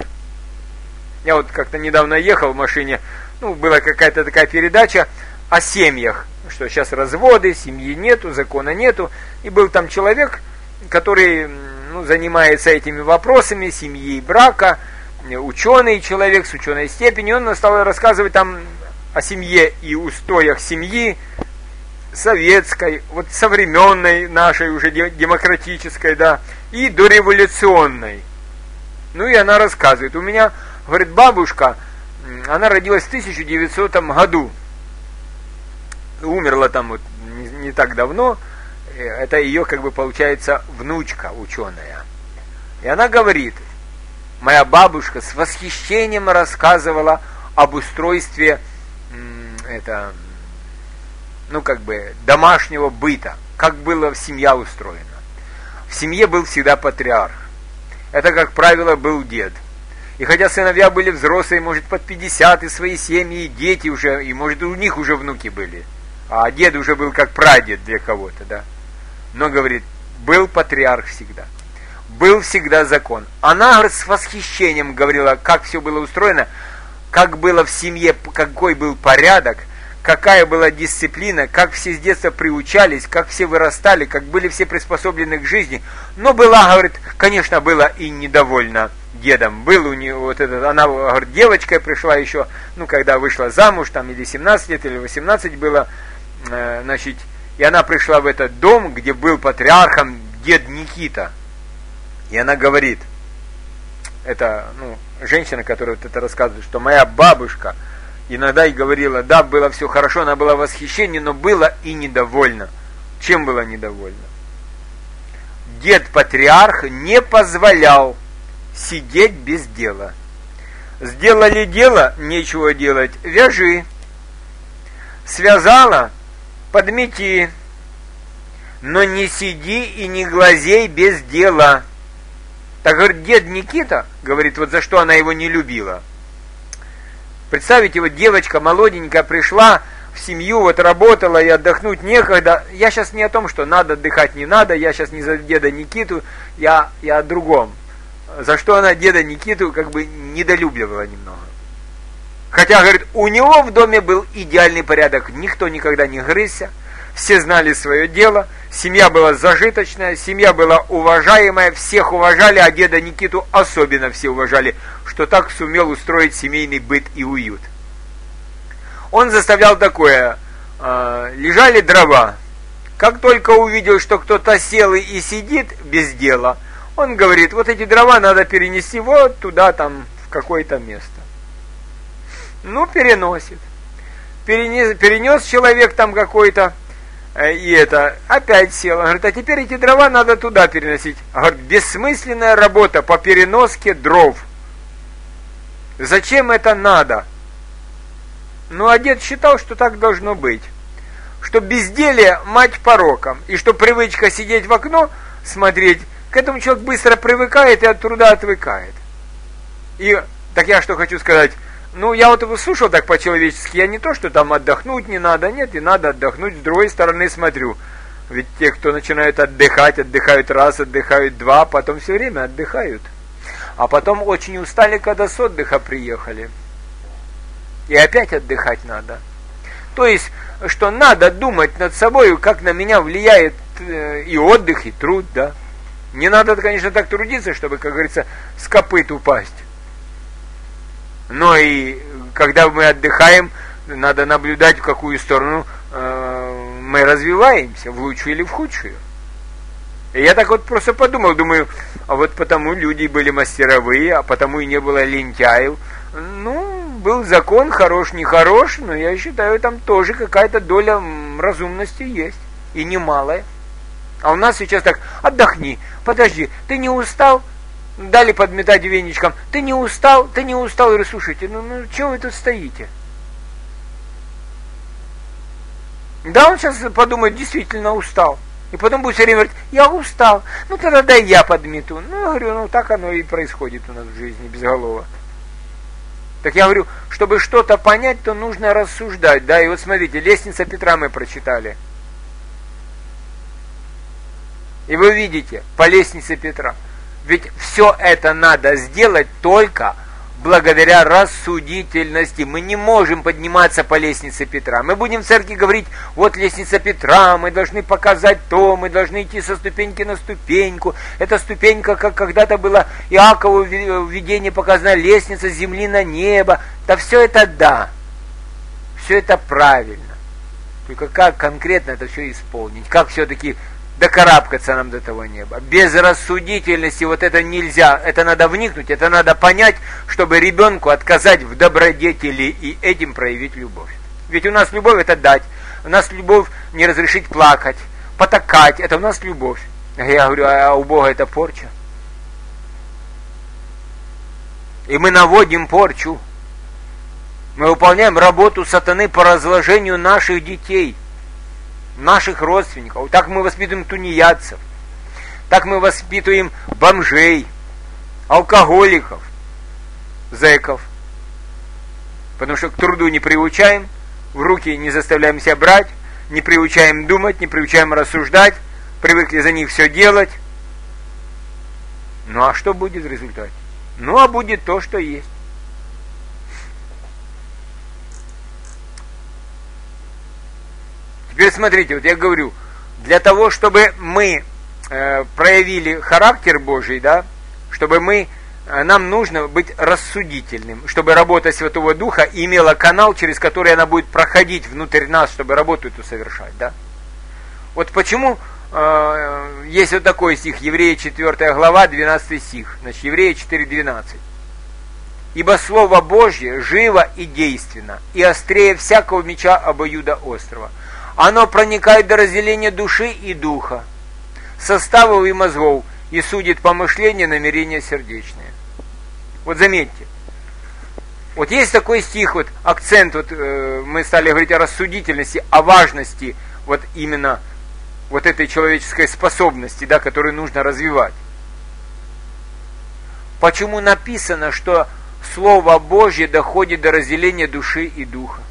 Я вот как-то недавно ехал в машине, ну, была какая-то такая передача о семьях, что сейчас разводы, семьи нету, закона нету, и был там человек, который, ну, занимается этими вопросами семьи и брака, ученый человек с ученой степенью, он стал рассказывать там о семье и устоях семьи, советской, вот современной нашей уже демократической, да, и дореволюционной. Ну и она рассказывает, у меня, говорит, бабушка, она родилась в тысяча девятисотом году, умерла там вот не, не так давно, это ее, как бы, получается, внучка ученая. И она говорит, моя бабушка с восхищением рассказывала об устройстве это, ну, как бы, домашнего быта, как была семья устроена. В семье был всегда патриарх. Это, как правило, был дед. И хотя сыновья были взрослые, может, под пятьдесят, и свои семьи, и дети уже, и, может, у них уже внуки были. А дед уже был как прадед для кого-то, да. Но, говорит, был патриарх всегда. Был всегда закон. Она, говорит, с восхищением говорила, как все было устроено, как было в семье, какой был порядок, какая была дисциплина, как все с детства приучались, как все вырастали, как были все приспособлены к жизни. Но была, говорит, конечно, была и недовольна дедом. Был у нее вот этот, она, говорит, девочкой пришла еще, ну, когда вышла замуж, там, или семнадцать лет, или восемнадцать было, э, значит, и она пришла в этот дом, где был патриархом дед Никита. И она говорит, это, ну, женщина, которая вот это рассказывает, что моя бабушка иногда и говорила, да, было все хорошо, она была в восхищении, но была и недовольна. Чем была недовольна? Дед-патриарх не позволял сидеть без дела. Сделали дело, нечего делать, вяжи. Связала, подмети. Но не сиди и не глазей без дела. Так, говорит, дед Никита, говорит, вот за что она его не любила. Представьте, вот девочка молоденькая пришла в семью, вот работала и отдохнуть некогда. Я сейчас не о том, что надо отдыхать, не надо, я сейчас не за деда Никиту, я, я о другом. За что она деда Никиту как бы недолюбливала немного. Хотя, говорит, у него в доме был идеальный порядок, никто никогда не грызся, все знали свое дело, семья была зажиточная, семья была уважаемая, всех уважали, а деда Никиту особенно все уважали, что так сумел устроить семейный быт и уют. Он заставлял такое, э, лежали дрова, как только увидел, что кто-то сел и сидит без дела, он говорит, вот эти дрова надо перенести вот туда, там, в какое-то место. Ну, переносит. Перенес, перенес человек там какой-то, и это, опять сел. Он говорит, а теперь эти дрова надо туда переносить. Он говорит, бессмысленная работа по переноске дров. Зачем это надо? Ну, а дед считал, что так должно быть. что безделие мать пороком, и что привычка сидеть в окно, смотреть, к этому человек быстро привыкает и от труда отвыкает. И так я что хочу сказать, ну я вот его слушал так по-человечески, я не то, что там отдохнуть не надо, нет, и надо отдохнуть, с другой стороны смотрю, ведь те, кто начинают отдыхать, отдыхают раз, отдыхают два, потом все время отдыхают. А потом очень устали, когда с отдыха приехали. И опять отдыхать надо. То есть, что надо думать над собой, как на меня влияет и отдых, и труд, да. Не надо, конечно, так трудиться, чтобы, как говорится, с копыт упасть. Но и когда мы отдыхаем, надо наблюдать, в какую сторону э, мы развиваемся, в лучшую или в худшую. И я так вот просто подумал, думаю, а вот потому люди были мастеровые, а потому и не было лентяев. Ну, был закон, хорош, не хорош, но я считаю, там тоже какая-то доля разумности есть, и немалая. А у нас сейчас так, отдохни, подожди, ты не устал? Дали подметать веничком, ты не устал, ты не устал, говорю, слушайте, ну, ну чего вы тут стоите? Да, он сейчас подумает, действительно устал. И потом будет все время говорить, я устал, ну тогда дай я подмету. Ну, я говорю, ну так оно и происходит у нас в жизни, безголово. Так я говорю, чтобы что-то понять, то нужно рассуждать, да, и вот смотрите, лестница Петра мы прочитали. И вы видите, по лестнице Петра, ведь все это надо сделать только благодаря рассудительности. Мы не можем подниматься по лестнице Петра. Мы будем в церкви говорить, вот лестница Петра, мы должны показать то, мы должны идти со ступеньки на ступеньку. Эта ступенька, как когда-то было Иакову в видении показана, лестница с земли на небо. Да все это да, все это правильно. Только как конкретно это все исполнить, как все-таки докарабкаться нам до того неба. Без рассудительности вот это нельзя. Это надо вникнуть, это надо понять, чтобы ребенку отказать в добродетели и этим проявить любовь. Ведь у нас любовь это дать. У нас любовь не разрешить плакать, потакать. Это у нас любовь. Я говорю, а у Бога это порча. И мы наводим порчу. Мы выполняем работу сатаны по разложению наших детей, наших родственников. Так мы воспитываем тунеядцев, так мы воспитываем бомжей, алкоголиков, зэков. Потому что к труду не приучаем, в руки не заставляем себя брать, не приучаем думать, не приучаем рассуждать, привыкли за них все делать. Ну а что будет в результате? Ну а будет то, что есть. Теперь смотрите, вот я говорю, для того, чтобы мы э, проявили характер Божий, да, чтобы мы, э, нам нужно быть рассудительным, чтобы работа Святого Духа имела канал, через который она будет проходить внутрь нас, чтобы работу эту совершать, да. Вот почему э, есть вот такой стих, Евреи четвёртая глава, двенадцатый стих, значит, Евреи четыре двенадцать. «Ибо Слово Божье живо и действенно, и острее всякого меча обоюдоострого. Оно проникает до разделения души и духа, составов и мозгов, и судит помышления, намерения сердечные». Вот заметьте, вот есть такой стих, вот акцент, вот э, мы стали говорить о рассудительности, о важности вот именно вот этой человеческой способности, да, которую нужно развивать. Почему написано, что Слово Божье доходит до разделения души и духа?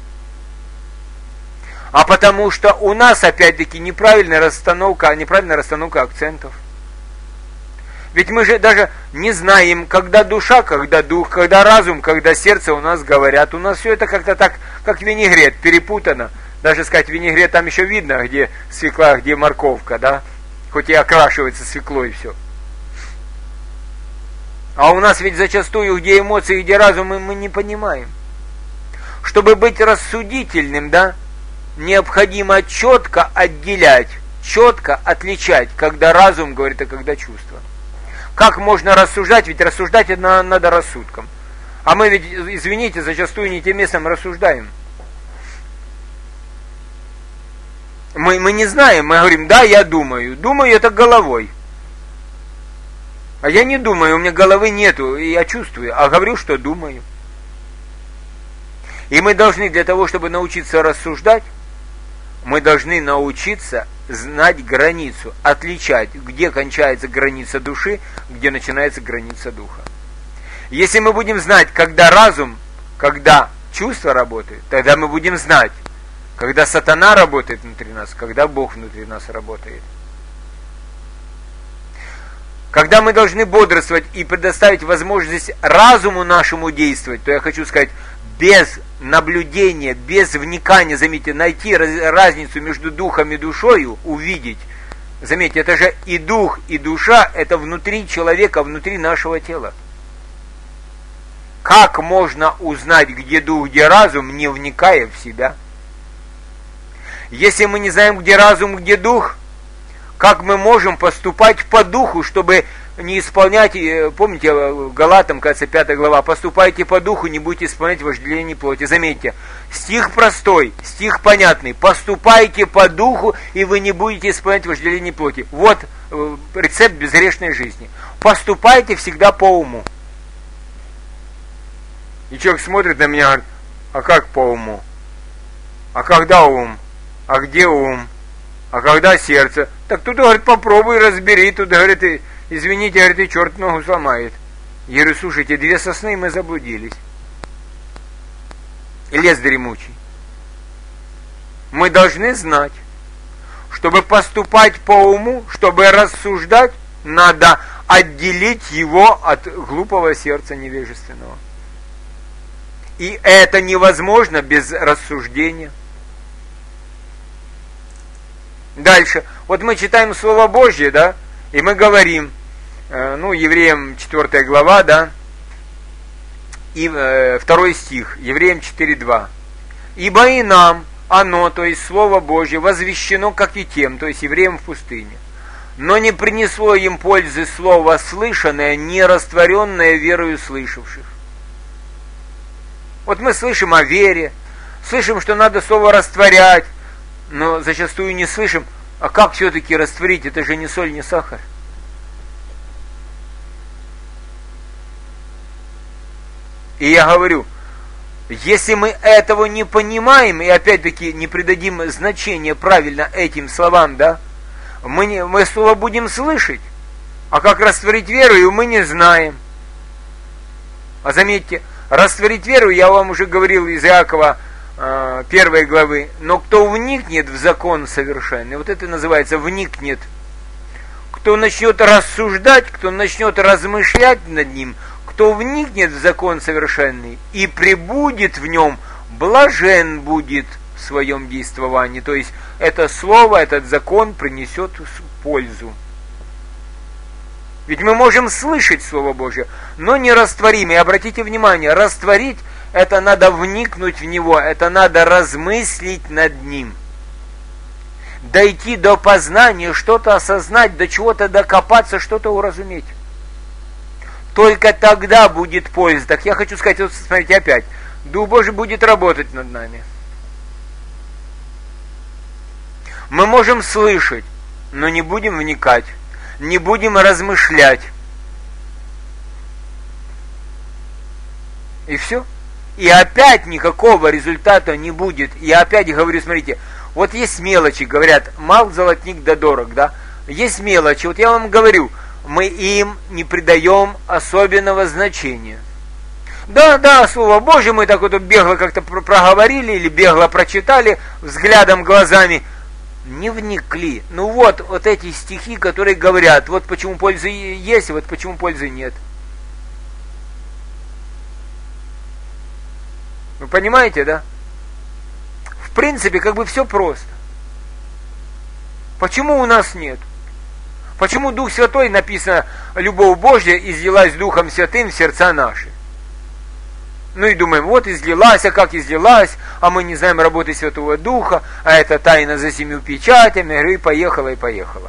А потому что у нас, опять-таки, неправильная расстановка, неправильная расстановка акцентов. Ведь мы же даже не знаем, когда душа, когда дух, когда разум, когда сердце у нас говорят. У нас все это как-то так, как винегрет, перепутано. Даже сказать, винегрет там еще видно, где свекла, где морковка, да? Хоть и окрашивается свеклой все. А у нас ведь зачастую, где эмоции, где разум, мы, мы не понимаем. Чтобы быть рассудительным, да, необходимо четко отделять, четко отличать, когда разум говорит, а когда чувство. Как можно рассуждать? Ведь рассуждать это надо рассудком. А мы ведь, извините, зачастую не тем местом рассуждаем. Мы, мы не знаем, мы говорим, да, я думаю. Думаю это головой. А я не думаю, у меня головы нету, и я чувствую, а говорю, что думаю. И мы должны для того, чтобы научиться рассуждать, мы должны научиться знать границу, отличать, где кончается граница души, где начинается граница духа. Если мы будем знать, когда разум, когда чувства работают, тогда мы будем знать, когда сатана работает внутри нас, когда Бог внутри нас работает. Когда мы должны бодрствовать и предоставить возможность разуму нашему действовать, то я хочу сказать, без наблюдения, без вникания, заметьте, найти разницу между духом и душою, увидеть. Заметьте, это же и дух, и душа, это внутри человека, внутри нашего тела. Как можно узнать, где дух, где разум, не вникая в себя? Если мы не знаем, где разум, где дух, как мы можем поступать по духу, чтобы не исполнять, помните, Галатам, кажется, пятая глава, поступайте по духу, не будете исполнять вожделение плоти. Заметьте, стих простой, стих понятный, поступайте по духу, и вы не будете исполнять вожделение плоти. Вот рецепт безгрешной жизни. Поступайте всегда по уму. И человек смотрит на меня и говорит, а как по уму? А когда ум? А где ум? А когда сердце? Так тут, говорит, попробуй, разбери. Тут, говорит, извините, говорит, и черт ногу сломает. Я говорю, слушайте, две сосны, и мы заблудились. И лес дремучий. Мы должны знать, чтобы поступать по уму, чтобы рассуждать, надо отделить его от глупого сердца невежественного. И это невозможно без рассуждения. Дальше. Вот мы читаем Слово Божье, да, и мы говорим, э, ну, Евреям четвёртая глава, да, и э, второй стих, Евреям четыре два. «Ибо и нам оно, то есть Слово Божье, возвещено, как и тем, то есть евреям в пустыне, но не принесло им пользы слово слышанное, не растворенное верою слышавших». Вот мы слышим о вере, слышим, что надо слово растворять, но зачастую не слышим, а как все-таки растворить, это же не соль, не сахар. И я говорю, если мы этого не понимаем, и опять-таки не придадим значения правильно этим словам, да, мы, не, мы слово будем слышать, а как растворить веру, мы не знаем. А заметьте, растворить веру, я вам уже говорил из Иакова, первой главы, но кто вникнет в закон совершенный, вот это называется вникнет, кто начнет рассуждать, кто начнет размышлять над ним, кто вникнет в закон совершенный и пребудет в нем, блажен будет в своем действовании. То есть это слово, этот закон принесет пользу. Ведь мы можем слышать Слово Божье, но не растворим. И обратите внимание, растворить — это надо вникнуть в него, это надо размыслить над ним. Дойти до познания, что-то осознать, до чего-то докопаться, что-то уразуметь. Только тогда будет польза. Так я хочу сказать, вот смотрите опять, Дух Божий будет работать над нами. Мы можем слышать, но не будем вникать, не будем размышлять. И все. И опять никакого результата не будет. И опять говорю, смотрите, вот есть мелочи, говорят, мал золотник да дорог, да? Есть мелочи, вот я вам говорю, мы им не придаем особенного значения. Да, да, Слово Божье мы так вот бегло как-то проговорили или бегло прочитали взглядом, глазами, не вникли. Ну вот, вот эти стихи, которые говорят, вот почему пользы есть, вот почему пользы нет. Вы понимаете, да? В принципе, как бы все просто. Почему у нас нет? Почему Дух Святой, написано, любовь Божья излилась Духом Святым в сердца наши? Ну и думаем, вот излилась, а как излилась, а мы не знаем работы Святого Духа, а это тайна за семью печатями, и поехала, и поехала.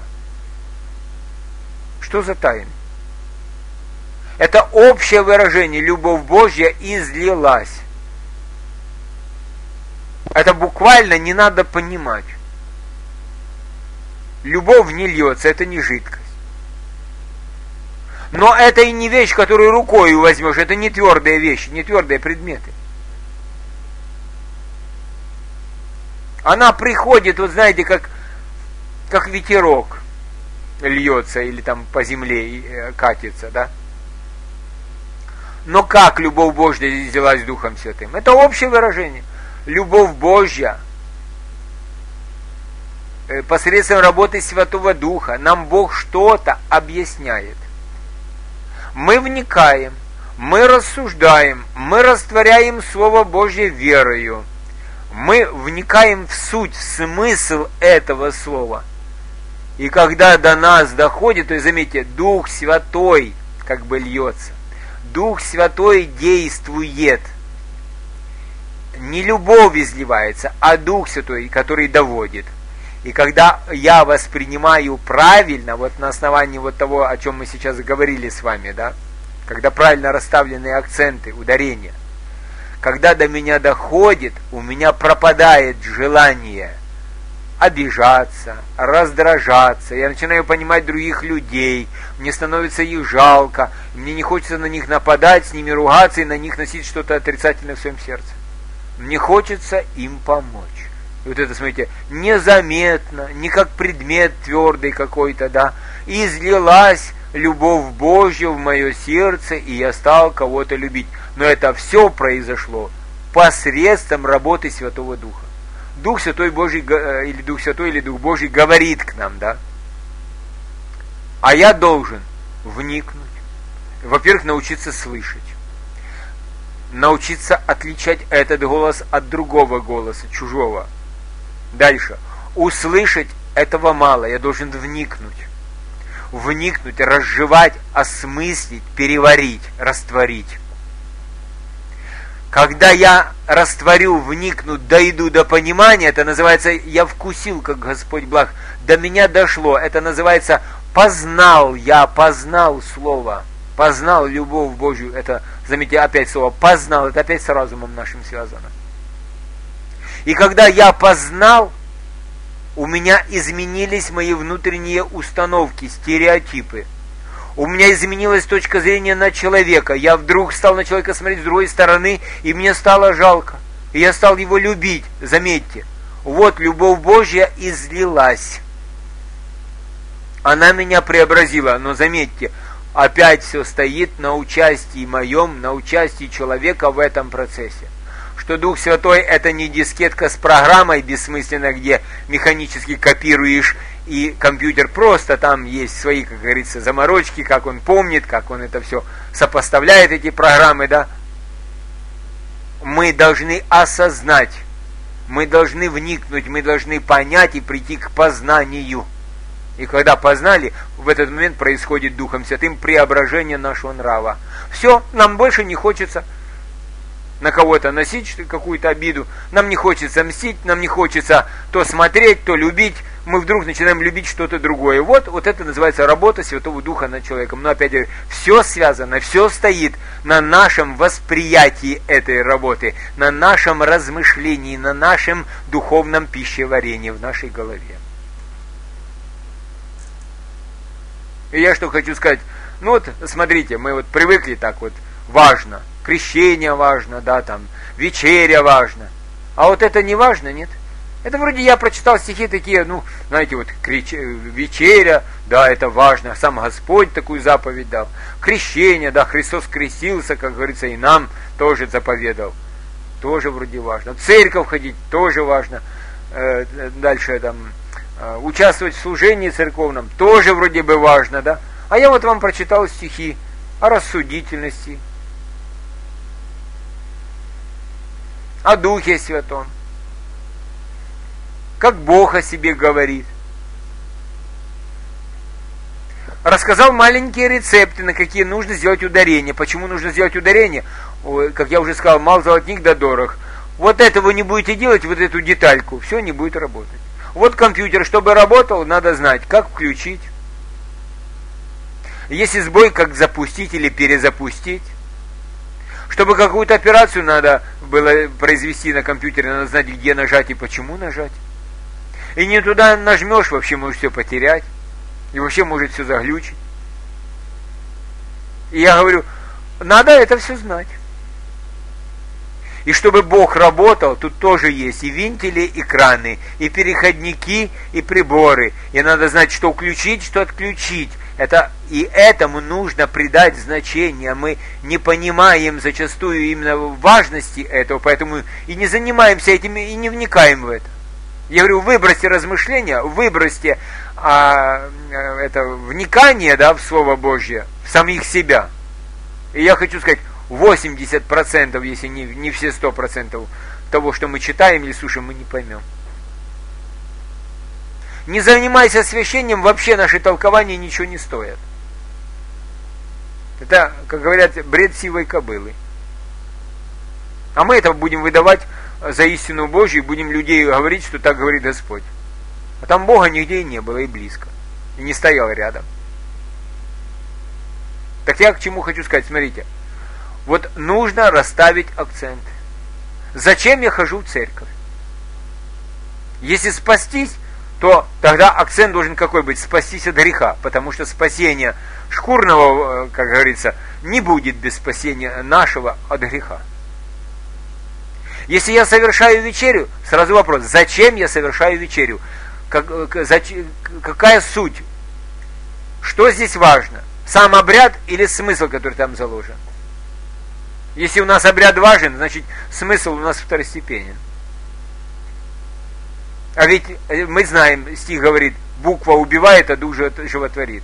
Что за тайна? Это общее выражение, любовь Божья излилась. Это буквально не надо понимать. Любовь не льется, это не жидкость. Но это и не вещь, которую рукой возьмешь, это не твердые вещи, не твердые предметы. Она приходит, вот знаете, как, как ветерок льется или там по земле катится, да? Но как любовь Божья взялась Духом Святым? Это общее выражение. Любовь Божья посредством работы Святого Духа нам Бог что-то объясняет. Мы вникаем, мы рассуждаем, мы растворяем Слово Божье верою. Мы вникаем в суть, в смысл этого слова. И когда до нас доходит, то есть, заметьте, Дух Святой как бы льется. Дух Святой действует. Не любовь изливается, а Дух Святой, который доводит. И когда я воспринимаю правильно, вот на основании вот того, о чем мы сейчас говорили с вами, да, когда правильно расставлены акценты, ударения, когда до меня доходит, у меня пропадает желание обижаться, раздражаться, я начинаю понимать других людей, мне становится их жалко, мне не хочется на них нападать, с ними ругаться и на них носить что-то отрицательное в своем сердце. Мне хочется им помочь. И вот это, смотрите, незаметно, не как предмет твердый какой-то, да, излилась любовь Божья в мое сердце, и я стал кого-то любить. Но это все произошло посредством работы Святого Духа. Дух Святой Божий, или Дух Святой, или Дух Божий говорит к нам, да? А я должен вникнуть. Во-первых, научиться слышать. Научиться отличать этот голос от другого голоса, чужого. Дальше. Услышать этого мало, я должен вникнуть. Вникнуть, разжевать, осмыслить, переварить, растворить. Когда я растворю, вникну, дойду до понимания, это называется «я вкусил, как Господь благ», до меня дошло, это называется «познал я», познал Слово, познал любовь Божью, это, заметьте, опять слово «познал», это опять с разумом нашим связано. И когда я познал, у меня изменились мои внутренние установки, стереотипы. У меня изменилась точка зрения на человека. Я вдруг стал на человека смотреть с другой стороны, и мне стало жалко. И я стал его любить. Заметьте, вот любовь Божья излилась. Она меня преобразила. Но заметьте, опять все стоит на участии моем, на участии человека в этом процессе. Что Дух Святой это не дискетка с программой бессмысленно, где механически копируешь, и компьютер просто там есть свои, как говорится, заморочки, как он помнит, как он это все сопоставляет, эти программы, да. Мы должны осознать, мы должны вникнуть, мы должны понять и прийти к познанию. И когда познали, в этот момент происходит Духом Святым преображение нашего нрава. Все, нам больше не хочется на кого-то носить какую-то обиду, нам не хочется мстить, нам не хочется то смотреть, то любить, мы вдруг начинаем любить что-то другое. Вот, вот это называется работа Святого Духа над человеком. Но опять же, все связано, все стоит на нашем восприятии этой работы, на нашем размышлении, на нашем духовном пищеварении в нашей голове. И я что хочу сказать, ну вот, смотрите, мы вот привыкли так вот, важно, крещение важно, да, там, вечеря важно. А вот это не важно, нет? Это вроде я прочитал стихи такие, ну, знаете, вот, крич... вечеря, да, это важно, сам Господь такую заповедь дал. Крещение, да, Христос крестился, как говорится, и нам тоже заповедал. Тоже вроде важно. В церковь ходить тоже важно. Э, дальше там, э, участвовать в служении церковном тоже вроде бы важно, да. А я вот вам прочитал стихи о рассудительности, о Духе Святом, как Бог о себе говорит. Рассказал маленькие рецепты, на какие нужно сделать ударение. Почему нужно сделать ударение? Ой, как я уже сказал, мал золотник да дорог. Вот это вы не будете делать, вот эту детальку, все не будет работать. Вот компьютер, чтобы работал, надо знать, как включить. Если сбой, как запустить или перезапустить. Чтобы какую-то операцию надо было произвести на компьютере, надо знать, где нажать и почему нажать. И не туда нажмешь, вообще можешь все потерять. И вообще может все заглючить. И я говорю, надо это все знать. И чтобы Бог работал, тут тоже есть и вентили, и краны, и переходники, и приборы. И надо знать, что включить, что отключить. Это, и этому нужно придать значение. Мы не понимаем зачастую именно важности этого, поэтому и не занимаемся этим, и не вникаем в это. Я говорю, выбросьте размышления, выбросьте а, это вникание, да, в Слово Божье, в самих себя. И я хочу сказать, восемьдесят процентов, если не, не все сто процентов того, что мы читаем или слушаем, мы не поймем. Не занимайся освящением, вообще наши толкования ничего не стоят. Это, как говорят, бред сивой кобылы. А мы это будем выдавать за истину Божью, и будем людей говорить, что так говорит Господь. А там Бога нигде и не было, и близко. И не стоял рядом. Так я к чему хочу сказать, смотрите. Вот нужно расставить акцент. Зачем я хожу в церковь? Если спастись, то тогда акцент должен какой быть? Спастись от греха. Потому что спасение шкурного, как говорится, не будет без спасения нашего от греха. Если я совершаю вечерю, сразу вопрос, зачем я совершаю вечерю? Как, зачем, какая суть? Что здесь важно? Сам обряд или смысл, который там заложен? Если у нас обряд важен, значит смысл у нас второстепенен. А ведь мы знаем, стих говорит, буква убивает, а дух животворит.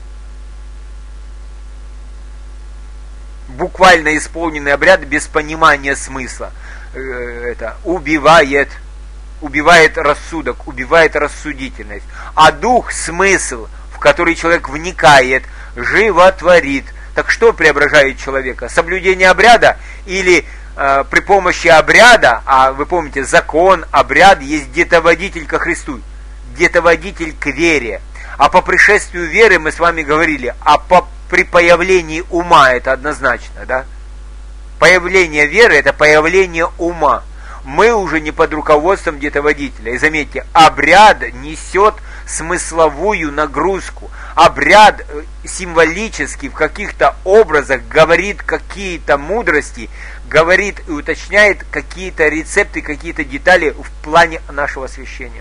Буквально исполненный обряд без понимания смысла это убивает, убивает рассудок, убивает рассудительность. А дух, смысл, в который человек вникает, животворит. Так что преображает человека? Соблюдение обряда или э, при помощи обряда, а вы помните, закон, обряд есть детоводитель ко Христу, детоводитель к вере. А по пришествию веры мы с вами говорили, а по, при появлении ума это однозначно, да? Появление веры это появление ума. Мы уже не под руководством детоводителя. И заметьте, обряд несет смысловую нагрузку. Обряд символически в каких-то образах говорит какие-то мудрости, говорит и уточняет какие-то рецепты, какие-то детали в плане нашего освящения.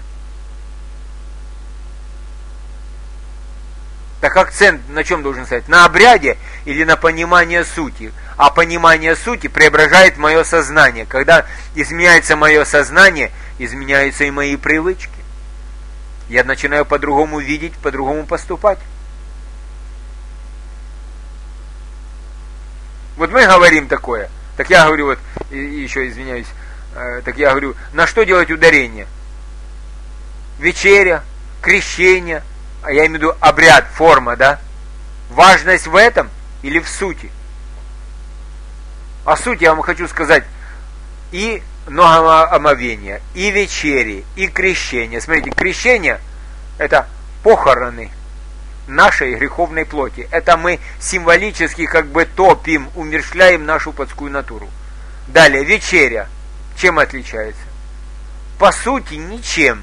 Так акцент на чем должен стоять? На обряде или на понимание сути? А понимание сути преображает мое сознание. Когда изменяется мое сознание, изменяются и мои привычки. Я начинаю по-другому видеть, по-другому поступать. Вот мы говорим такое. Так я говорю, вот, и, и еще извиняюсь, э, так я говорю, на что делать ударение? Вечеря, крещение, а я имею в виду обряд, форма, да? Важность в этом или в сути? О сути я вам хочу сказать, и многоомовение, и вечери, и крещение. Смотрите, крещение это похороны нашей греховной плоти. Это мы символически как бы топим, умерщвляем нашу плотскую натуру. Далее, вечеря. Чем отличается? По сути, ничем.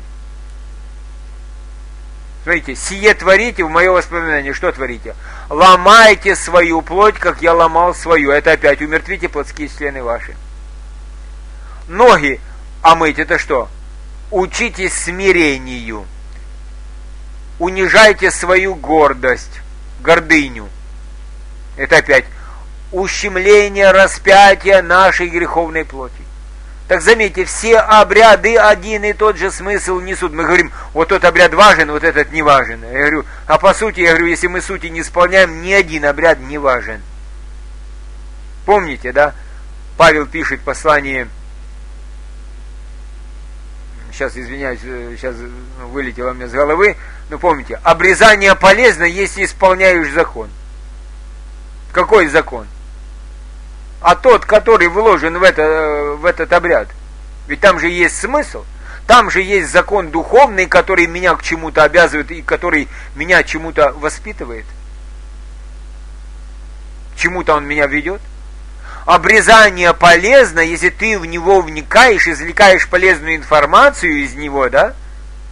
Смотрите, сие творите в мое воспоминание. Что творите? Ломайте свою плоть, как я ломал свою. Это опять умертвите плотские члены ваши. Ноги омыть, это что? Учитесь смирению. Унижайте свою гордость, гордыню. Это опять ущемление, распятие нашей греховной плоти. Так заметьте, все обряды один и тот же смысл несут. Мы говорим, вот тот обряд важен, вот этот не важен. Я говорю, а по сути, я говорю, если мы сути не исполняем, ни один обряд не важен. Помните, да? Павел пишет послание, сейчас извиняюсь, сейчас вылетело мне с головы, но помните, обрезание полезно, если исполняешь закон. Какой закон? А тот, который вложен в, это, в этот обряд. Ведь там же есть смысл. Там же есть закон духовный, который меня к чему-то обязывает и который меня чему-то воспитывает. Чему-то он меня ведет. Обрезание полезно, если ты в него вникаешь, извлекаешь полезную информацию из него, да?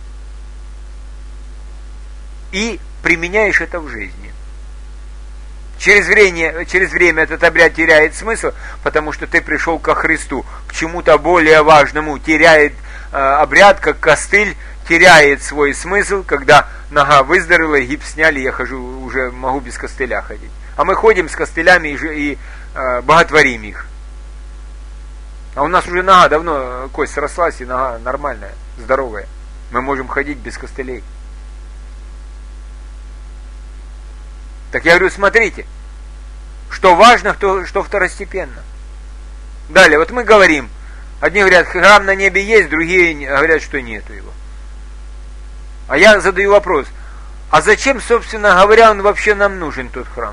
И применяешь это в жизни. Через время, через время этот обряд теряет смысл, потому что ты пришел ко Христу, к чему-то более важному. Теряет э, обряд, как костыль, теряет свой смысл, когда нога выздоровела, гипс сняли, я хожу, уже могу без костыля ходить. А мы ходим с костылями и, и э, боготворим их. А у нас уже нога давно, кость срослась, и нога нормальная, здоровая. Мы можем ходить без костылей. Так я говорю, смотрите, что важно, что второстепенно. Далее, вот мы говорим, одни говорят, храм на небе есть, другие говорят, что нету его. А я задаю вопрос, а зачем, собственно говоря, он вообще нам нужен, тот храм?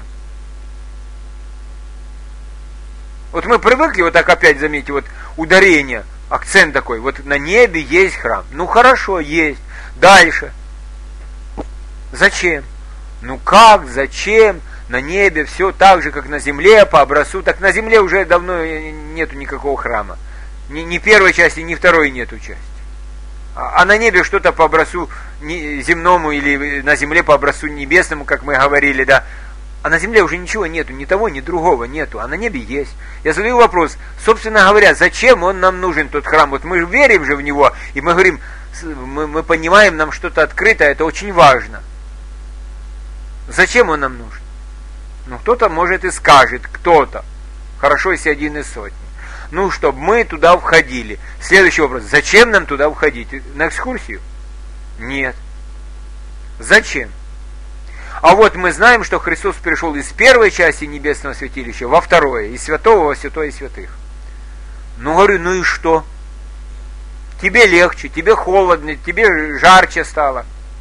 Вот мы привыкли, вот так опять заметьте, вот ударение, акцент такой, вот на небе есть храм. Ну хорошо, есть. Дальше. Зачем? Ну как, зачем? На небе все так же, как на земле, по образцу. Так на земле уже давно нету никакого храма. Ни, ни первой части, ни второй нету части. А, а на небе что-то по образцу земному или на земле по образцу небесному, как мы говорили, да. А на земле уже ничего нету, ни того, ни другого нету, а на небе есть. Я задаю вопрос, собственно говоря, зачем он нам нужен, тот храм? Вот мы верим же в него, и мы говорим, мы, мы понимаем, нам что-то открыто, это очень важно. Зачем он нам нужен? Ну, кто-то, может, и скажет, кто-то. Хорошо, если один из сотни. Ну, чтобы мы туда входили. Следующий вопрос. Зачем нам туда входить? На экскурсию? Нет. Зачем? А вот мы знаем, что Христос пришел из первой части небесного святилища во второе, из святого во святое святых. Ну, говорю, ну и что? Тебе легче, тебе холодно, тебе жарче стало.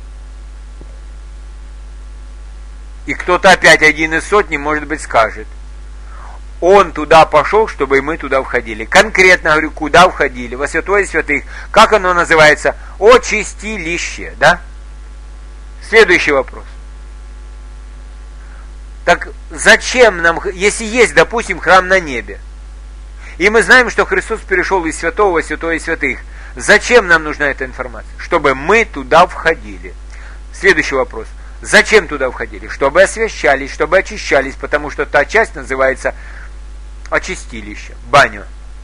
И кто-то опять, один из сотни, может быть, скажет, он туда пошел, чтобы и мы туда входили. Конкретно говорю, куда входили? Во святое святых. Как оно называется? Очистилище, да? Следующий вопрос. Так зачем нам, если есть, допустим, храм на небе, и мы знаем, что Христос перешел из святого во святое святых, зачем нам нужна эта информация? Чтобы мы туда входили. Следующий вопрос. Зачем туда входили? Чтобы освящались, чтобы очищались, потому что та часть называется очистилище, баня.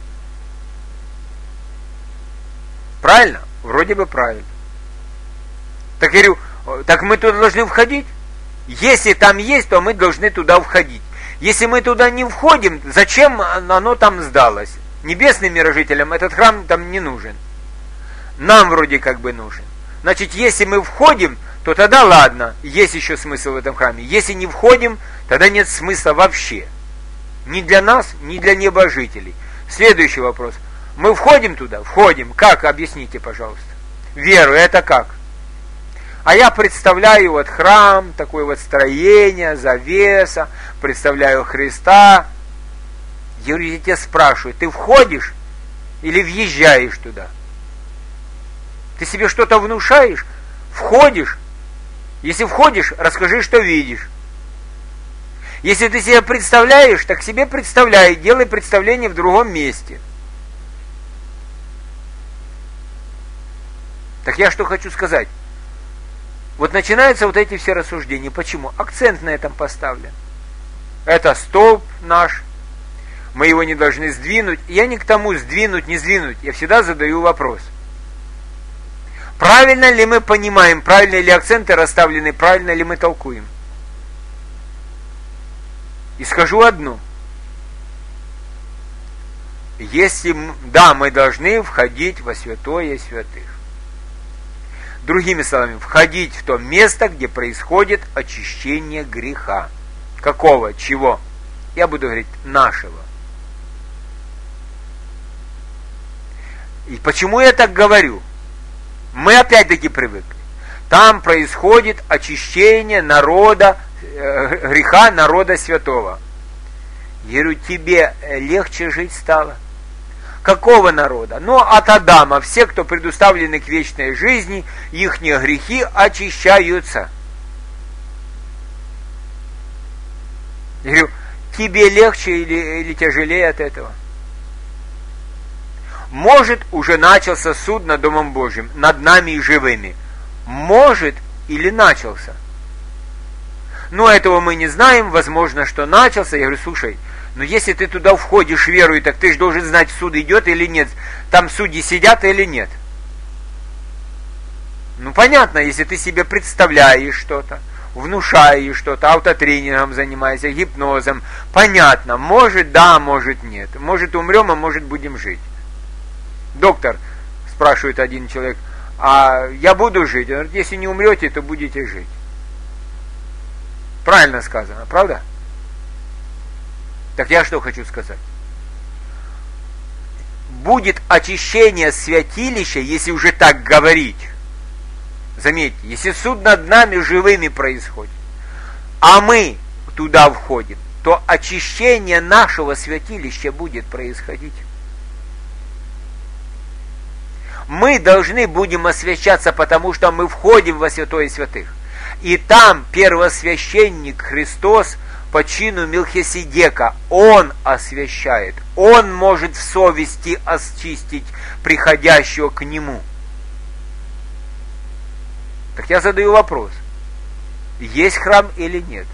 Правильно? Вроде бы правильно. Так я говорю, так мы туда должны входить? Если там есть, то мы должны туда входить. Если мы туда не входим, зачем оно там сдалось? Небесным мирожителям этот храм там не нужен. Нам вроде как бы нужен. Значит, если мы входим, то тогда ладно, есть еще смысл в этом храме. Если не входим, тогда нет смысла вообще. Ни для нас, ни для небожителей. Следующий вопрос. Мы входим туда? Входим. Как? Объясните, пожалуйста. Веру, это как? А я представляю вот храм, такое вот строение, завеса, представляю Христа. Я говорю, я тебя спрашиваю, ты входишь или въезжаешь туда? Ты себе что-то внушаешь? Входишь? Если входишь, расскажи, что видишь. Если ты себе представляешь, так себе представляй, делай представление в другом месте. Так я что хочу сказать? Вот начинаются вот эти все рассуждения. Почему? Акцент на этом поставлен. Это столб наш. Мы его не должны сдвинуть. Я не к тому сдвинуть, не сдвинуть. Я всегда задаю вопрос. Правильно ли мы понимаем, правильно ли акценты расставлены, правильно ли мы толкуем? И скажу одно. Если, да, мы должны входить во святое святых. Другими словами, входить в то место, где происходит очищение греха. Какого? Чего? Я буду говорить нашего. И почему я так говорю? Мы опять-таки привыкли. Там происходит очищение народа, э, греха народа святого. Я говорю, тебе легче жить стало? Какого народа? Ну, от Адама. Все, кто предуставлены к вечной жизни, ихние грехи очищаются. Я говорю, тебе легче или, или тяжелее от этого? Может, уже начался суд над Домом Божьим, над нами и живыми. Может, или начался. ну этого мы не знаем, возможно, что начался. Я говорю, слушай, но если ты туда входишь верою, так ты же должен знать, суд идет или нет, там судьи сидят или нет. Ну понятно, если ты себе представляешь что-то, внушаешь что-то, аутотренингом занимаешься, гипнозом, понятно, может да, может нет, может умрем, а может будем жить. Доктор, спрашивает один человек, а я буду жить? Он говорит, если не умрете, то будете жить. Правильно сказано, правда? Так я что хочу сказать? Будет очищение святилища, если уже так говорить. Заметьте, если суд над нами живыми происходит, а мы туда входим, то очищение нашего святилища будет происходить. Мы должны будем освящаться, потому что мы входим во святое святых. И там первосвященник Христос по чину Мелхиседека, Он освящает, Он может в совести очистить приходящего к Нему. Так я задаю вопрос, есть храм или нет?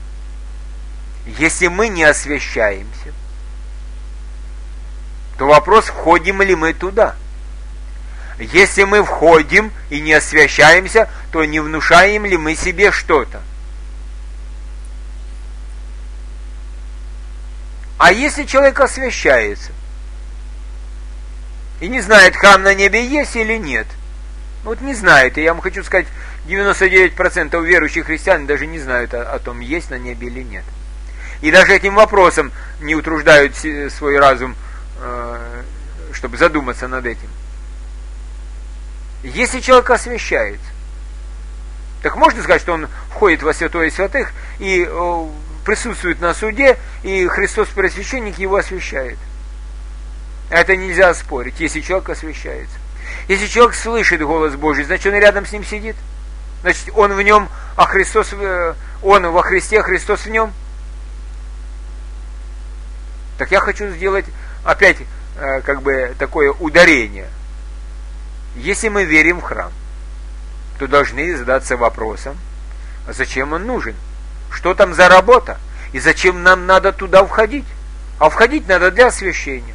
Если мы не освящаемся, то вопрос, входим ли мы туда. Если мы входим и не освящаемся, то не внушаем ли мы себе что-то? А если человек освящается и не знает, храм на небе есть или нет, вот не знает, и я вам хочу сказать, девяносто девять процентов верующих христиан даже не знают о, о том, есть на небе или нет. И даже этим вопросом не утруждают свой разум, э, чтобы задуматься над этим. Если человек освящается, так можно сказать, что он входит во святое святых и э, присутствует на суде, и Христос Первосвященник его освящает. Это нельзя спорить, если человек освящается. Если человек слышит голос Божий, значит, он рядом с ним сидит. Значит, он в нем, а Христос, он во Христе, Христос в нем. Так я хочу сделать опять как бы такое ударение. Если мы верим в храм, то должны задаться вопросом, а зачем он нужен? Что там за работа? И зачем нам надо туда входить? А входить надо для освящения.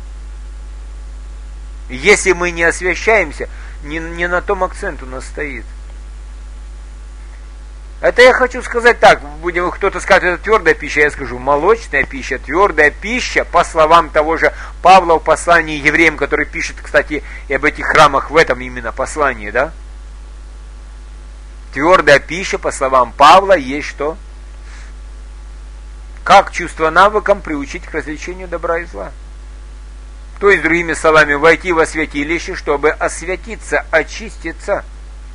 Если мы не освящаемся, не, не на том акцент у нас стоит. Это я хочу сказать так, будем, кто-то скажет, это твердая пища, я скажу, молочная пища, твердая пища, по словам того же Павла в послании евреям, который пишет, кстати, и об этих храмах в этом именно послании, да? Твердая пища, по словам Павла, есть что? Как чувство навыкам приучить к развлечению добра и зла. То есть, другими словами, войти во святилище, чтобы освятиться, очиститься.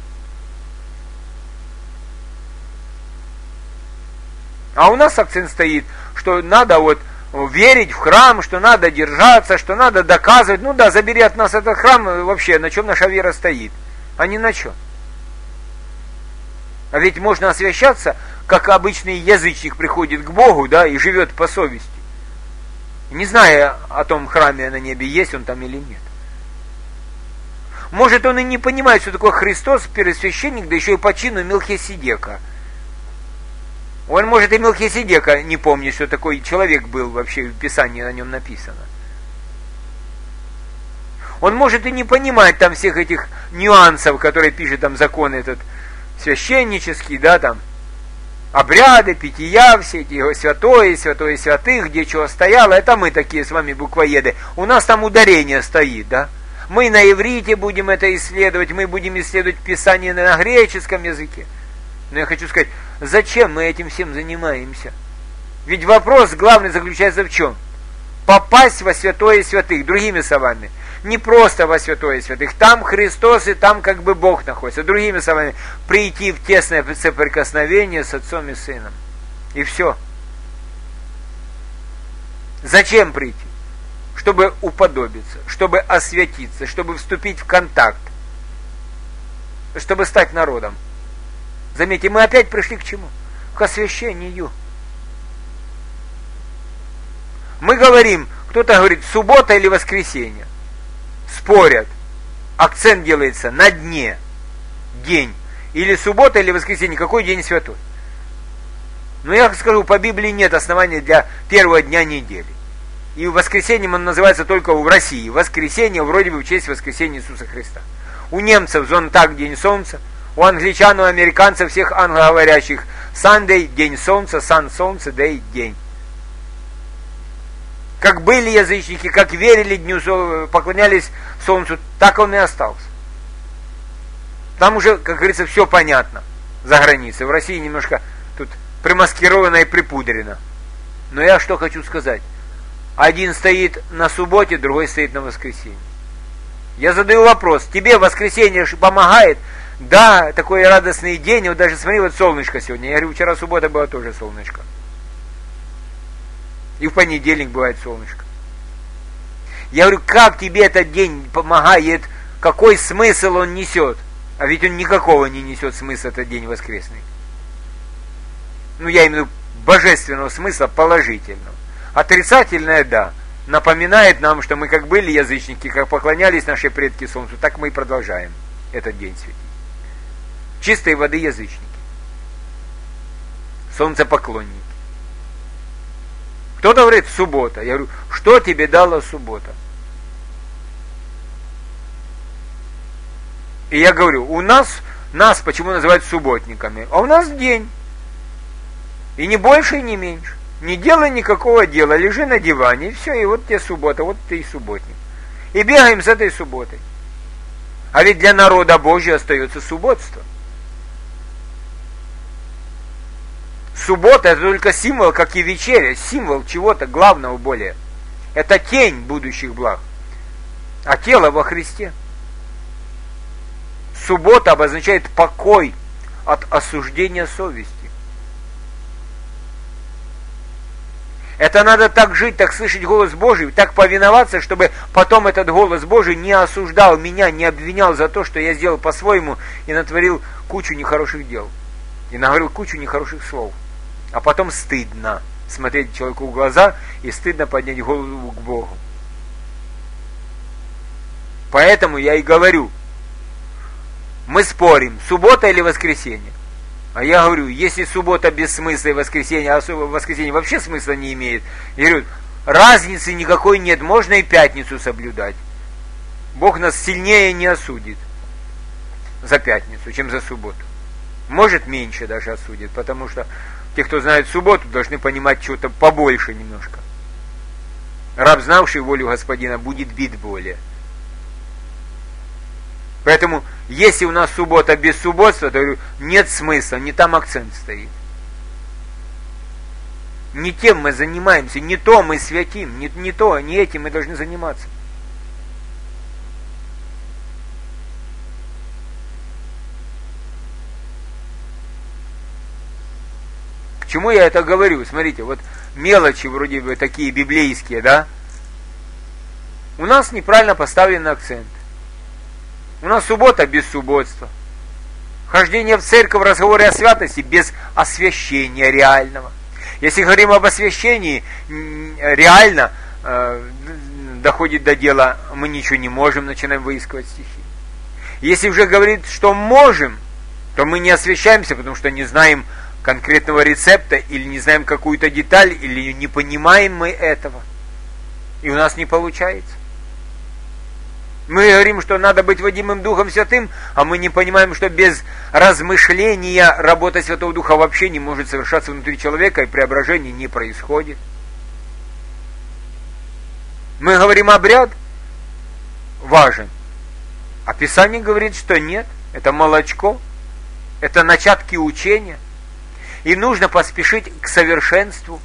А у нас акцент стоит, что надо вот верить в храм, что надо держаться, что надо доказывать. Ну да, забери от нас этот храм, вообще, на чем наша вера стоит, а не на чем. А ведь можно освящаться, как обычный язычник приходит к Богу, да, и живет по совести, не зная о том храме на небе, есть он там или нет. Может, он и не понимает, что такое Христос, первосвященник, да еще и по чину Мелхиседека. Он, может, и Мелхиседека не помнит, что такой человек был вообще, в Писании о нем написано. Он может и не понимать там всех этих нюансов, которые пишет там закон этот священнический, да, там, обряды, питья, все эти святое, святое святых, где чего стояло, это мы такие с вами буквоеды. У нас там ударение стоит, да. Мы на иврите будем это исследовать, мы будем исследовать Писание на греческом языке. Но я хочу сказать, зачем мы этим всем занимаемся? Ведь вопрос главный заключается в чем? Попасть во святое святых, другими словами. Не просто во святое святых, там Христос и там как бы Бог находится. Другими словами, прийти в тесное соприкосновение с Отцом и Сыном. И все. Зачем прийти? Чтобы уподобиться, чтобы освятиться, чтобы вступить в контакт, чтобы стать народом. Заметьте, мы опять пришли к чему? К освящению. Мы говорим, кто-то говорит, суббота или воскресенье. Спорят. Акцент делается на дне. День. Или суббота, или воскресенье. Какой день святой? Но я скажу, по Библии нет основания для первого дня недели. И воскресеньем он называется только в России. Воскресенье вроде бы в честь воскресения Иисуса Христа. У немцев зонтак, день солнца. У англичан, у американцев, всех англоговорящих Sunday, день солнца, сан солнце, day, день. Как были язычники, как верили дню, поклонялись солнцу, так он и остался. Там уже, как говорится, все понятно за границей. В России немножко тут примаскировано и припудрено. Но я что хочу сказать. Один стоит на субботе, другой стоит на воскресенье. Я задаю вопрос. Тебе воскресенье помогает? Да, такой радостный день. Вот даже смотри, вот солнышко сегодня. Я говорю, вчера суббота была тоже солнышко. И в понедельник бывает солнышко. Я говорю, как тебе этот день помогает? Какой смысл он несет? А ведь он никакого не несет смысла, этот день воскресный. Ну, я имею в виду божественного смысла, положительного. Отрицательное, да, напоминает нам, что мы как были язычники, как поклонялись наши предки солнцу, так мы и продолжаем этот день светить. Чистой воды язычники. Солнцепоклонники. Кто-то говорит, суббота. Я говорю, что тебе дала суббота? И я говорю, у нас, нас почему называют субботниками? А у нас день. И не больше, и не меньше. Не делай никакого дела, лежи на диване, и все, и вот тебе суббота, вот ты и субботник. И бегаем с этой субботой. А ведь для народа Божьего остается субботство. Суббота это только символ, как и вечеря, символ чего-то главного более. Это тень будущих благ. А тело во Христе. Суббота обозначает покой от осуждения совести. Это надо так жить, так слышать голос Божий, так повиноваться, чтобы потом этот голос Божий не осуждал меня, не обвинял за то, что я сделал по-своему и натворил кучу нехороших дел. И наговорил кучу нехороших слов. А потом стыдно смотреть человеку в глаза и стыдно поднять голову к Богу. Поэтому я и говорю, мы спорим, суббота или воскресенье. А я говорю, если суббота без смысла и воскресенье, а воскресенье вообще смысла не имеет, я говорю, разницы никакой нет, можно и пятницу соблюдать. Бог нас сильнее не осудит за пятницу, чем за субботу. Может, меньше даже осудит, потому что те, кто знает субботу, должны понимать что-то побольше немножко. Раб, знавший волю Господина, будет бит более. Поэтому, если у нас суббота без субботства, то говорю, нет смысла, не там акцент стоит. Не тем мы занимаемся, не то мы святим, не, не то, не этим мы должны заниматься. К чему я это говорю? Смотрите, вот мелочи вроде бы такие библейские, да? У нас неправильно поставлен акцент. У нас суббота без субботства. Хождение в церковь, разговоры о святости без освящения реального. Если говорим об освящении, реально э, доходит до дела, мы ничего не можем, начинаем выискивать стихи. Если уже говорит, что можем, то мы не освящаемся, потому что не знаем конкретного рецепта, или не знаем какую-то деталь, или не понимаем мы этого. И у нас не получается. Мы говорим, что надо быть водимым Духом Святым, а мы не понимаем, что без размышления работа Святого Духа вообще не может совершаться внутри человека, и преображение не происходит. Мы говорим, обряд важен, а Писание говорит, что нет, это молочко, это начатки учения, и нужно поспешить к совершенству.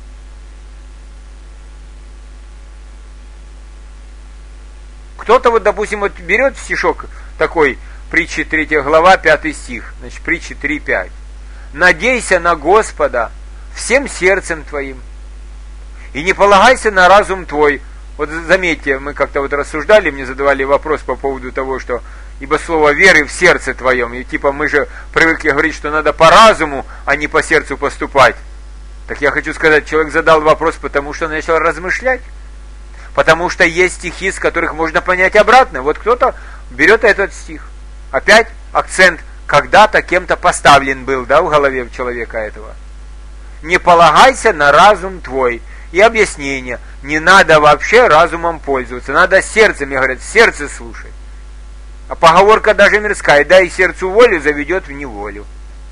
Кто-то вот, допустим, вот берет стишок такой, притчи третья глава, пятый стих, значит, притчи три пять. «Надейся на Господа всем сердцем твоим, и не полагайся на разум твой». Вот заметьте, мы как-то вот рассуждали, мне задавали вопрос по поводу того, что ибо слово веры в сердце твоем, и типа мы же привыкли говорить, что надо по разуму, а не по сердцу поступать. Так я хочу сказать, человек задал вопрос, потому что начал размышлять. Потому что есть стихи, с которых можно понять обратно. Вот кто-то берет этот стих. Опять акцент когда-то кем-то поставлен был, да, в голове человека этого. не полагайся на разум твой. И объяснение, не надо вообще разумом пользоваться, надо сердцем, я говорю, сердце слушай. А поговорка даже мирская, дай сердцу волю, заведет в неволю.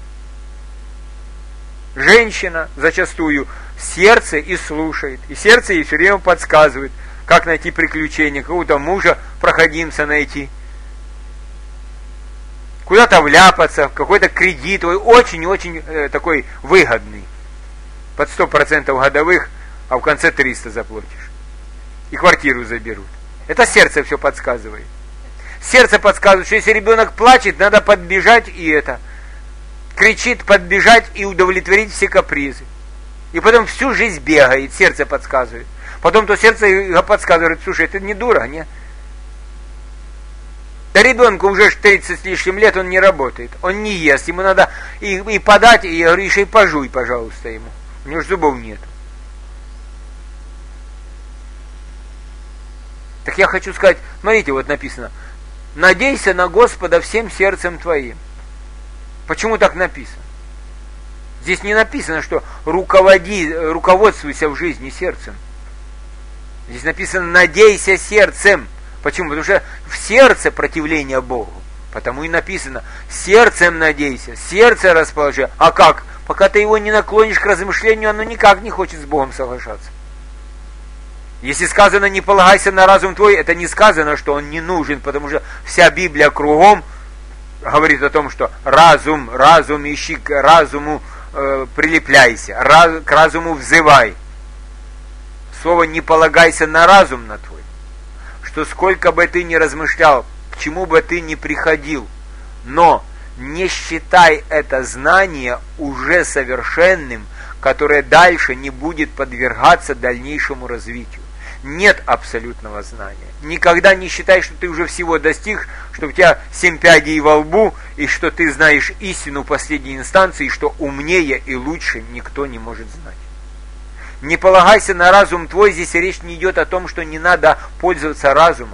Женщина зачастую сердце и слушает, и сердце ей все время подсказывает, как найти приключения, какого-то мужа проходимца найти, куда-то вляпаться, в какой-то кредит, очень-очень э, такой выгодный, под сто процентов годовых, а в конце триста заплатишь, и квартиру заберут. Это сердце все подсказывает. Сердце подсказывает, что если ребенок плачет, надо подбежать и это, кричит, подбежать и удовлетворить все капризы. И потом всю жизнь бегает, сердце подсказывает. Потом то сердце подсказывает, слушай, ты не дура, не? Да ребенку уже тридцать с лишним лет, он не работает, он не ест, ему надо и, и подать, и я говорю, еще и пожуй, пожалуйста, ему. У него же зубов нет. Так я хочу сказать, смотрите, вот написано, надейся на Господа всем сердцем твоим. Почему так написано? Здесь не написано, что руководи, руководствуйся в жизни сердцем. Здесь написано, надейся сердцем. Почему? Потому что в сердце противление Богу. Потому и написано, сердцем надейся, сердце расположи. А как? Пока ты его не наклонишь к размышлению, оно никак не хочет с Богом соглашаться. Если сказано, не полагайся на разум твой, это не сказано, что он не нужен, потому что вся Библия кругом говорит о том, что разум, разум ищи, к разуму э, прилепляйся, раз, к разуму взывай. Слово «не полагайся на разум на твой», что сколько бы ты ни размышлял, к чему бы ты ни приходил, но не считай это знание уже совершенным, которое дальше не будет подвергаться дальнейшему развитию. Нет абсолютного знания. Никогда не считай, что ты уже всего достиг, что у тебя семь пядей во лбу, и что ты знаешь истину последней инстанции, и что умнее и лучше никто не может знать. Не полагайся на разум твой, здесь речь не идет о том, что не надо пользоваться разумом,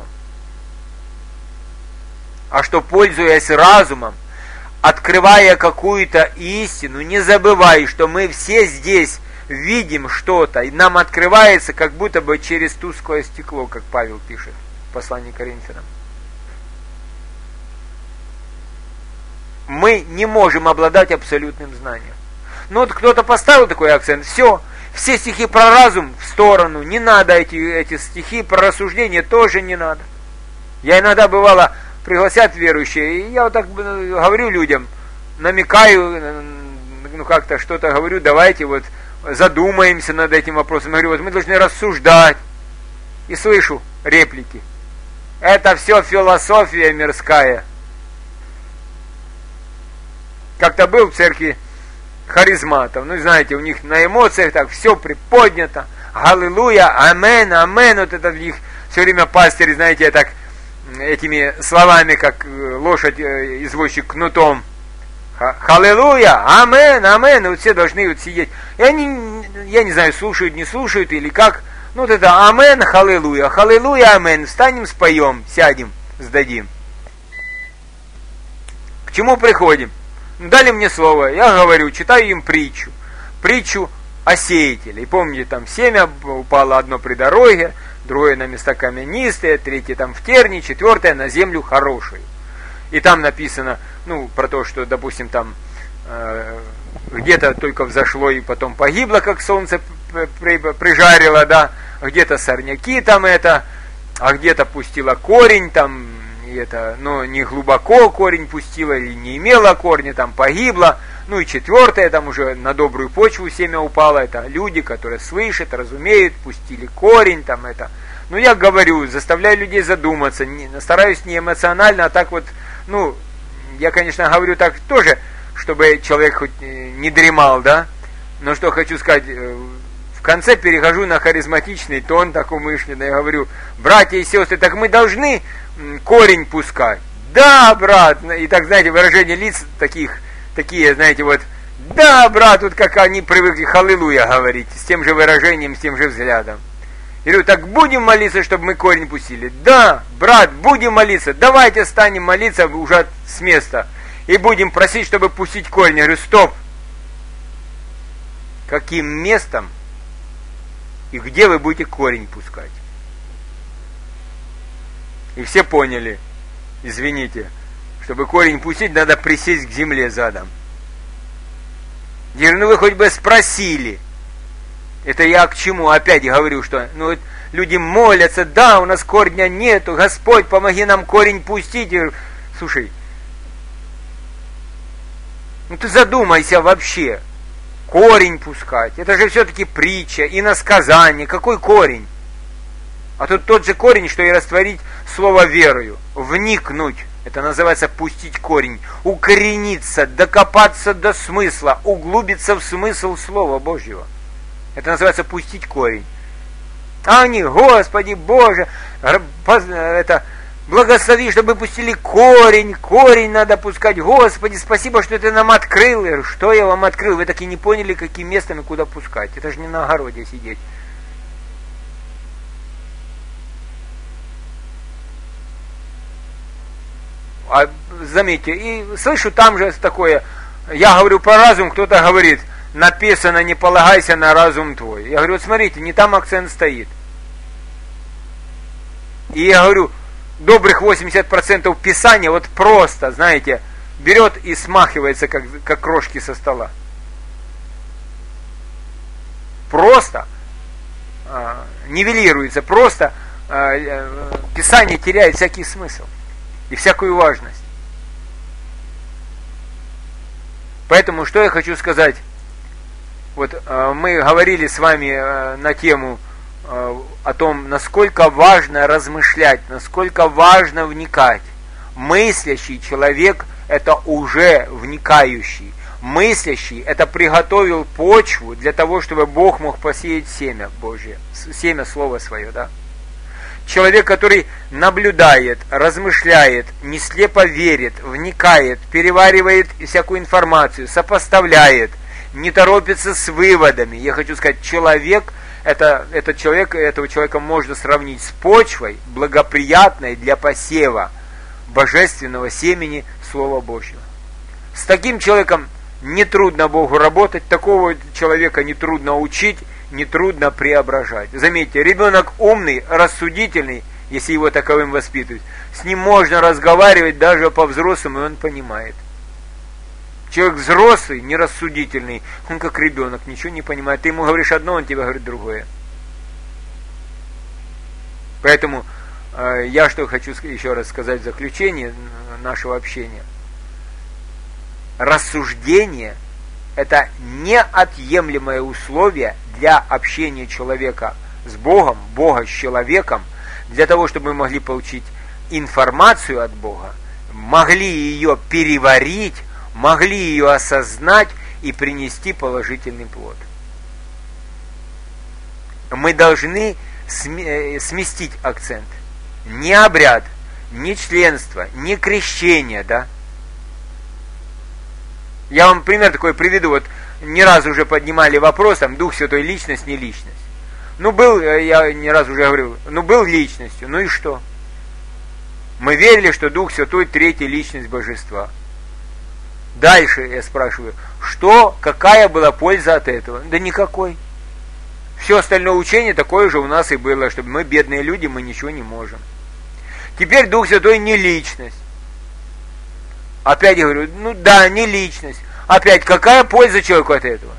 а что, пользуясь разумом, открывая какую-то истину, не забывай, что мы все здесь видим что-то, и нам открывается как будто бы через тусклое стекло, как Павел пишет в послании к Коринфянам. Мы не можем обладать абсолютным знанием. Ну вот кто-то поставил такой акцент, все, все стихи про разум в сторону, не надо эти, эти стихи про рассуждение тоже не надо. Я иногда бывало пригласят верующие, и я вот так говорю людям, намекаю, ну как-то что-то говорю, давайте вот задумаемся над этим вопросом. Я говорю, вот мы должны рассуждать. И слышу реплики. Это все философия мирская. Как-то был в церкви харизматов. Ну, знаете, у них на эмоциях так все приподнято. Аллилуйя, амен, амен. Вот это в них все время пастырь, знаете, так этими словами, как лошадь, извозчик кнутом. Аллилуйя, амен, амен. Вот все должны вот сидеть. И они, я не знаю, слушают, не слушают или как. Ну вот это амен, аллилуйя, аллилуйя, амен. Встанем, споем, сядем, сдадим. К чему приходим? Дали мне слово, я говорю, читаю им притчу. Притчу о сеятеле. И помните, там семя упало одно при дороге, другое на места каменистые, третье там в терни, четвертое на землю хорошую. И там написано, ну, про то, что, допустим, там э, где-то только взошло и потом погибло, как солнце прижарило, да, где-то сорняки там это, а где-то пустило корень, там, и это, ну, не глубоко корень пустила или не имела корня, там погибло. Ну и четвертое, там уже на добрую почву семя упало, это люди, которые слышат, разумеют, пустили корень, там это. Ну, я говорю, заставляю людей задуматься, не, стараюсь не эмоционально, а так вот, ну, я, конечно, говорю так тоже, чтобы человек хоть не дремал, да, но что хочу сказать, в конце перехожу на харизматичный тон, так умышленный, я говорю, братья и сестры, так мы должны корень пускать. Да, брат, и так, знаете, выражение лиц таких, такие, знаете, вот, да, брат, вот как они привыкли халилуя говорить, с тем же выражением, с тем же взглядом. Я говорю, так будем молиться, чтобы мы корень пустили? Да, брат, будем молиться, давайте станем молиться уже с места и будем просить, чтобы пустить корень. Я говорю, стоп. каким местом и где вы будете корень пускать. И все поняли, извините, чтобы корень пустить, надо присесть к земле задом. Я говорю, ну вы хоть бы спросили. Это я к чему? Опять говорю, что ну, вот люди молятся, да, у нас корня нету, Господь, помоги нам корень пустить. Я говорю, слушай, ну ты задумайся вообще. Корень пускать. Это же все-таки притча, иносказание. Какой корень? А тут тот же корень, что и растворить слово верою. Вникнуть. Это называется пустить корень. Укорениться, докопаться до смысла, углубиться в смысл Слова Божьего. Это называется пустить корень. А они, Господи Боже, это... Благослови, чтобы пустили корень, корень надо пускать. Господи, спасибо, что ты нам открыл. Я говорю, что я вам открыл? Вы так и не поняли, каким местом и куда пускать. Это же не на огороде сидеть. А заметьте, и слышу там же такое, я говорю про разум, кто-то говорит, написано, не полагайся на разум твой. Я говорю, вот смотрите, не там акцент стоит. И я говорю, добрых восемьдесят процентов Писания вот просто, знаете, берет и смахивается, как, как крошки со стола. Просто э, нивелируется, просто э, Писание теряет всякий смысл и всякую важность. Поэтому, что я хочу сказать, вот э, мы говорили с вами э, на тему о том, насколько важно размышлять, насколько важно вникать. Мыслящий человек – это уже вникающий. Мыслящий – это приготовил почву для того, чтобы Бог мог посеять семя Божье, семя Слова Свое, да? Человек, который наблюдает, размышляет, не слепо верит, вникает, переваривает всякую информацию, сопоставляет, не торопится с выводами. Я хочу сказать, человек – Это, этот человек, этого человека можно сравнить с почвой, благоприятной для посева божественного семени Слова Божьего. С таким человеком нетрудно Богу работать, такого человека нетрудно учить, нетрудно преображать. Заметьте, ребенок умный, рассудительный, если его таковым воспитывать, с ним можно разговаривать даже по-взрослому, и он понимает. Человек взрослый, нерассудительный, он как ребенок, ничего не понимает. Ты ему говоришь одно, он тебе говорит другое. Поэтому э, я что хочу еще раз сказать в заключение нашего общения. Рассуждение – это неотъемлемое условие для общения человека с Богом, Бога с человеком, для того, чтобы мы могли получить информацию от Бога, могли ее переварить, могли ее осознать и принести положительный плод. Мы должны сместить акцент. Не обряд, не членство, не крещение, да? Я вам пример такой приведу. Вот не раз уже поднимали вопрос, там, Дух Святой личность, не личность. Ну, был, я не раз уже говорил, ну, был личностью, ну и что? Мы верили, что Дух Святой третья личность Божества. Дальше я спрашиваю, что, какая была польза от этого? Да никакой. Все остальное учение такое же у нас и было, чтобы мы бедные люди, мы ничего не можем. Теперь Дух Святой не личность. Опять я говорю, ну да, не личность. Опять, какая польза человеку от этого?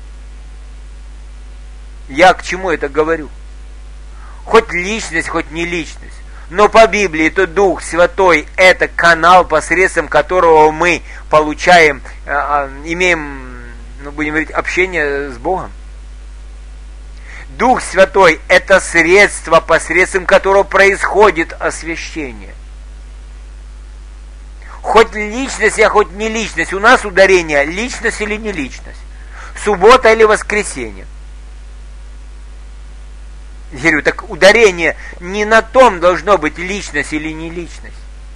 Я к чему это говорю? Хоть личность, хоть не личность. Но по Библии то Дух Святой – это канал, посредством которого мы получаем, имеем, ну, будем говорить, общение с Богом. Дух Святой – это средство, посредством которого происходит освящение. Хоть личность, а хоть не личность. У нас ударение – личность или не личность. Суббота или воскресенье. Я говорю, так ударение не на том должно быть, личность или не личность.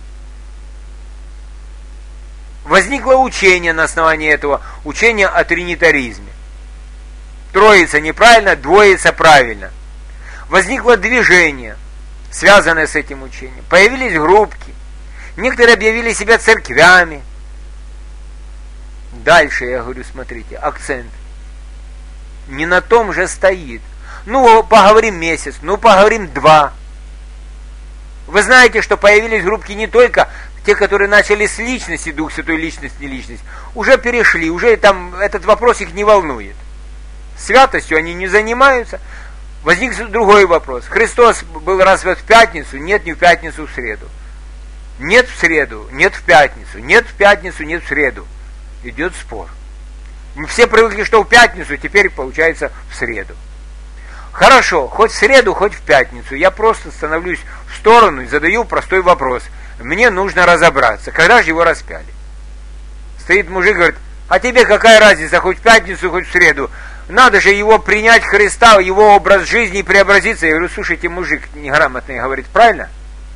Возникло учение на основании этого, учение о тринитаризме. Троица неправильно, двоица правильно. Возникло движение, связанное с этим учением. Появились группки. Некоторые объявили себя церквями. Дальше я говорю, смотрите, акцент. не на том же стоит. Ну, поговорим месяц, ну, поговорим два. Вы знаете, что появились группки не только те, которые начали с личности, Дух Святой, личность, не личность, уже перешли, уже там этот вопрос их не волнует. Святостью они не занимаются. Возник другой вопрос. Христос был распят в пятницу? Нет, не в пятницу, в среду. Нет в среду, нет в пятницу, нет в пятницу, нет в среду. Идет спор. Мы все привыкли, что в пятницу, теперь получается в среду. Хорошо, хоть в среду, хоть в пятницу. Я просто становлюсь в сторону и задаю простой вопрос. Мне нужно разобраться, когда же его распяли. Стоит мужик, говорит, а тебе какая разница, хоть в пятницу, хоть в среду? Надо же его принять Христа, его образ жизни и преобразиться. Я говорю, слушайте, мужик неграмотный говорит, правильно?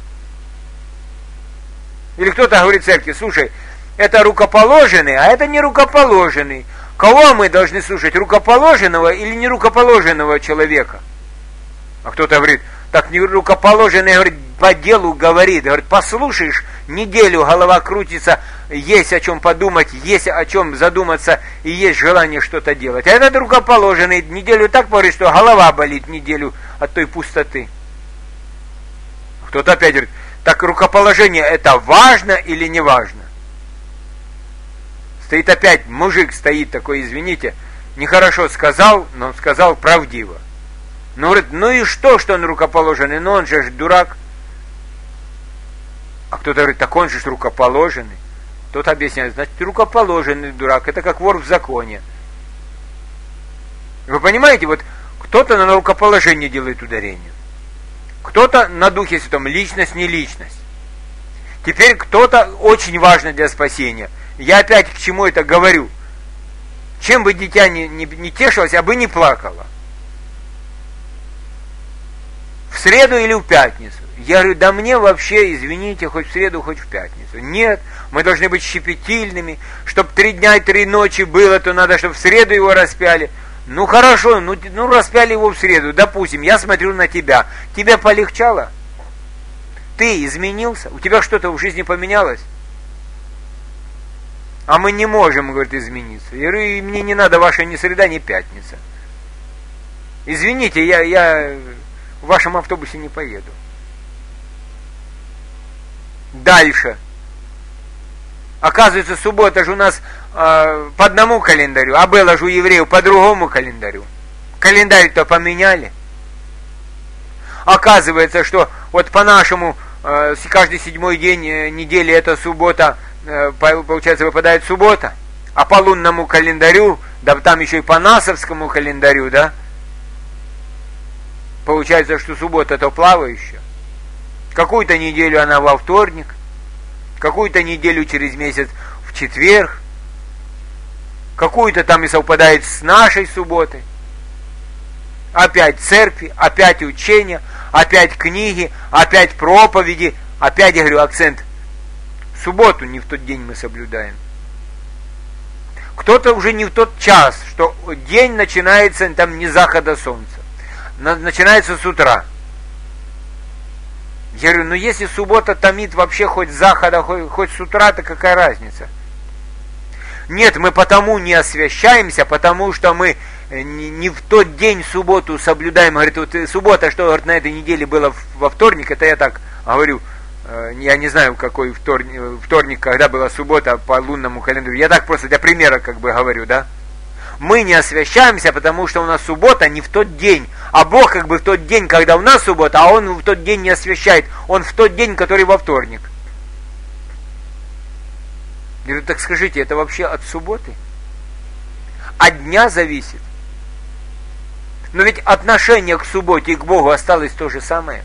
Или кто-то говорит в церкви, слушай, это рукоположенный, а это не рукоположенный. Кого мы должны слушать, рукоположенного или не рукоположенного человека? А кто-то говорит, так не рукоположенный, говорит, по делу говорит. Говорит, послушаешь, неделю голова крутится, есть о чем подумать, есть о чем задуматься, и есть желание что-то делать. А этот рукоположенный неделю так говорит, что голова болит неделю от той пустоты. Кто-то опять говорит, так рукоположение это важно или не важно? Стоит опять, мужик стоит такой, извините, нехорошо сказал, но сказал правдиво. Ну, говорит, ну и что, что он рукоположенный? Ну он же ж дурак. А кто-то говорит, так он же ж рукоположенный. Тот объясняет, значит, рукоположенный дурак, это как вор в законе. Вы понимаете, вот кто-то на рукоположение делает ударение. Кто-то на Духе Святом, личность, не личность. Теперь кто-то очень важно для спасения. Я опять к чему это говорю? Чем бы дитя не, не, не тешилось, а бы не плакало. В среду или в пятницу? Я говорю, да мне вообще, извините, хоть в среду, хоть в пятницу. Нет, мы должны быть щепетильными. Чтобы три дня и три ночи было, то надо, чтобы в среду его распяли. Ну хорошо, ну, ну распяли его в среду, допустим, я смотрю на тебя. Тебе полегчало? Ты изменился? У тебя что-то в жизни поменялось? А мы не можем, говорит, измениться. Я говорю, и мне не надо ваша ни среда, ни пятница. Извините, я, я в вашем автобусе не поеду. Дальше. Оказывается, суббота же у нас э, по одному календарю, а было же у евреев по другому календарю. Календарь-то поменяли. Оказывается, что вот по нашему э, каждый седьмой день э, недели это суббота, э, получается, выпадает суббота, а по лунному календарю, да там еще и по насовскому календарю, да, получается, что суббота-то плавающая. Какую-то неделю она во вторник, какую-то неделю через месяц в четверг, какую-то там и совпадает с нашей субботой. Опять церкви, опять учения, опять книги, опять проповеди, опять, я говорю, акцент. Субботу не в тот день мы соблюдаем. Кто-то уже не в тот час, что день начинается там не с захода солнца, начинается с утра. Я говорю, ну если суббота томит вообще хоть с захода, хоть, хоть с утра, то какая разница? Нет, мы потому не освящаемся, потому что мы не, не в тот день субботу соблюдаем. Говорит, вот суббота, что говорит, на этой неделе было во вторник, это я так говорю, я не знаю, какой вторник, вторник, когда была суббота по лунному календарю. Я так просто для примера как бы говорю, да? Мы не освящаемся, потому что у нас суббота не в тот день. А Бог как бы в тот день, когда у нас суббота, а Он в тот день не освящает. Он в тот день, который во вторник. Я говорю, так скажите, это вообще от субботы? От дня зависит. Но ведь отношение к субботе и к Богу осталось то же самое.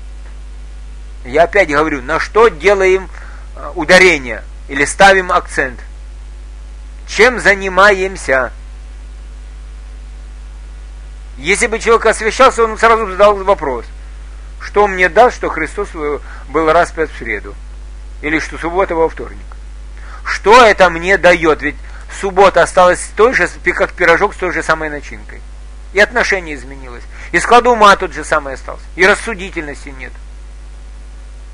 Я опять говорю, на что делаем ударение или ставим акцент? Чем занимаемся? Если бы человек освящался, он сразу задал вопрос. Что мне даст, что Христос был распят в среду? Или что суббота во вторник? Что это мне дает? Ведь суббота осталась той же, как пирожок с той же самой начинкой. И отношение изменилось. И склад ума тот же самый остался. И рассудительности нет.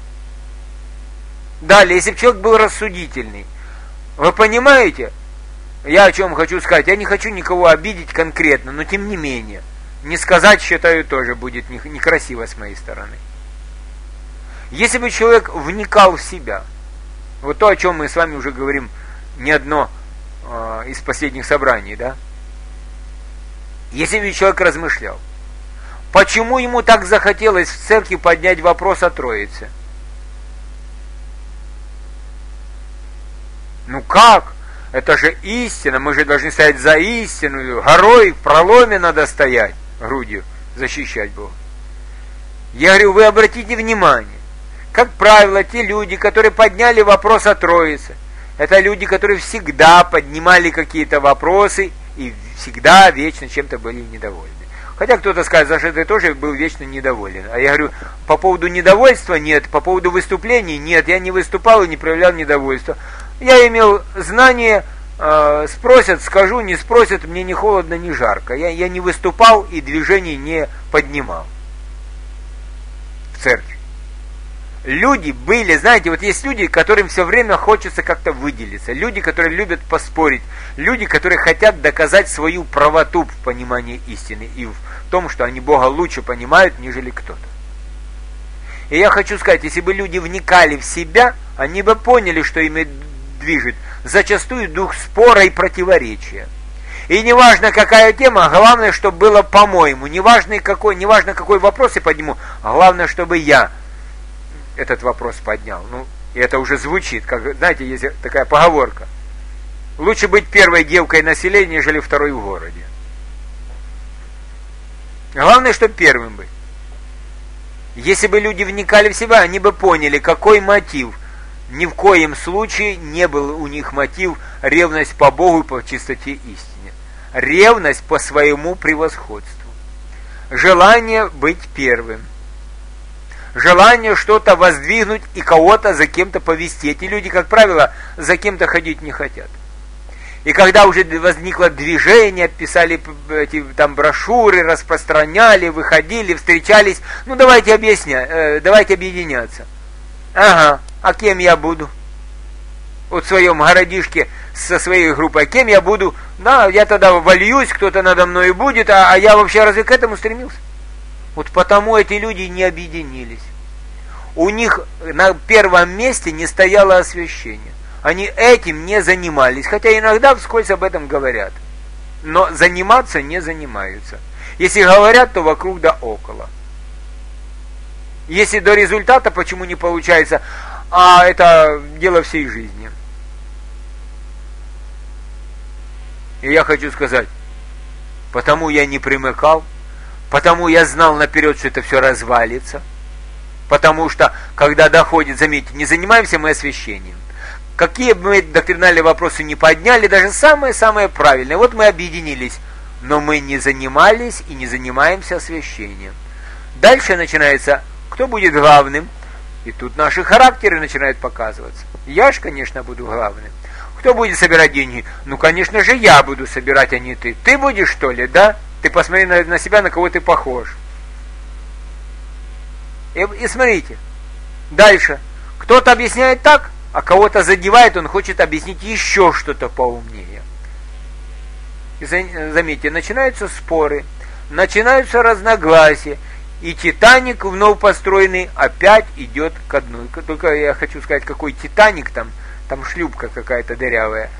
Далее, если бы человек был рассудительный, вы понимаете, я о чем хочу сказать, я не хочу никого обидеть конкретно, но тем не менее, не сказать, считаю, тоже будет некрасиво с моей стороны. Если бы человек вникал в себя, вот то, о чем мы с вами уже говорим не одно э, из последних собраний, да? Если бы человек размышлял, почему ему так захотелось в церкви поднять вопрос о Троице? Ну как? Это же истина, мы же должны стоять за истину, горой в проломе надо стоять, грудью защищать Бога. Я говорю, вы обратите внимание, как правило, те люди, которые подняли вопрос о Троице, это люди, которые всегда поднимали какие-то вопросы и всегда вечно чем-то были недовольны. Хотя кто-то скажет, что ты тоже был вечно недоволен. А я говорю, по поводу недовольства нет, по поводу выступлений нет, я не выступал и не проявлял недовольства. Я имел знание, э, спросят, скажу, не спросят, мне ни холодно, ни жарко. Я, я не выступал и движений не поднимал в церкви. Люди были, знаете, вот есть люди, которым все время хочется как-то выделиться. Люди, которые любят поспорить. Люди, которые хотят доказать свою правоту в понимании истины и в том, что они Бога лучше понимают, нежели кто-то. И я хочу сказать, если бы люди вникали в себя, они бы поняли, что ими движет зачастую дух спора и противоречия. И неважно, какая тема, главное, чтобы было по-моему. Неважно, какой, неважно, какой вопрос я подниму, главное, чтобы я этот вопрос поднял. Ну, и это уже звучит, как, знаете, есть такая поговорка. Лучше быть первой девкой населения, нежели второй в городе. Главное, чтобы первым быть. Если бы люди вникали в себя, они бы поняли, какой мотив. Ни в коем случае не был у них мотив ревность по Богу и по чистоте истине. Ревность по своему превосходству. Желание быть первым. Желание что-то воздвигнуть и кого-то за кем-то повести. Эти люди, как правило, за кем-то ходить не хотят. И когда уже возникло движение, писали эти там брошюры, распространяли, выходили, встречались, ну давайте объяснять, э, давайте объединяться. Ага, а кем я буду? Вот в своем городишке со своей группой, кем я буду? Да, я тогда вольюсь, кто-то надо мной будет, а, а я вообще разве к этому стремился? Вот потому эти люди не объединились. У них на первом месте не стояло освящение. Они этим не занимались, хотя иногда вскользь об этом говорят. Но заниматься не занимаются. Если говорят, то вокруг да около. Если до результата, почему не получается, а это дело всей жизни. И я хочу сказать, потому я не примыкал, потому я знал наперед, что это все развалится. Потому что, когда доходит, заметьте, не занимаемся мы освящением. Какие бы мы доктринальные вопросы не подняли, даже самые-самые правильные, вот мы объединились, но мы не занимались и не занимаемся освящением. Дальше начинается, кто будет главным, и тут наши характеры начинают показываться. Я ж, конечно, буду главным. Кто будет собирать деньги? Ну, конечно же, я буду собирать, а не ты. Ты будешь, что ли, да? Ты посмотри на, на себя, на кого ты похож. И, и смотрите, дальше. Кто-то объясняет так, а кого-то задевает, он хочет объяснить еще что-то поумнее. И заметьте, начинаются споры, начинаются разногласия, и Титаник вновь построенный опять идет ко дну. Только я хочу сказать, какой Титаник там, там шлюпка какая-то дырявая.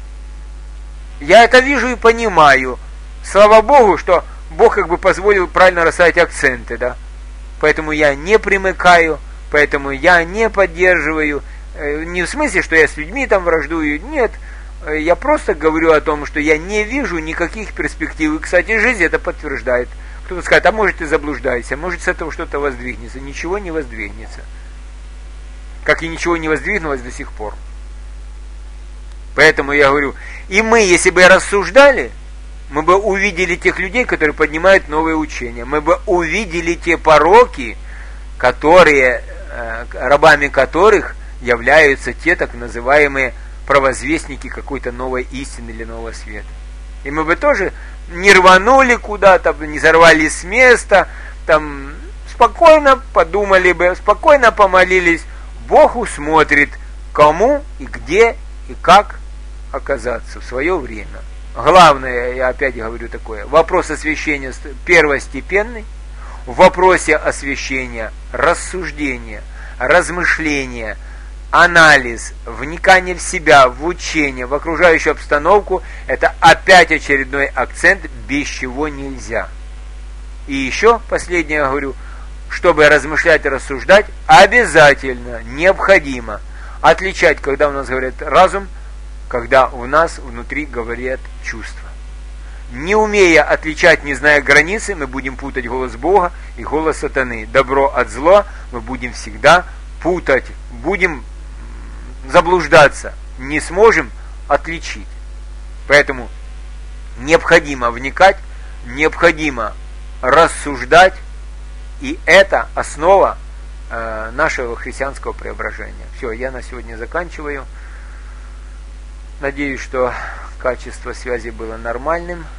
Я это вижу и понимаю. Слава Богу, что Бог как бы позволил правильно расставить акценты, да. Поэтому я не примыкаю, поэтому я не поддерживаю. Не в смысле, что я с людьми там враждую, нет. Я просто говорю о том, что я не вижу никаких перспектив. И, кстати, жизнь это подтверждает. Кто-то скажет, а может ты заблуждаешься, может с этого что-то воздвигнется. Ничего не воздвигнется. Как и ничего не воздвигнулось до сих пор. Поэтому я говорю, и мы, если бы рассуждали, мы бы увидели тех людей, которые поднимают новые учения. Мы бы увидели те пороки, которые, рабами которых являются те так называемые провозвестники какой-то новой истины или нового света. И мы бы тоже не рванули куда-то, не сорвались с места, там спокойно подумали бы, спокойно помолились. Бог усмотрит, кому и где и как оказаться в свое время. Главное, я опять говорю такое, вопрос освящения первостепенный, в вопросе освящения рассуждение, размышление, анализ, вникание в себя, в учение, в окружающую обстановку, это опять очередной акцент, без чего нельзя. И еще, последнее говорю, чтобы размышлять и рассуждать, обязательно, необходимо отличать, когда у нас говорят разум, когда у нас внутри говорят чувства. Не умея отличать, не зная границы, мы будем путать голос Бога и голос сатаны. Добро от зла мы будем всегда путать, будем заблуждаться, не сможем отличить. Поэтому необходимо вникать, необходимо рассуждать, и это основа э, нашего христианского преображения. Все, я на сегодня заканчиваю. Надеюсь, что качество связи было нормальным.